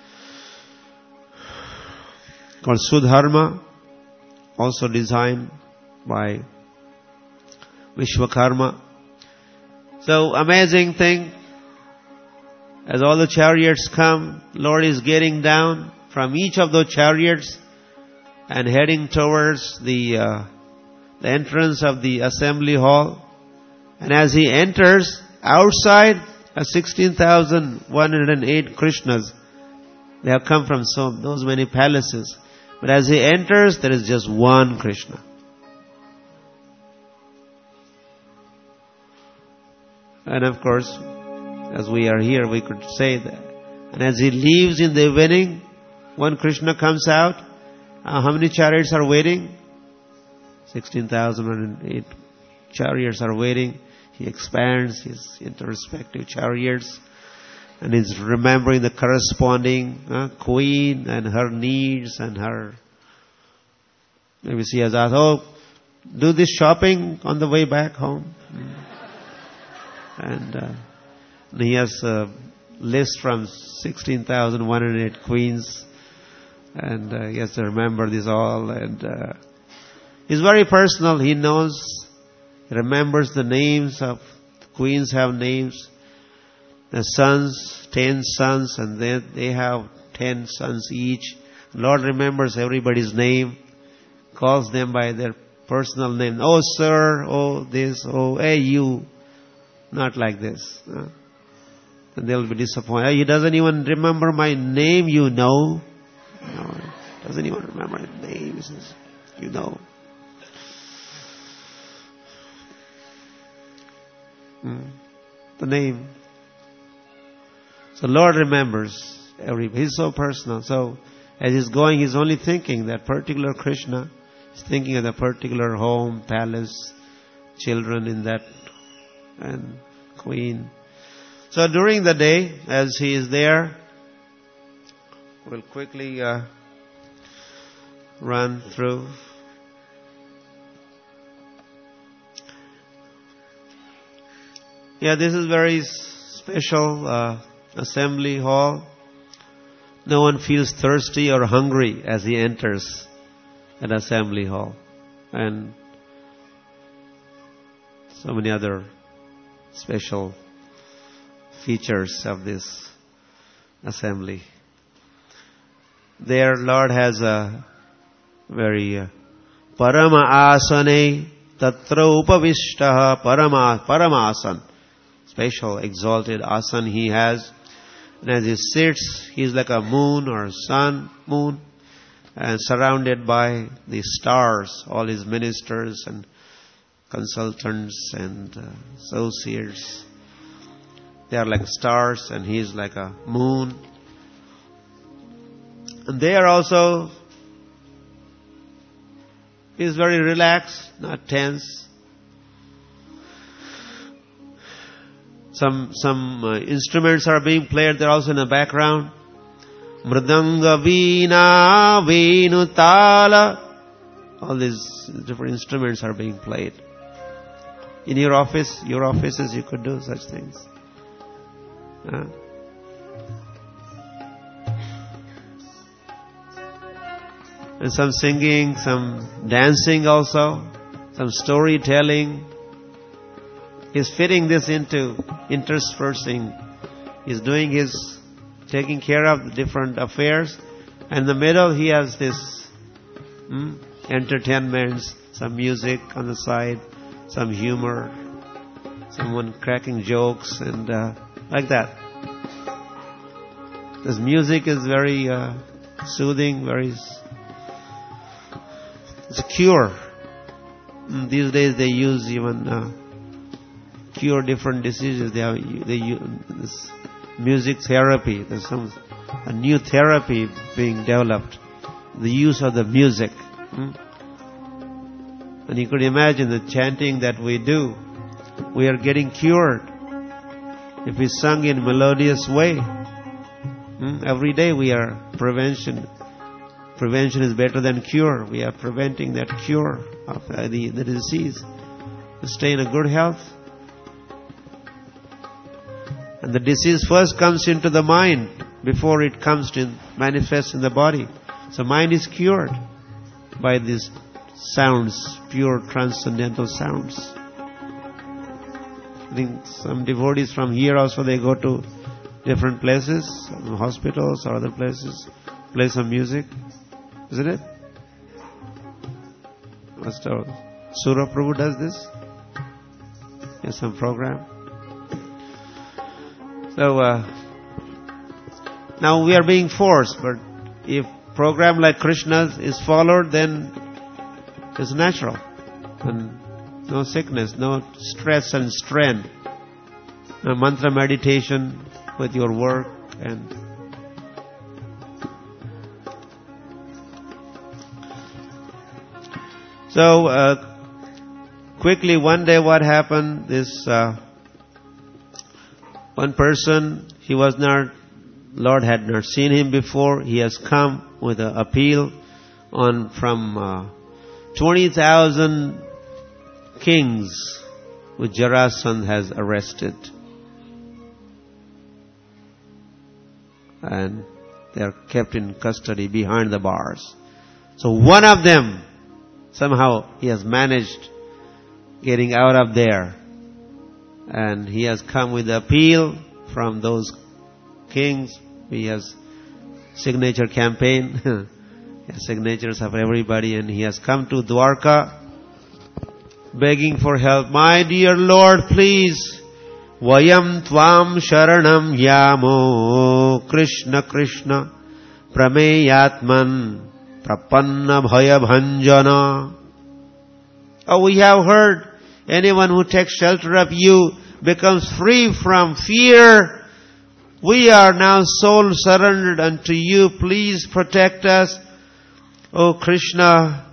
called Sudharma, also designed by Vishwakarma. So amazing thing, as all the chariots come, Lord is getting down from each of those chariots and heading towards the entrance of the assembly hall. And as He enters, outside are 16,108 Krishnas. They have come from those many palaces. But as He enters, there is just one Krishna. And of course, as we are here, we could say that. And as He leaves in the evening, one Krishna comes out. How many chariots are waiting? 16,008 chariots are waiting. He expands his respective chariots, and is remembering the corresponding queen and her needs and her. Maybe she has asked, do this shopping on the way back home. And he has a list from 16,108 queens, and he has to remember this all. And he's very personal. He knows. He remembers the names of the queens have names. The sons, 10 sons, and they have 10 sons each. The Lord remembers everybody's name, calls them by their personal name. Oh, sir, oh, this, oh, hey, you. Not like this. And they'll be disappointed. He doesn't even remember my name, you know. No, doesn't even remember his name. He says, you know. The name. So Lord remembers everybody. He's so personal. So as He's going, He's only thinking that particular Krishna. He's thinking of the particular home, palace, children in that, and queen. So during the day, as He is there, we'll quickly run through. Yeah, this is very special assembly hall. No one feels thirsty or hungry as he enters an assembly hall. And so many other special features of this assembly. There, Lord has a very Parama asane tatra upavishtaha paramasan. Special exalted asan he has. And as he sits, he is like a moon or moon, and surrounded by the stars, all his ministers and consultants and associates. They are like stars and he is like a moon. And they are also, he is very relaxed, not tense. Some instruments are being played. They're also in the background. Mridanga, veena, venutala. All these different instruments are being played. In your offices, you could do such things. And some singing, some dancing also, some storytelling. He's fitting this into interspersing. He's doing taking care of the different affairs. And in the middle, he has this entertainments, some music on the side, some humor, someone cracking jokes, and like that. This music is very soothing, it's a cure. These days they use even cure different diseases. They use this music therapy. There's a new therapy being developed. The use of the music. And you could imagine the chanting that we do. We are getting cured if we sung in melodious way. Every day we are prevention. Prevention is better than cure. We are preventing that cure of the disease. To stay in a good health. And the disease first comes into the mind before it comes to manifest in the body. So mind is cured by these sounds, pure transcendental sounds. I think some devotees from here also, they go to different places, hospitals or other places, play some music. Isn't it? Master Surya Prabhu does this. In some program. So, now we are being forced, but if program like Krishna's is followed, then it's natural. And no sickness, no stress and strain. No mantra meditation with your work and so quickly one day what happened, this one person, Lord had not seen him before. He has come with an appeal from 20,000 kings which Jarasandha has arrested. And they are kept in custody behind the bars. So one of them, somehow he has managed getting out of there. And he has come with the appeal from those kings. He has signature campaign. He has signatures of everybody. And he has come to Dwarka begging for help. My dear Lord, please. Vayam tvam sharanam yamo Krishna Krishna prameyatman prapanna bhaya bhanjana. Oh, we have heard anyone who takes shelter of you becomes free from fear. We are now soul surrendered unto you. Please protect us. Oh Krishna.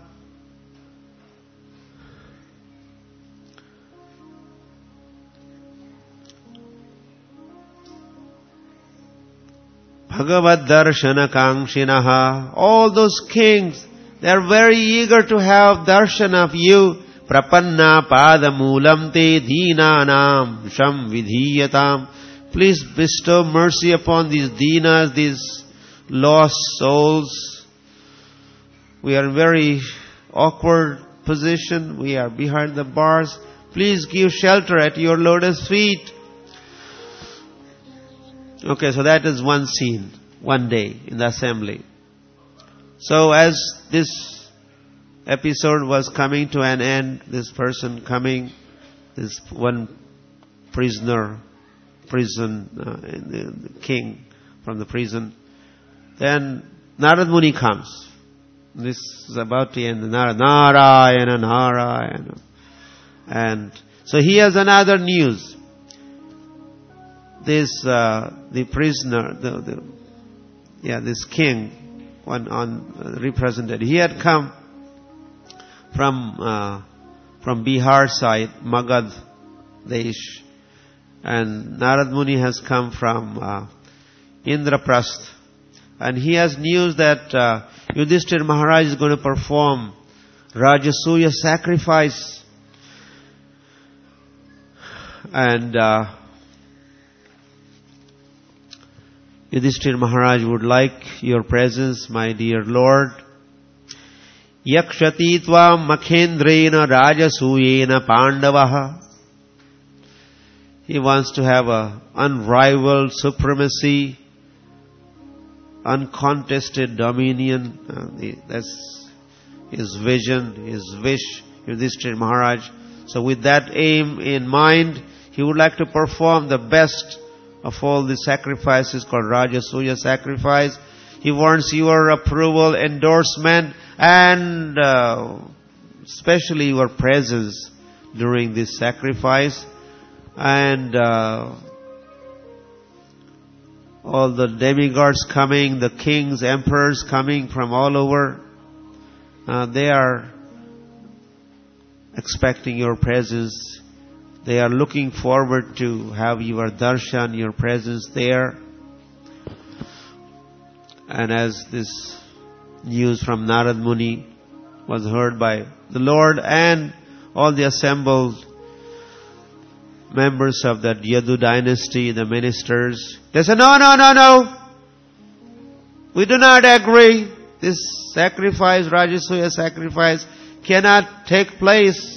Bhagavad Darshana Kangshinaha. All those kings, they are very eager to have darshan of you. Prapanna Padamulam Te Deenanam Sham Vidhiyatam. Please bestow mercy upon these deenas, these lost souls. We are in very awkward position. We are behind the bars. Please give shelter at your lotus feet. Okay, so that is one scene, one day in the assembly. So as this episode was coming to an end, this person coming, this one prisoner, the king from the prison, then Narad Muni comes. This is about to end. Narayana, Narayana. And so he has another news. This, the prisoner, this king, represented. He had come from Bihar side, Magad Desh. And Narad Muni has come from Indraprasth. And he has news that Yudhishthira Maharaj is going to perform Rajasuya sacrifice. And Yudhishthira Maharaj would like your presence, my dear Lord. Yakshati tvam makhendrena rajasuyena pandavaha. He wants to have a unrivaled supremacy, uncontested dominion. That's his vision, his wish, Yudhishthira Maharaj. So with that aim in mind, he would like to perform the best of all the sacrifices called Rajasuya sacrifice. He wants your approval, endorsement, and especially your presence during this sacrifice. And all the demigods coming, the kings, emperors coming from all over, they are expecting your presence. They are looking forward to have your darshan, your presence there. And as this news from Narad Muni was heard by the Lord and all the assembled members of that Yadu dynasty, the ministers, they said, no. We do not agree. This sacrifice, Rajasuya sacrifice, cannot take place.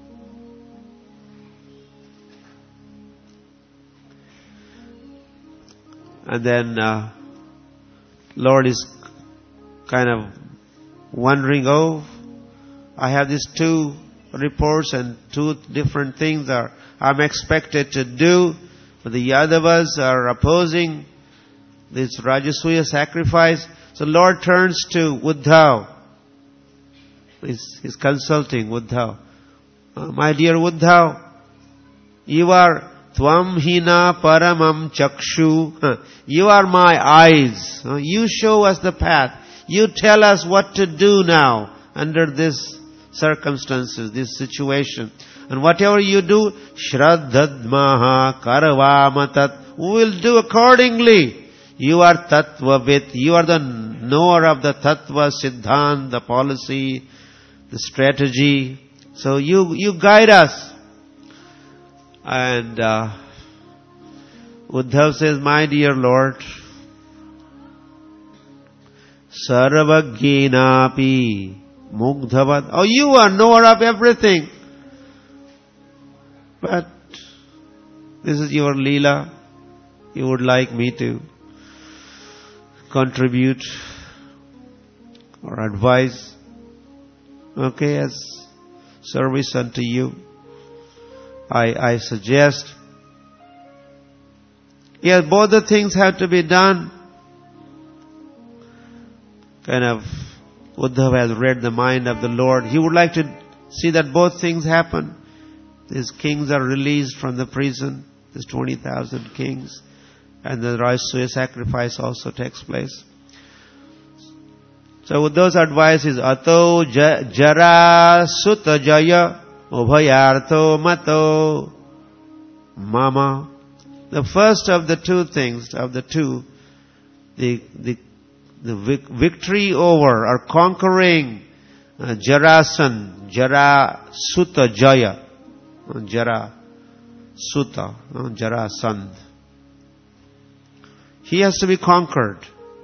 And then Lord is kind of wondering, I have these two reports and two different things that I'm expected to do, but the Yadavas are opposing this Rajasuya sacrifice. So Lord turns to Uddhav. He's consulting Uddhav. My dear Uddhav, you are Tvam hina paramam chakshu. You are my eyes. You show us the path. You tell us what to do now under this circumstances, this situation. And whatever you do, shraddhadmaha karavamatat. We will do accordingly. You are tattvavit. You are the knower of the tattva, siddhant, the policy, the strategy. So you guide us. And Uddhav says, my dear Lord, sarvagyenapi mugdhavat. Oh, you are knower of everything. But this is your Leela. You would like me to contribute or advise, okay, as service unto you. I suggest, yes, both the things have to be done. Kind of, Uddhav has read the mind of the Lord. He would like to see that both things happen. These kings are released from the prison, these 20,000 kings, and the Rajasuya sacrifice also takes place. So Uddhav's advice is, Ato jara sutta jaya Ubhayartho mato mama. The first of the two things, victory over or conquering Jarasandha, Jarasutta Jaya, Jarasandha. He has to be conquered.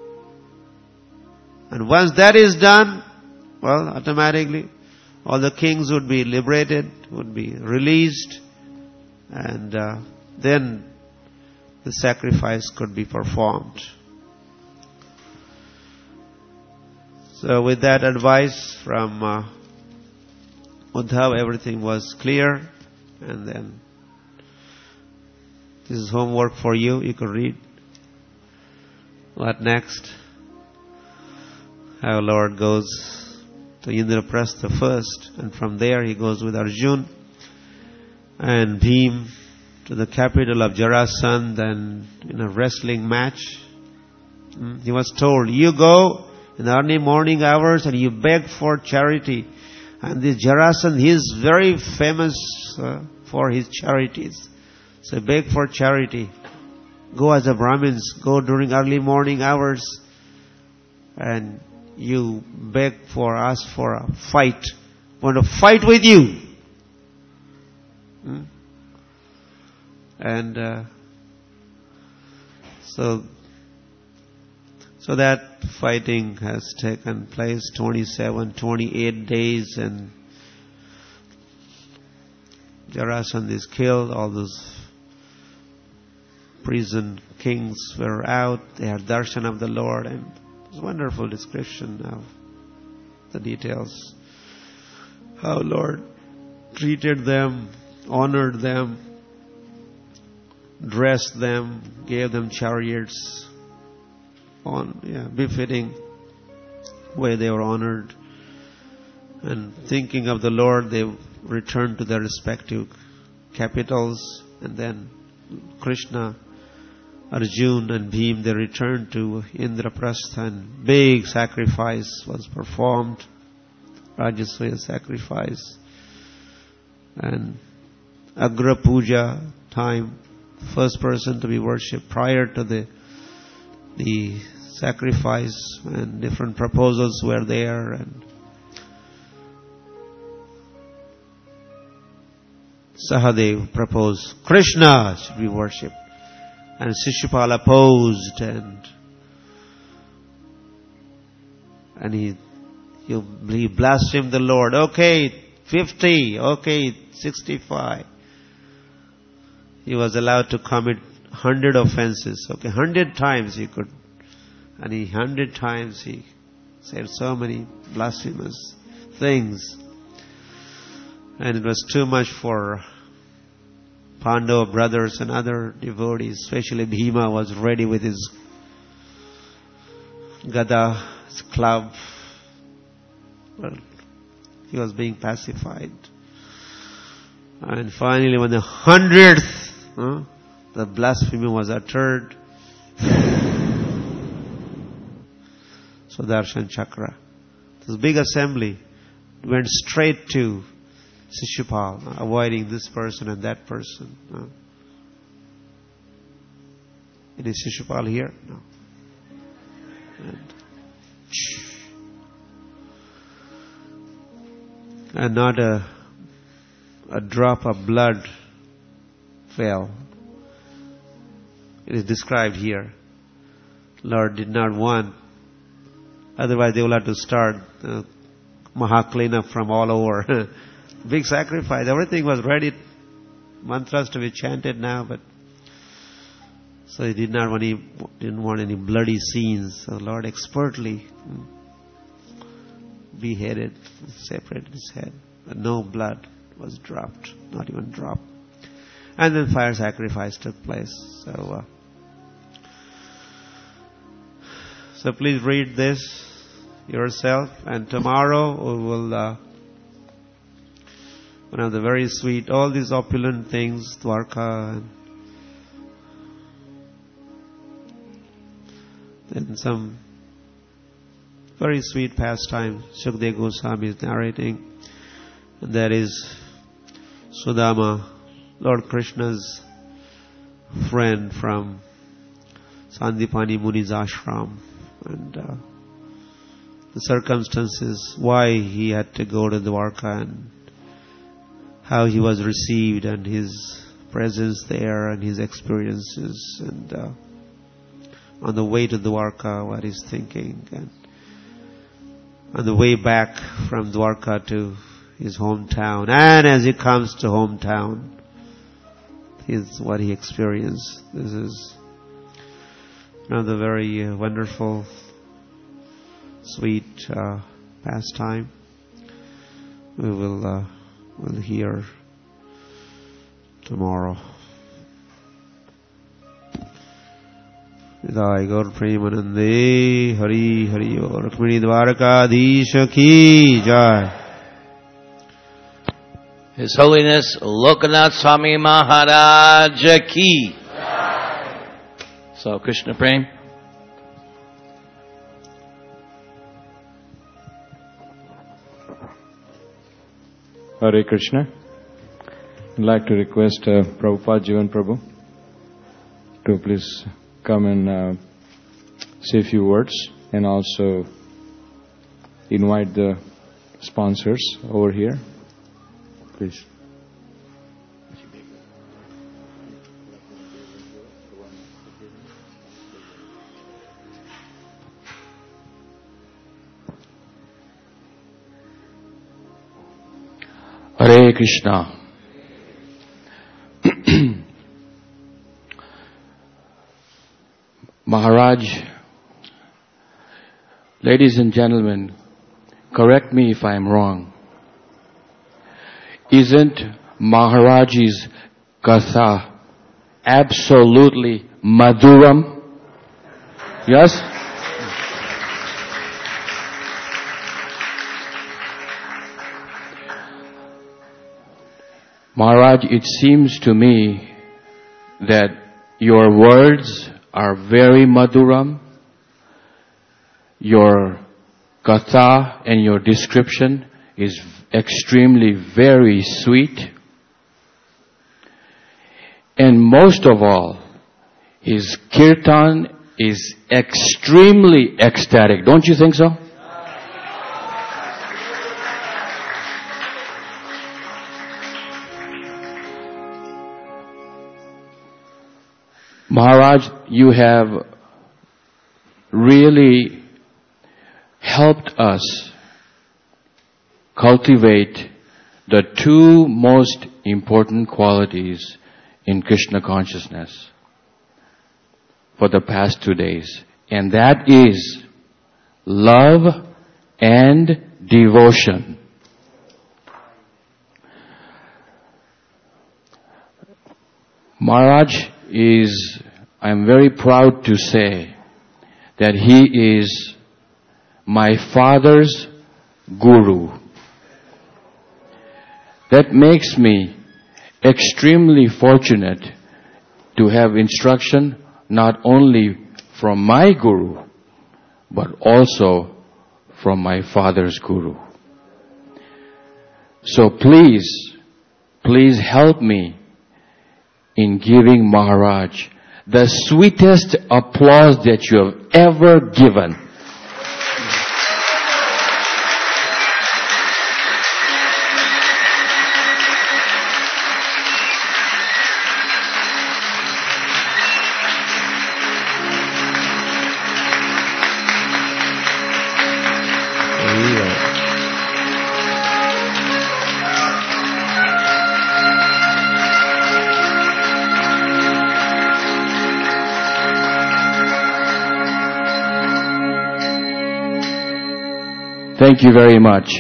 And once that is done, well, automatically all the kings would be liberated, would be released, and then the sacrifice could be performed. So with that advice from Uddhav, everything was clear. And then this is homework for you. You can read. What next? How Lord goes to Indraprastha first, and from there he goes with Arjun and Bhim to the capital of Jarasandha, and in a wrestling match. He was told, you go in the early morning hours and you beg for charity. And this Jarasandha, he is very famous for his charities. So beg for charity. Go as a Brahmins, go during early morning hours, and you beg for us for a fight. I want to fight with you. And so that fighting has taken place 28 days, and Jarasandha is killed. All those prison kings were out. They had darshan of the Lord, and it's a wonderful description of the details. How Lord treated them, honored them, dressed them, gave them chariots, befitting way they were honored. And thinking of the Lord, they returned to their respective capitals. And then Krishna, Arjun and Bhim, they returned to Indraprastha, and big sacrifice was performed, Rajaswaya sacrifice. And Agra Puja time, first person to be worshipped prior to the sacrifice, and different proposals were there. And Sahadev proposed Krishna should be worshipped, and Shishupal opposed, and he blasphemed the Lord. Okay, 50, okay, 65. He was allowed to commit 100 offenses. Okay, 100 times he could. And 100 times he said so many blasphemous things. And it was too much for Pandava brothers and other devotees. Especially Bhima was ready with his gada, his club. Well, he was being pacified. And finally, when the 100th, the blasphemy was uttered, Sudarshan Chakra, this big assembly went straight to Shishupal, avoiding this person and that person. Is Shishupal here? No. And not a drop of blood fell. It is described here. Lord did not want. Otherwise they will have to start Mahaklina from all over. Big sacrifice. Everything was ready. Mantras to be chanted now, but so he didn't want any bloody scenes. So Lord expertly beheaded, separated his head. But no blood was dropped, not even drop. And then fire sacrifice took place. So please read this yourself. And tomorrow we will one of the very sweet, all these opulent things, Dwarka, and some very sweet pastime Shukdev Goswami is narrating. And that is Sudama, Lord Krishna's friend from Sandipani Muni's ashram, and the circumstances why he had to go to Dwarka and how he was received and his presence there and his experiences, and on the way to Dwarka what he's thinking, and on the way back from Dwarka to his hometown, and as he comes to hometown, is what he experienced. This is another very wonderful, sweet pastime. We will we'll hear tomorrow. Vidai Gaur Premanande Hari Hari Rukmini Dwarakadisha Ki Jai. His Holiness Lokanath Swami Maharaj Ki. So Krishna Prem. Hare Krishna. I'd like to request Prabhupada Jivan Prabhu to please come and say a few words, and also invite the sponsors over here. Please. Hare Krishna. Maharaj, ladies and gentlemen, correct me if I am wrong. Isn't Maharaj's Katha absolutely Madhuram? Yes? Maharaj, it seems to me that your words are very Madhuram. Your Katha and your description is extremely very sweet. And most of all, his kirtan is extremely ecstatic. Don't you think so? Maharaj, you have really helped us cultivate the two most important qualities in Krishna consciousness for the past 2 days. And that is love and devotion. Maharaj I'm very proud to say that he is my father's guru. That makes me extremely fortunate to have instruction not only from my guru, but also from my father's guru. So please help me in giving Maharaj the sweetest applause that you have ever given. Thank you very much.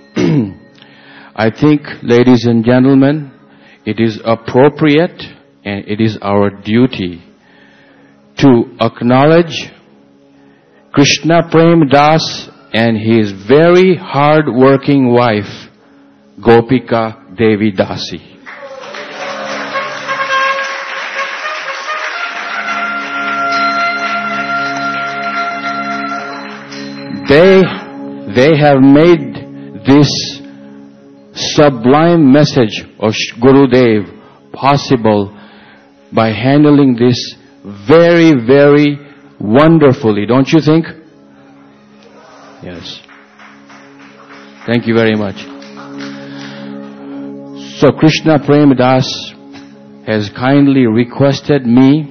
I think, ladies and gentlemen, it is appropriate and it is our duty to acknowledge Krishna Prem Das and his very hard-working wife, Gopika Devi Dasi. They have made this sublime message of Gurudev possible by handling this very, very wonderfully, don't you think? Yes. Thank you very much. So Krishna Prem Das has kindly requested me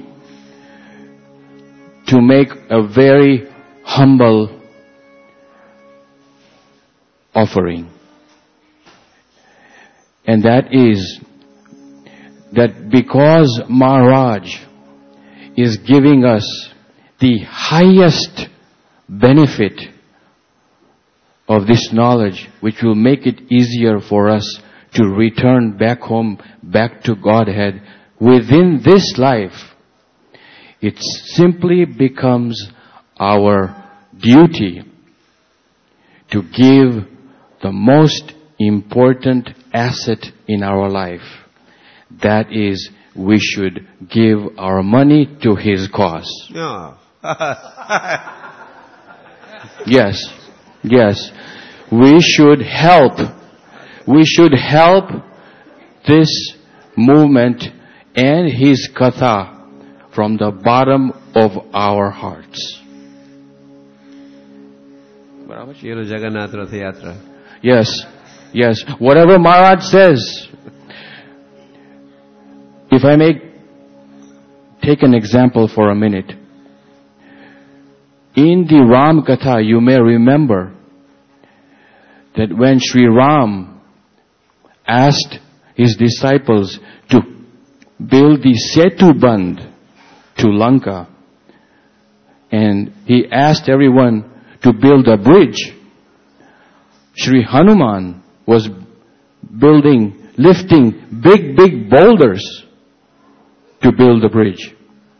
to make a very humble offering. And that is that because Maharaj is giving us the highest benefit of this knowledge, which will make it easier for us to return back home, back to Godhead within this life, it simply becomes our duty to give the most important asset in our life. That is, we should give our money to His cause. No. Yes, yes. We should help. We should help this movement and his katha from the bottom of our hearts. Jagannath Rath Yatra. Yes, yes. Whatever Maharaj says. If I may take an example for a minute. In the Ram Katha, you may remember that when Sri Ram asked his disciples to build the Setubandh to Lanka, and he asked everyone to build a bridge, Sri Hanuman was lifting big boulders to build the bridge.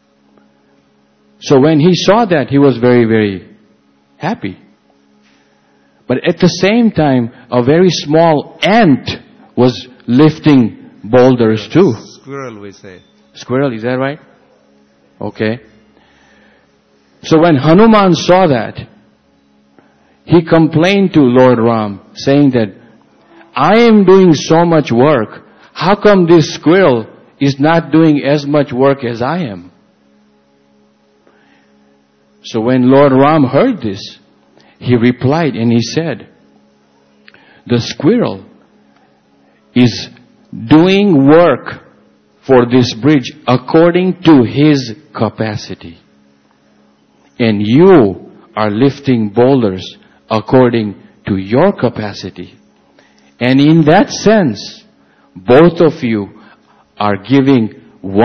So when he saw that, he was very, very happy. But at the same time, a very small ant was lifting boulders too. Squirrel, we say. Squirrel, is that right? Okay. So when Hanuman saw that, he complained to Lord Ram, saying that, I am doing so much work. How come this squirrel is not doing as much work as I am? So when Lord Ram heard this, he replied and he said, the squirrel is doing work for this bridge according to his capacity. And you are lifting boulders according to your capacity. And in that sense, both of you are giving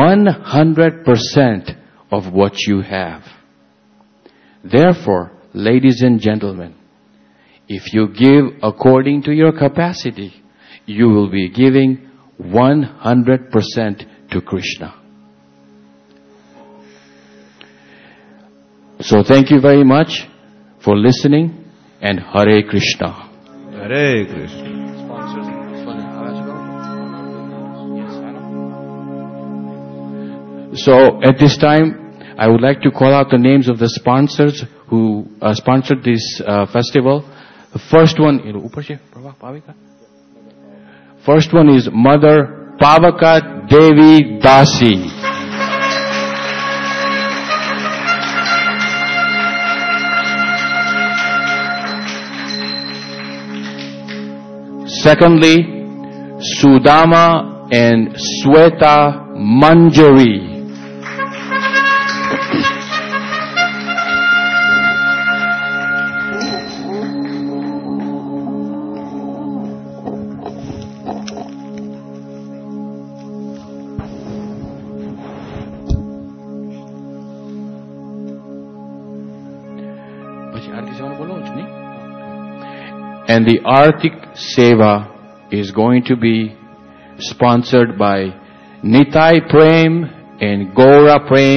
100% of what you have. Therefore, ladies and gentlemen, if you give according to your capacity, you will be giving 100% to Krishna. So thank you very much for listening, and Hare Krishna. Hare Krishna. So at this time, I would like to call out the names of the sponsors who sponsored this festival. The first one is Mother Pavaka Devi Dasi. Secondly, Sudama and Sweta Manjari. And the Artik Seva is going to be sponsored by Nitai Prem and Gaura Prem.